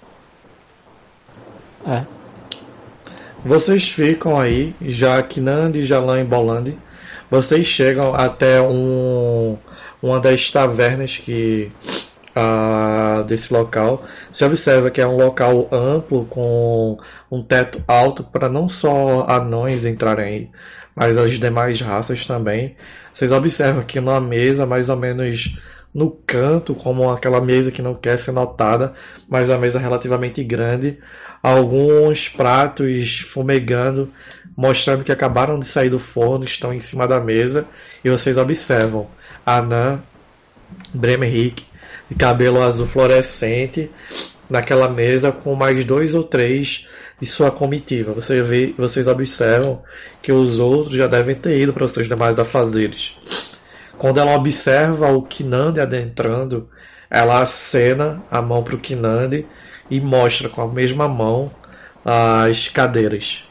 É. Vocês ficam aí, já Kinandi, Jalan e Bolandi. Vocês chegam até um, uma das tavernas que ah, desse local. Você observa que é um local amplo com um teto alto para não só anões entrarem aí, mas as demais raças também. Vocês observam que numa mesa mais ou menos no canto, como aquela mesa que não quer ser notada, mas uma mesa relativamente grande, alguns pratos fumegando, mostrando que acabaram de sair do forno, estão em cima da mesa, e vocês observam Anã, Bremerrick, de cabelo azul fluorescente, naquela mesa com mais dois ou três de sua comitiva. Você vê, vocês observam que os outros já devem ter ido para os seus demais afazeres. Quando ela observa o Kinandi adentrando, ela acena a mão para o Kinandi e mostra com a mesma mão as cadeiras.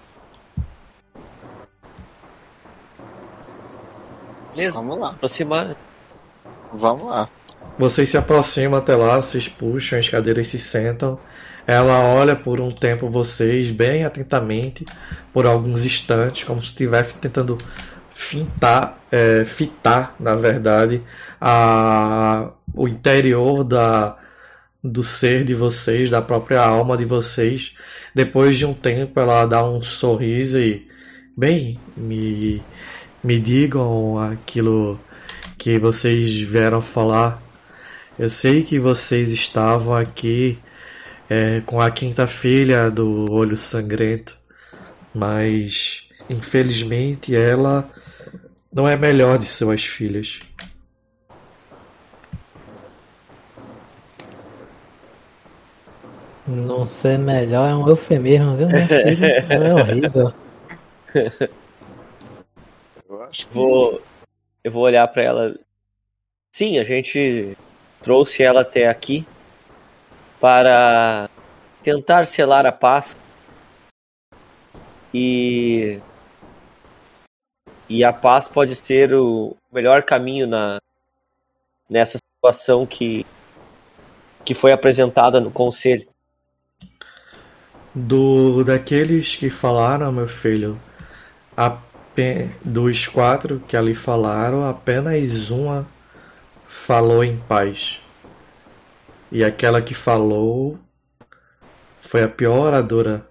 Beleza, Vamos lá, aproximar. vamos lá. Vocês se aproximam até lá, vocês puxam as cadeiras e se sentam. Ela olha por um tempo vocês bem atentamente, por alguns instantes, como se estivesse tentando fintar, é, fitar, na verdade, a, o interior da, do ser de vocês, da própria alma de vocês. Depois de um tempo, ela dá um sorriso e, bem, me, me digam aquilo que vocês vieram falar. Eu sei que vocês estavam aqui é, com a quinta filha do Olho Sangrento, mas infelizmente ela não é a melhor de suas filhas. Não ser melhor é um eufemismo, viu? Minha filha, ela é horrível. Eu acho que Vou, eu vou olhar pra ela. Sim, a gente trouxe ela até aqui para tentar selar a paz e e a paz pode ser o melhor caminho na nessa situação que que foi apresentada no conselho. Do daqueles que falaram, meu filho, ape- dos quatro que ali falaram, apenas uma falou em paz. E aquela que falou foi a pior oradora.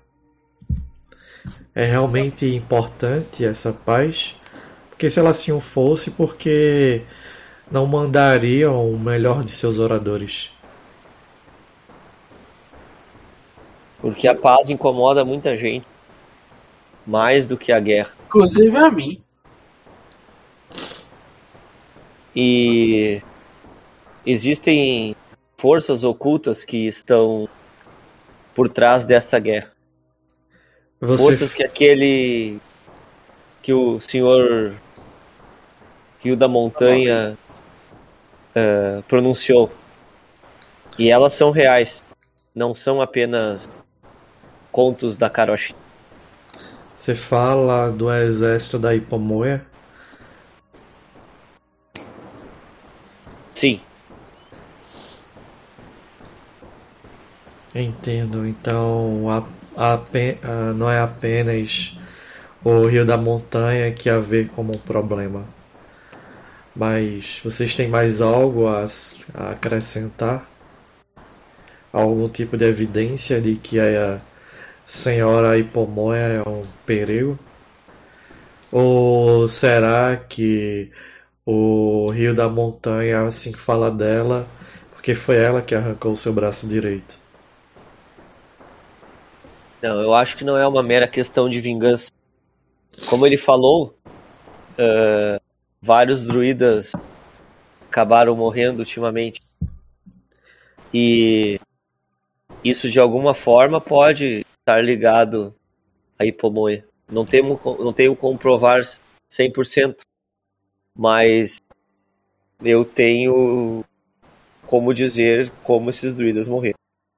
É realmente importante essa paz? Porque se ela assim o fosse, porque não mandariam o melhor de seus oradores? Porque a paz incomoda muita gente, mais do que a guerra. Inclusive a mim. E existem forças ocultas que estão por trás dessa guerra. Você Forças que aquele que o senhor Rio da Montanha uh, pronunciou. E elas são reais, não são apenas contos da Karoshi. Você fala do exército da Ipomoea? Sim. Entendo. Então, a, a, a, não é apenas o Rio da Montanha que a vê como um problema. Mas vocês têm mais algo a, a acrescentar? Algum tipo de evidência de que a senhora Ipomoea é um perigo? Ou será que o Rio da Montanha assim fala dela porque foi ela que arrancou o seu braço direito? Não, eu acho que não é uma mera questão de vingança. Como ele falou, uh, vários druidas acabaram morrendo ultimamente. E isso de alguma forma pode estar ligado a Hipomoea. Não tenho, não tenho como provar cem por cento, mas eu tenho como dizer como esses druidas morreram.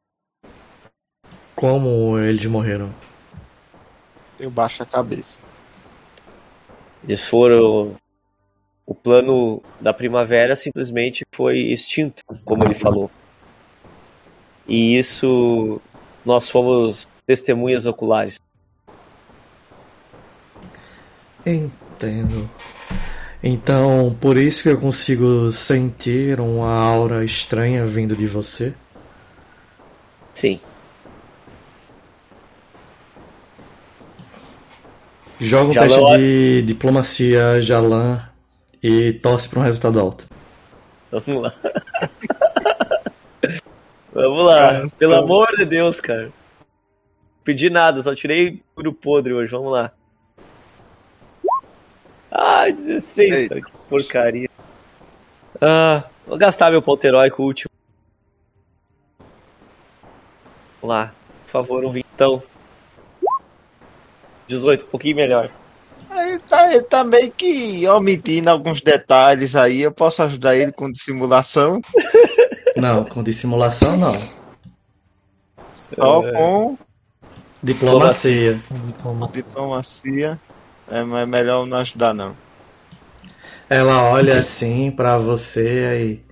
Como eles morreram? Eu baixo a cabeça. Eles foram... O plano da primavera simplesmente foi extinto, como ele falou. E isso nós fomos testemunhas oculares. Entendo. Então, por isso que eu consigo sentir uma aura estranha vindo de você? Sim. Joga um Jalan, teste de diplomacia, Jalan, e torce para um resultado alto. Vamos lá. Vamos lá. Pelo amor de Deus, cara. Pedi nada, só tirei puro podre hoje. Vamos lá. Ah, dezesseis, Eita. cara. Que porcaria. Ah, vou gastar meu ponto heróico último. Vamos lá. Por favor, um vintão. dezoito, um pouquinho melhor. Ele tá, ele tá meio que omitindo alguns detalhes aí. Eu posso ajudar ele com dissimulação. Não, com dissimulação não. Só É. com Diplomacia. Diploma- diplomacia. É, mas é melhor não ajudar, não. Ela olha assim pra você aí.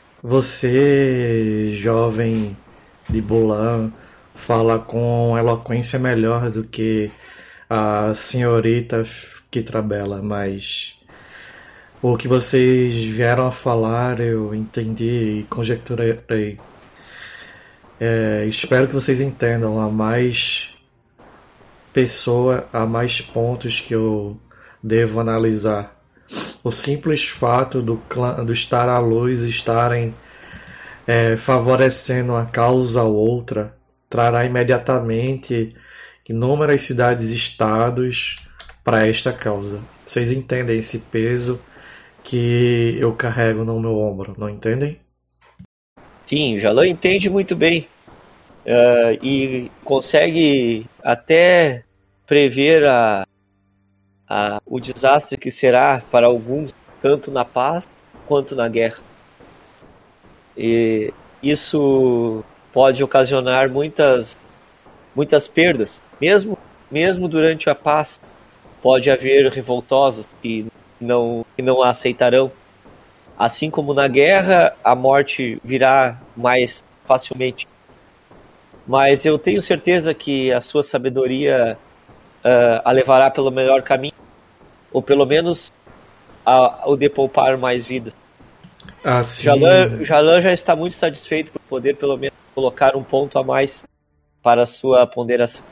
Você, jovem de Bulan, fala com eloquência melhor do que a senhorita que trabela, mas o que vocês vieram a falar eu entendi e conjecturei. É, espero que vocês entendam. Há mais pessoa, há mais pontos que eu devo analisar. O simples fato do, clã, do estar à luz estarem é, favorecendo uma causa ou outra trará imediatamente inúmeras cidades e estados para esta causa. Vocês entendem esse peso que eu carrego no meu ombro, não entendem? Sim, o Jalan entende muito bem. Ah, e consegue até prever a, a, o desastre que será para alguns, tanto na paz quanto na guerra. E isso pode ocasionar muitas, muitas perdas. Mesmo, mesmo durante a paz, pode haver revoltosos que não, que não a aceitarão. Assim como na guerra, a morte virá mais facilmente. Mas eu tenho certeza que a sua sabedoria uh, a levará pelo melhor caminho, ou pelo menos a, o de poupar mais vidas. Assim, Jalan, Jalan já está muito satisfeito por poder pelo menos colocar um ponto a mais para a sua ponderação.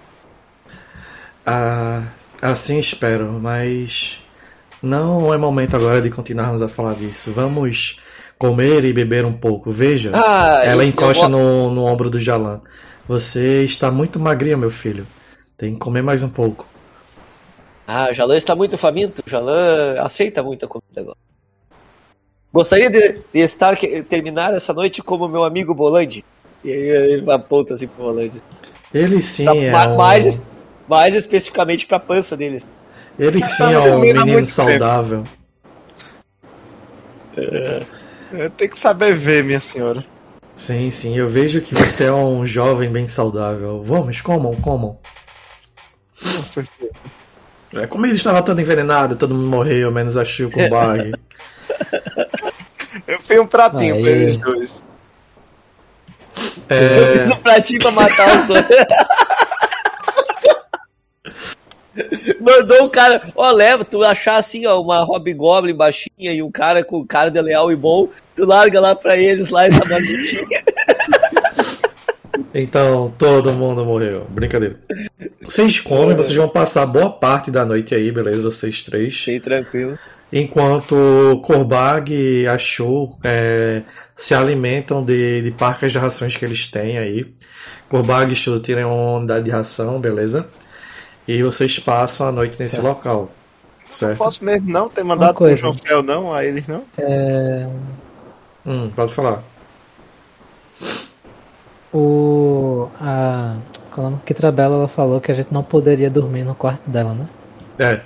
ah, assim espero, mas não é momento agora de continuarmos a falar disso. Vamos comer e beber um pouco. Veja, Ah, ela eu- encosta eu vou- no, no ombro do Jalan. Você está muito magrinho, meu filho. Tem que comer mais um pouco. Ah, o Jalan está muito faminto. O Jalan aceita muita comida agora. Gostaria de, de estar que- terminar essa noite como meu amigo Bolandi. E aí ele aponta assim pro Bolandi. Ele sim Tá, é ma- um, mais, mais especificamente pra pança deles. ele sim Tá é um dormindo há menino muito saudável. Eu tenho que saber ver, minha senhora. Sim, sim, eu vejo que você é um jovem bem saudável. Vamos, comam, comam. Com certeza. A comida estava toda envenenada, todo mundo morreu, menos a Shio com o Bag. Eu fiz um pratinho Aí. pra eles dois. Eu É, fiz um pratinho pra matar os dois. Mandou o cara, ó, leva, tu achar assim, ó, uma Hobgoblin baixinha e um cara com cara de leal e bom, tu larga lá pra eles, lá essa marmitinha. então todo mundo morreu. Brincadeira. Vocês comem, vocês vão passar boa parte da noite aí, beleza? Vocês três. Achei tranquilo. Enquanto Korbag e a Shu é, se alimentam de, de parcas de rações que eles têm aí. Korbag e Shu tiram uma unidade de ração, beleza? E vocês passam a noite nesse local, Não certo? posso mesmo não ter mandado pro coisa. Jofel não, a eles não. É, Hum, pode falar. o, a, Quando que Trabela ela falou que a gente não poderia dormir no quarto dela, né? É.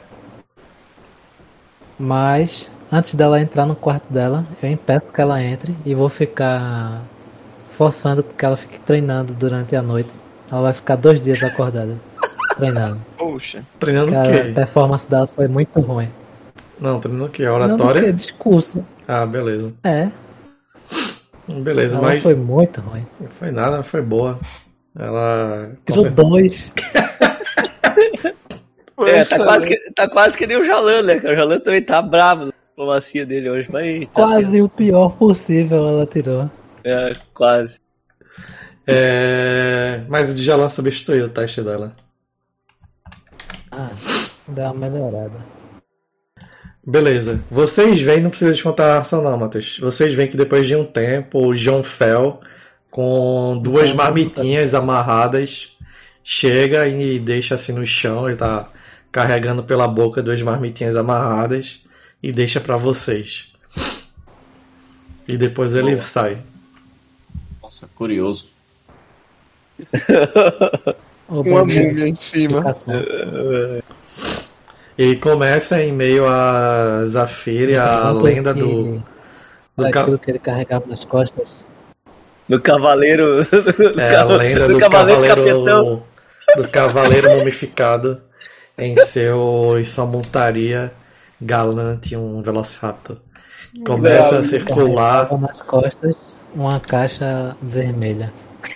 Mas antes dela entrar no quarto dela, eu impeço que ela entre e vou ficar forçando que ela fique treinando durante a noite. Ela vai ficar dois dias acordada, treinando. Poxa. Treinando o Porque a quê? performance dela foi muito ruim. Não, treinando o quê? Não do que Oratória? discurso. Ah, beleza. É, Beleza, ela mas foi muito ruim. não foi nada, foi boa. Ela. Tirou dois. É, tá quase, que, tá quase que nem o Jalan, né? O Jalan também tá bravo na diplomacia dele hoje, mas. Tá Quase o pior possível ela tirou. É, quase. É... Mas o Djalan substituiu o teste dela. Ah, dá uma melhorada. Beleza. Vocês veem, não precisa descontar a ação não, Matheus. Vocês veem que depois de um tempo, o John Fell, com duas marmitinhas amarradas, chega e deixa assim no chão. Ele tá carregando pela boca duas marmitinhas amarradas e deixa pra vocês. E depois ele Boa. sai. Nossa, curioso. Uma múmia em cima. E começa em meio a Zafir e a lenda do... do ca- Aquilo que ele carregava nas costas. No Cavaleiro. do É a cava- lenda do do Cavaleiro cavaleiro, Cafetão. do cavaleiro mumificado em seu em sua montaria galante um Velociraptor. Começa a circular. Carregava nas costas uma caixa vermelha.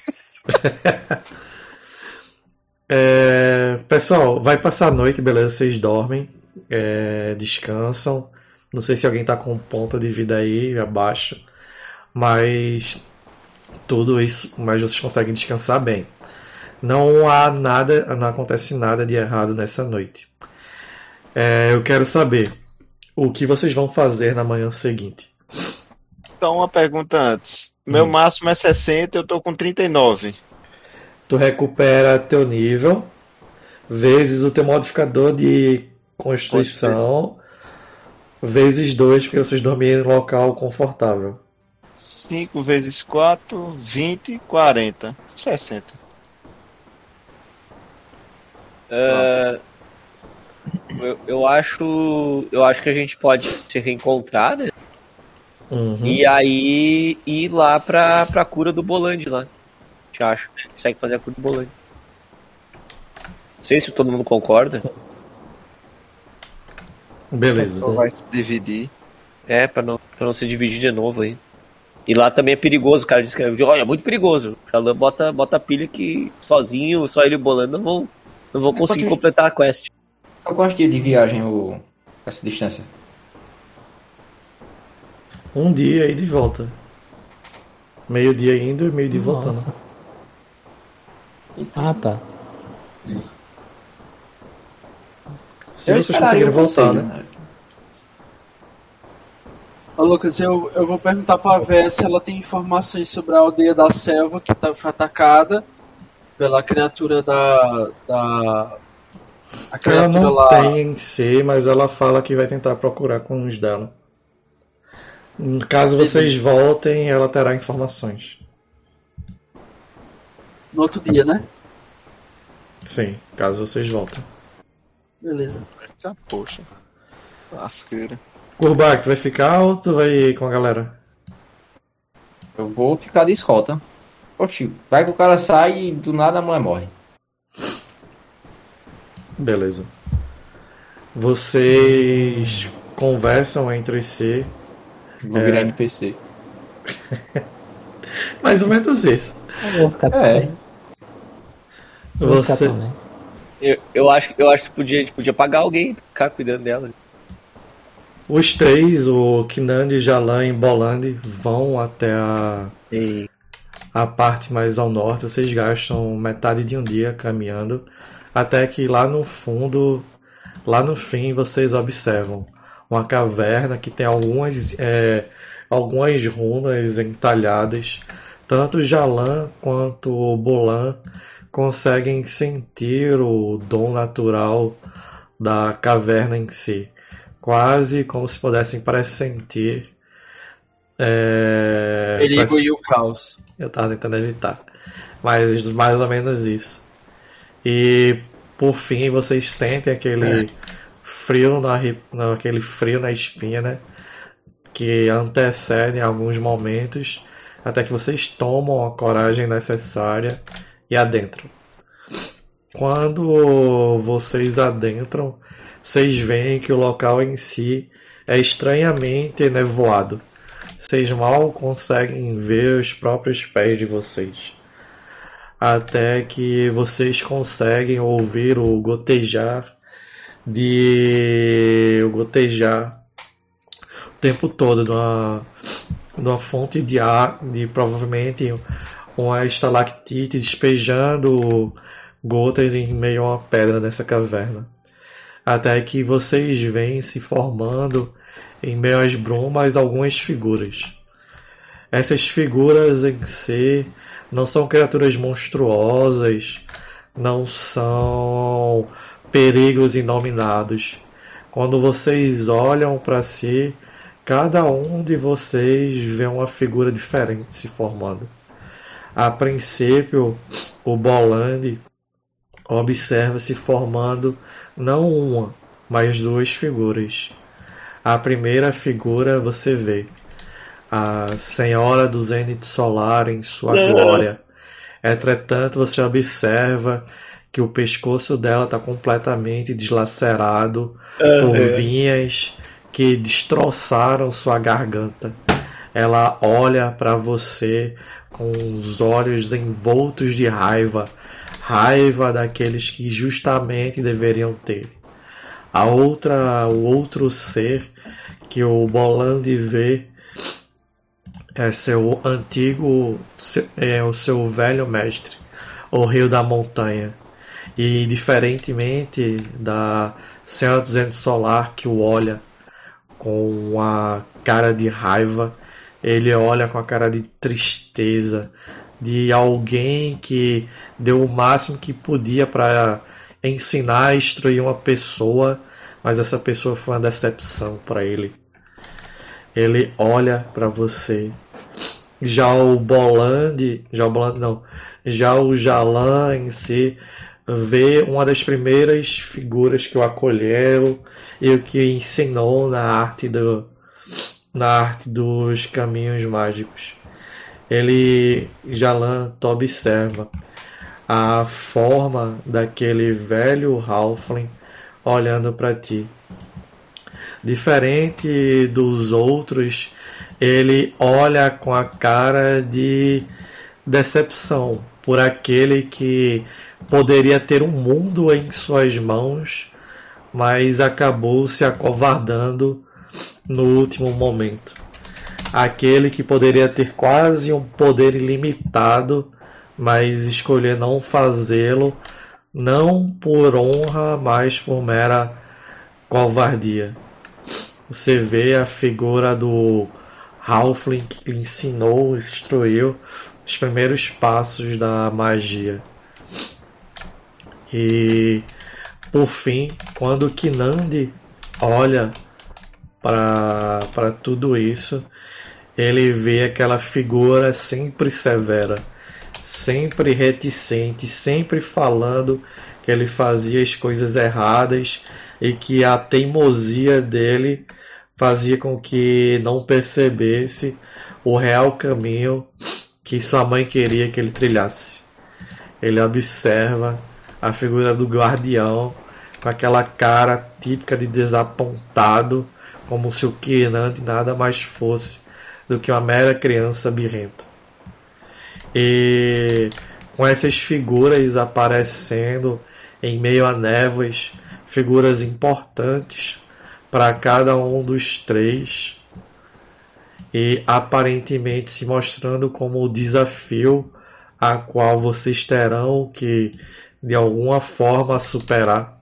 É, pessoal, vai passar a noite, beleza? Vocês dormem, é, descansam. Não sei se alguém tá com ponto de vida aí abaixo, mas tudo isso, mas vocês conseguem descansar bem. Não há nada, não acontece nada de errado nessa noite. É, eu quero saber o que vocês vão fazer na manhã seguinte. Então, uma pergunta antes. Meu Hum. máximo é sessenta, eu tô com trinta e nove. Tu recupera teu nível, vezes o teu modificador de Constituição, vezes dois, porque vocês dormirem em um local confortável. cinco vezes quatro, vinte, quarenta. sessenta. É, eu, eu acho. Eu acho que a gente pode se reencontrar, né? Uhum. E aí ir lá pra, pra cura do Bolande lá. Te acho. Consegue fazer a cura do Bolande. Não sei se todo mundo concorda. Beleza. Só vai se dividir. É, pra não, pra não se dividir de novo aí. E lá também é perigoso, o cara diz que é, olha, é muito perigoso. O Xalan bota, bota a pilha que sozinho, só ele e o Bolando não vão, não vão conseguir Enquanto- completar a quest. Eu gosto de de viagem o... essa distância. Um dia aí de volta. Meio dia indo e meio dia voltando. Nossa. Ah, tá. Se Eu vocês esperaria conseguirem voltar, vocês, né? Ô, Lucas, eu, eu vou perguntar pra Véia se ela tem informações sobre a aldeia da selva que tá, foi atacada pela criatura da. da a Ela criatura não lá. tem em si, mas ela fala que vai tentar procurar com os dela. Caso vocês voltem, ela terá informações. No outro dia, né? Sim, caso vocês voltem. Beleza. Eita, poxa. Lasqueira. Kurbak, tu vai ficar ou tu vai ir com a galera? Eu vou ficar de escolta. Oxi, vai que o cara sai e do nada a mulher morre. Beleza. Vocês conversam entre si. Vou É. virar N P C. Mais ou menos isso. Eu vou ficar É. também. Eu vou ficar Você, também. Eu, eu acho, eu acho que podia, a gente podia pagar alguém pra ficar cuidando dela. os três, o Kinandi, Jalan e Bolandi, vão até a, E a parte mais ao norte. Vocês gastam metade de um dia caminhando, até que lá no fundo, lá no fim, vocês observam uma caverna que tem algumas, é, algumas runas entalhadas. Tanto Jalan quanto o Bolan conseguem sentir o dom natural da caverna em si. Quase como se pudessem pressentir. É, Perigo parece- e o caos. Eu tava tentando evitar. Mas mais ou menos isso. E por fim vocês sentem aquele frio na, ri- na- aquele frio na espinha, né? Que antecede alguns momentos até que vocês tomam a coragem necessária e adentram. Quando vocês adentram, vocês veem que o local em si é estranhamente nevoado. Vocês mal conseguem ver os próprios pés de vocês. Até que vocês conseguem ouvir o gotejar de o gotejar o tempo todo de uma, de uma fonte de ar, de provavelmente uma estalactite despejando gotas em meio a uma pedra nessa caverna. Até que vocês veem se formando em meio às brumas algumas figuras. Essas figuras em si não são criaturas monstruosas, não são perigos inominados. Quando vocês olham para si, cada um de vocês vê uma figura diferente se formando. A princípio, o Bolandi observa se formando não uma, mas duas figuras. A primeira figura você vê a Senhora do Zênite Solar em sua glória. Entretanto, você observa que o pescoço dela está completamente deslacerado por vinhas que destroçaram sua garganta. Ela olha para você com os olhos envoltos de raiva, raiva daqueles que justamente deveriam ter. A outra, o outro ser que o Bolandi vê é seu antigo, é o seu velho mestre, o Rio da Montanha. E diferentemente da Senhora do Zênite Solar que o olha com uma cara de raiva, ele olha com a cara de tristeza, de alguém que deu o máximo que podia para ensinar e instruir uma pessoa, mas essa pessoa foi uma decepção para ele. Ele olha para você. Já o Bolandi, já o Bolandi não, já o Jalan em si vê uma das primeiras figuras que o acolheram e o que ensinou na arte do, na arte dos caminhos mágicos. Ele, Jalan, tu observa a forma daquele velho halfling olhando para ti. Diferente dos outros, ele olha com a cara de decepção por aquele que poderia ter um mundo em suas mãos, mas acabou se acovardando no último momento. Aquele que poderia ter quase um poder ilimitado, mas escolher não fazê-lo, não por honra, mas por mera covardia. Você vê a figura do halfling que lhe ensinou, instruiu os primeiros passos da magia. E por fim, quando Kinandi olha para tudo isso, ele vê aquela figura sempre severa, sempre reticente, sempre falando que ele fazia as coisas erradas e que a teimosia dele fazia com que não percebesse o real caminho que sua mãe queria que ele trilhasse. Ele observa a figura do guardião com aquela cara típica de desapontado, como se o Kinandi nada mais fosse do que uma mera criança birrenta. E com essas figuras aparecendo em meio a névoas, figuras importantes para cada um dos três, e aparentemente se mostrando como o desafio a qual vocês terão que de alguma forma superar.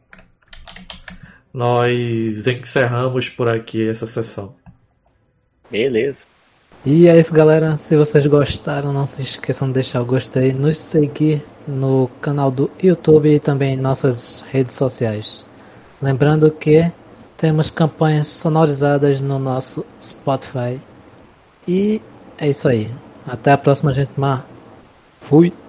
Nós encerramos por aqui essa sessão. Beleza. E é isso, galera. Se vocês gostaram, não se esqueçam de deixar o gostei, nos seguir no canal do YouTube e também em nossas redes sociais. Lembrando que temos campanhas sonorizadas no nosso Spotify. E é isso aí. Até a próxima, gente. Fui!